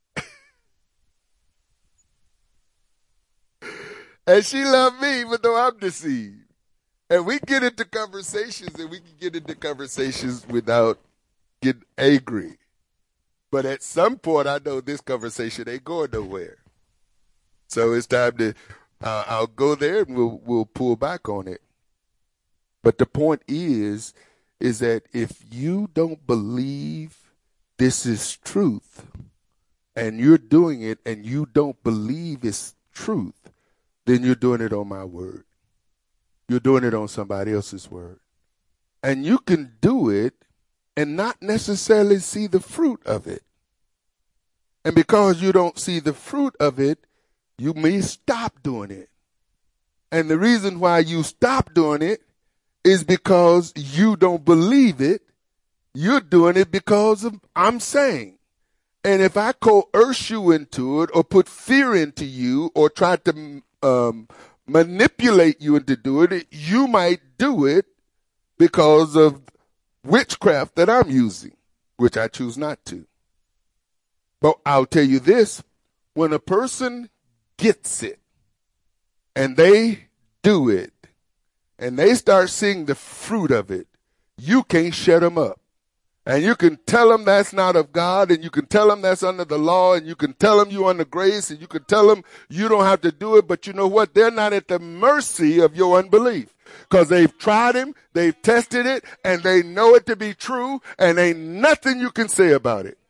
And she loved me, even though I'm deceived. And we get into conversations, and we can get into conversations without getting angry. But at some point, I know this conversation ain't going nowhere. So it's time to, uh, I'll go there and we'll we'll pull back on it. But the point is, is that if you don't believe this is truth, and you're doing it, and you don't believe it's truth, then you're doing it on my word. You're doing it on somebody else's word. And you can do it and not necessarily see the fruit of it. And because you don't see the fruit of it, you may stop doing it. And the reason why you stop doing it is because you don't believe it. You're doing it because of I'm saying. And if I coerce you into it or put fear into you or try to um, manipulate you into doing it, you might do it because of witchcraft that I'm using, which I choose not to. But I'll tell you this, when a person gets it and they do it and they start seeing the fruit of it, you can't shut them up. And you can tell them that's not of God, and you can tell them that's under the law, and you can tell them you're under grace, and you can tell them you don't have to do it, but you know what? They're not at the mercy of your unbelief because they've tried him, they've tested it, and they know it to be true, and ain't nothing you can say about it.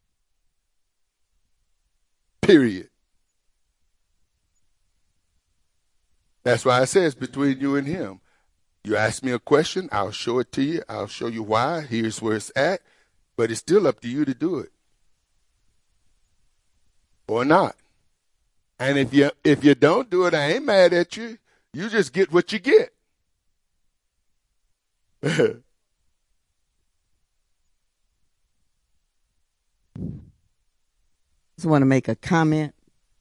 Period. That's why I say it's between you and him. You ask me a question, I'll show it to you. I'll show you why. Here's where it's at. But it's still up to you to do it. Or not. And if you if you don't do it, I ain't mad at you. You just get what you get. Just want to make a comment.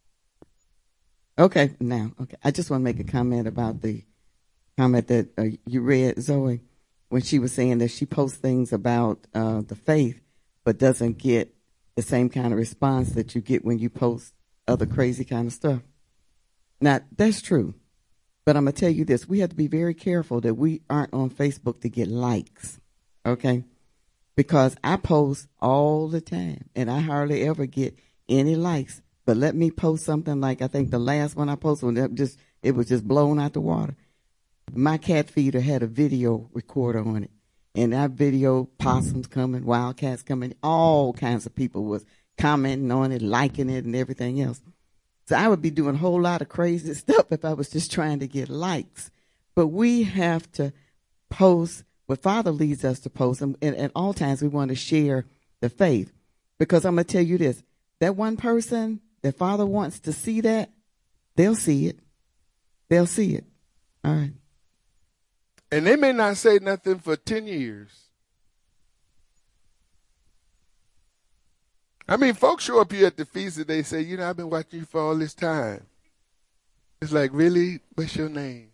Okay, now, okay. I just want to make a comment about the comment that uh, you read, Zoe, when she was saying that she posts things about uh, the faith, but doesn't get the same kind of response that you get when you post other crazy kind of stuff. Now, that's true. But I'm going to tell you this. We have to be very careful that we aren't on Facebook to get likes, okay? Because I post all the time, and I hardly ever get any likes. But let me post something like I think the last one I posted, it, just, it was just blown out the water. My cat feeder had a video recorder on it. And that video, possums coming, wildcats coming, all kinds of people was commenting on it, liking it, and everything else. So I would be doing a whole lot of crazy stuff if I was just trying to get likes. But we have to post what Father leads us to post. And at all times, we want to share the faith. Because I'm going to tell you this, that one person that Father wants to see that, they'll see it. They'll see it. All right. And they may not say nothing for ten years. I mean, folks show up here at the feast and they say, you know, I've been watching you for all this time. It's like, really? What's your name?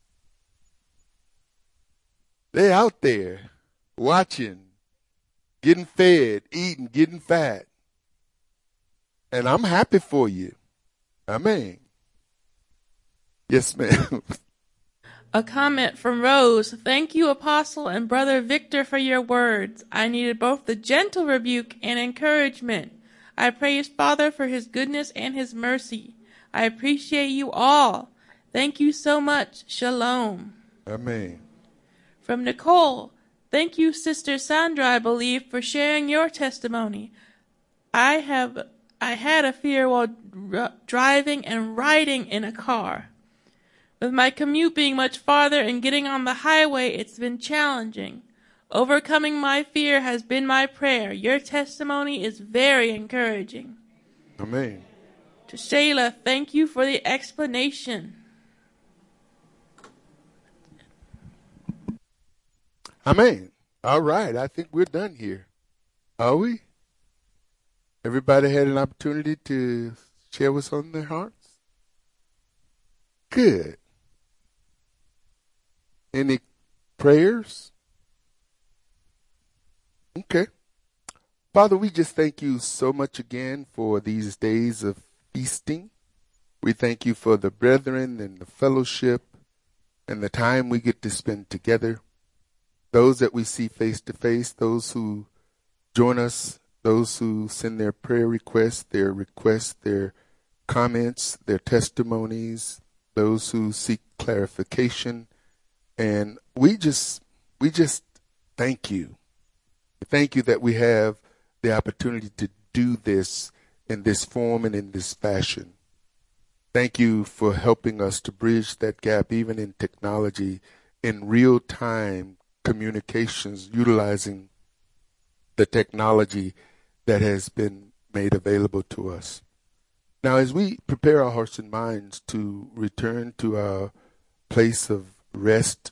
They're out there watching, getting fed, eating, getting fat. And I'm happy for you. Amen. Yes, ma'am. A comment from Rose. Thank you, Apostle and Brother Victor, for your words. I needed both the gentle rebuke and encouragement. I praise Father for his goodness and his mercy. I appreciate you all. Thank you so much. Shalom. Amen. From Nicole. Thank you, Sister Sandra, I believe, for sharing your testimony. I have I had a fear while r- driving and riding in a car. With my commute being much farther and getting on the highway, it's been challenging. Overcoming my fear has been my prayer. Your testimony is very encouraging. Amen. To Shayla, thank you for the explanation. Amen. All right. I think we're done here. Are we? Everybody had an opportunity to share what's on their hearts? Good. Any prayers? Okay. Father, we just thank you so much again for these days of feasting. We thank you for the brethren and the fellowship and the time we get to spend together. Those that we see face to face, those who join us, those who send their prayer requests, their requests, their comments, their testimonies, those who seek clarification. And we just, we just thank you. Thank you that we have the opportunity to do this in this form and in this fashion. Thank you for helping us to bridge that gap, even in technology, in real-time communications, utilizing the technology that has been made available to us. Now, as we prepare our hearts and minds to return to our place of rest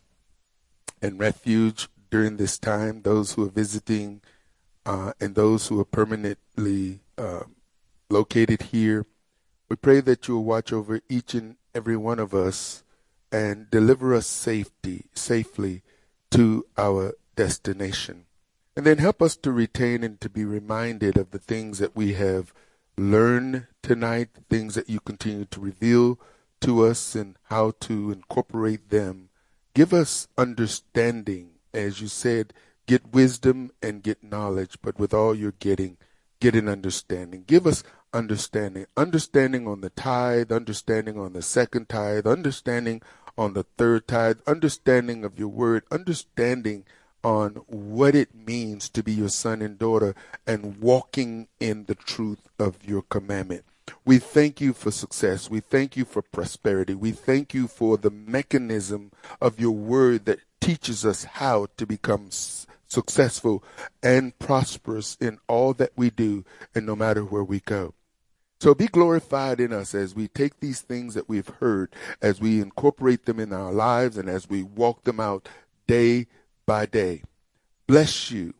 and refuge during this time, those who are visiting uh, and those who are permanently uh, located here, we pray that you will watch over each and every one of us and deliver us safety, safely to our destination. And then help us to retain and to be reminded of the things that we have learned tonight, things that you continue to reveal to us and how to incorporate them. Give us understanding. As you said, get wisdom and get knowledge, but with all you're getting, get an understanding. Give us understanding. Understanding on the tithe, understanding on the second tithe, understanding on the third tithe, understanding of your word, understanding on what it means to be your son and daughter and walking in the truth of your commandment. We thank you for success. We thank you for prosperity. We thank you for the mechanism of your word that teaches us how to become s- successful and prosperous in all that we do and no matter where we go. So be glorified in us as we take these things that we've heard, as we incorporate them in our lives and as we walk them out day by day. Bless you.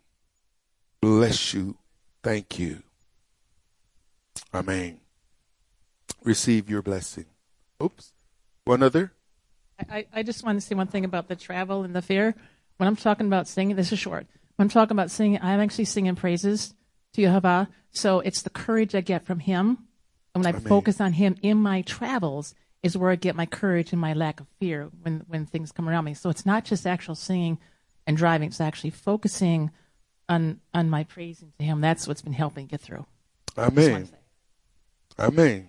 Bless you. Thank you. Amen. Receive your blessing. Oops. One other. I, I just want to say one thing about the travel and the fear. When I'm talking about singing, this is short. When I'm talking about singing, I'm actually singing praises to Yehovah. So it's the courage I get from him. And when I Amen. focus on him in my travels is where I get my courage and my lack of fear when, when things come around me. So it's not just actual singing and driving. It's actually focusing on on my praising to him. That's what's been helping get through. Amen. Amen.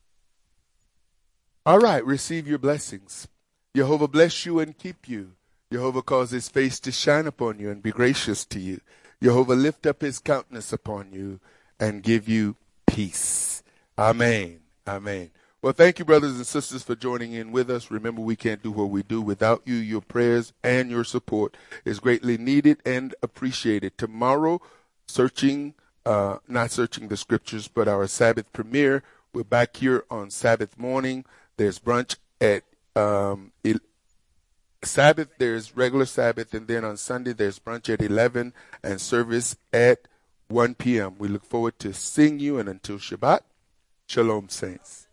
All right. Receive your blessings. Jehovah bless you and keep you. Jehovah cause his face to shine upon you and be gracious to you. Jehovah lift up his countenance upon you and give you peace. Amen. Amen. Well, thank you, brothers and sisters, for joining in with us. Remember, we can't do what we do without you. Your prayers and your support is greatly needed and appreciated. Tomorrow, searching, uh, not searching the scriptures, but our Sabbath premiere. We're back here on Sabbath morning. There's brunch at um, el- Sabbath, there's regular Sabbath, and then on Sunday, there's brunch at eleven and service at one p.m. We look forward to seeing you, and until Shabbat, Shalom, saints.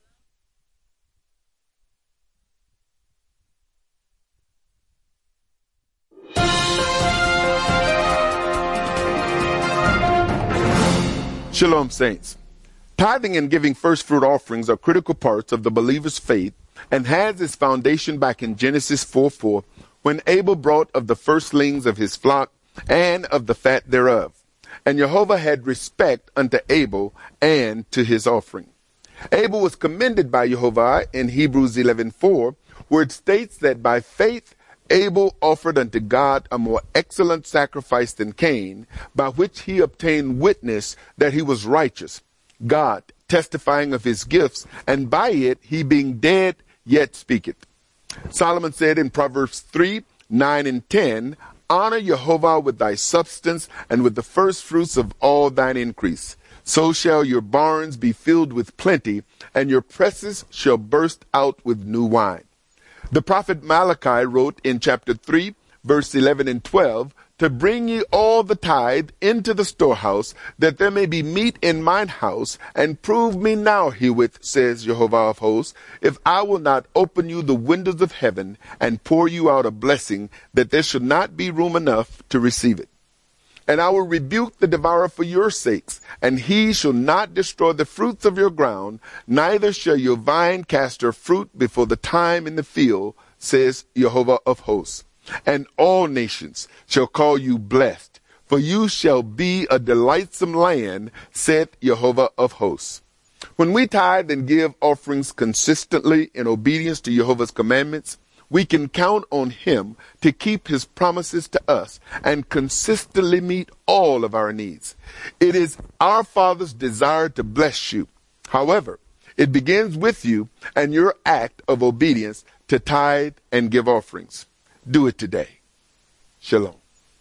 Shalom, saints. Tithing and giving first fruit offerings are critical parts of the believer's faith and has its foundation back in Genesis four four, when Abel brought of the firstlings of his flock and of the fat thereof. And Jehovah had respect unto Abel and to his offering. Abel was commended by Jehovah in Hebrews eleven four, where it states that by faith Abel offered unto God a more excellent sacrifice than Cain, by which he obtained witness that he was righteous, God testifying of his gifts, and by it he being dead yet speaketh. Solomon said in Proverbs three, nine and ten, honor Jehovah with thy substance and with the first fruits of all thine increase. So shall your barns be filled with plenty, and your presses shall burst out with new wine. The prophet Malachi wrote in chapter three, verse eleven and twelve, to bring ye all the tithe into the storehouse, that there may be meat in mine house, and prove me now herewith, says Jehovah of hosts, if I will not open you the windows of heaven, and pour you out a blessing, that there should not be room enough to receive it. And I will rebuke the devourer for your sakes, and he shall not destroy the fruits of your ground, neither shall your vine cast her fruit before the time in the field, says Jehovah of hosts. And all nations shall call you blessed, for you shall be a delightsome land, saith Jehovah of hosts. When we tithe and give offerings consistently in obedience to Jehovah's commandments, we can count on him to keep his promises to us and consistently meet all of our needs. It is our Father's desire to bless you. However, it begins with you and your act of obedience to tithe and give offerings. Do it today. Shalom.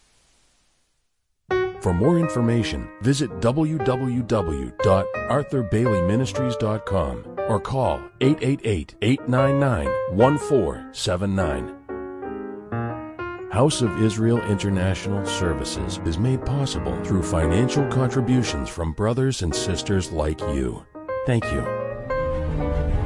For more information, visit w w w dot arthur bailey ministries dot com or call eight eight eight, eight nine nine, one four seven nine. House of Israel International Services is made possible through financial contributions from brothers and sisters like you. Thank you.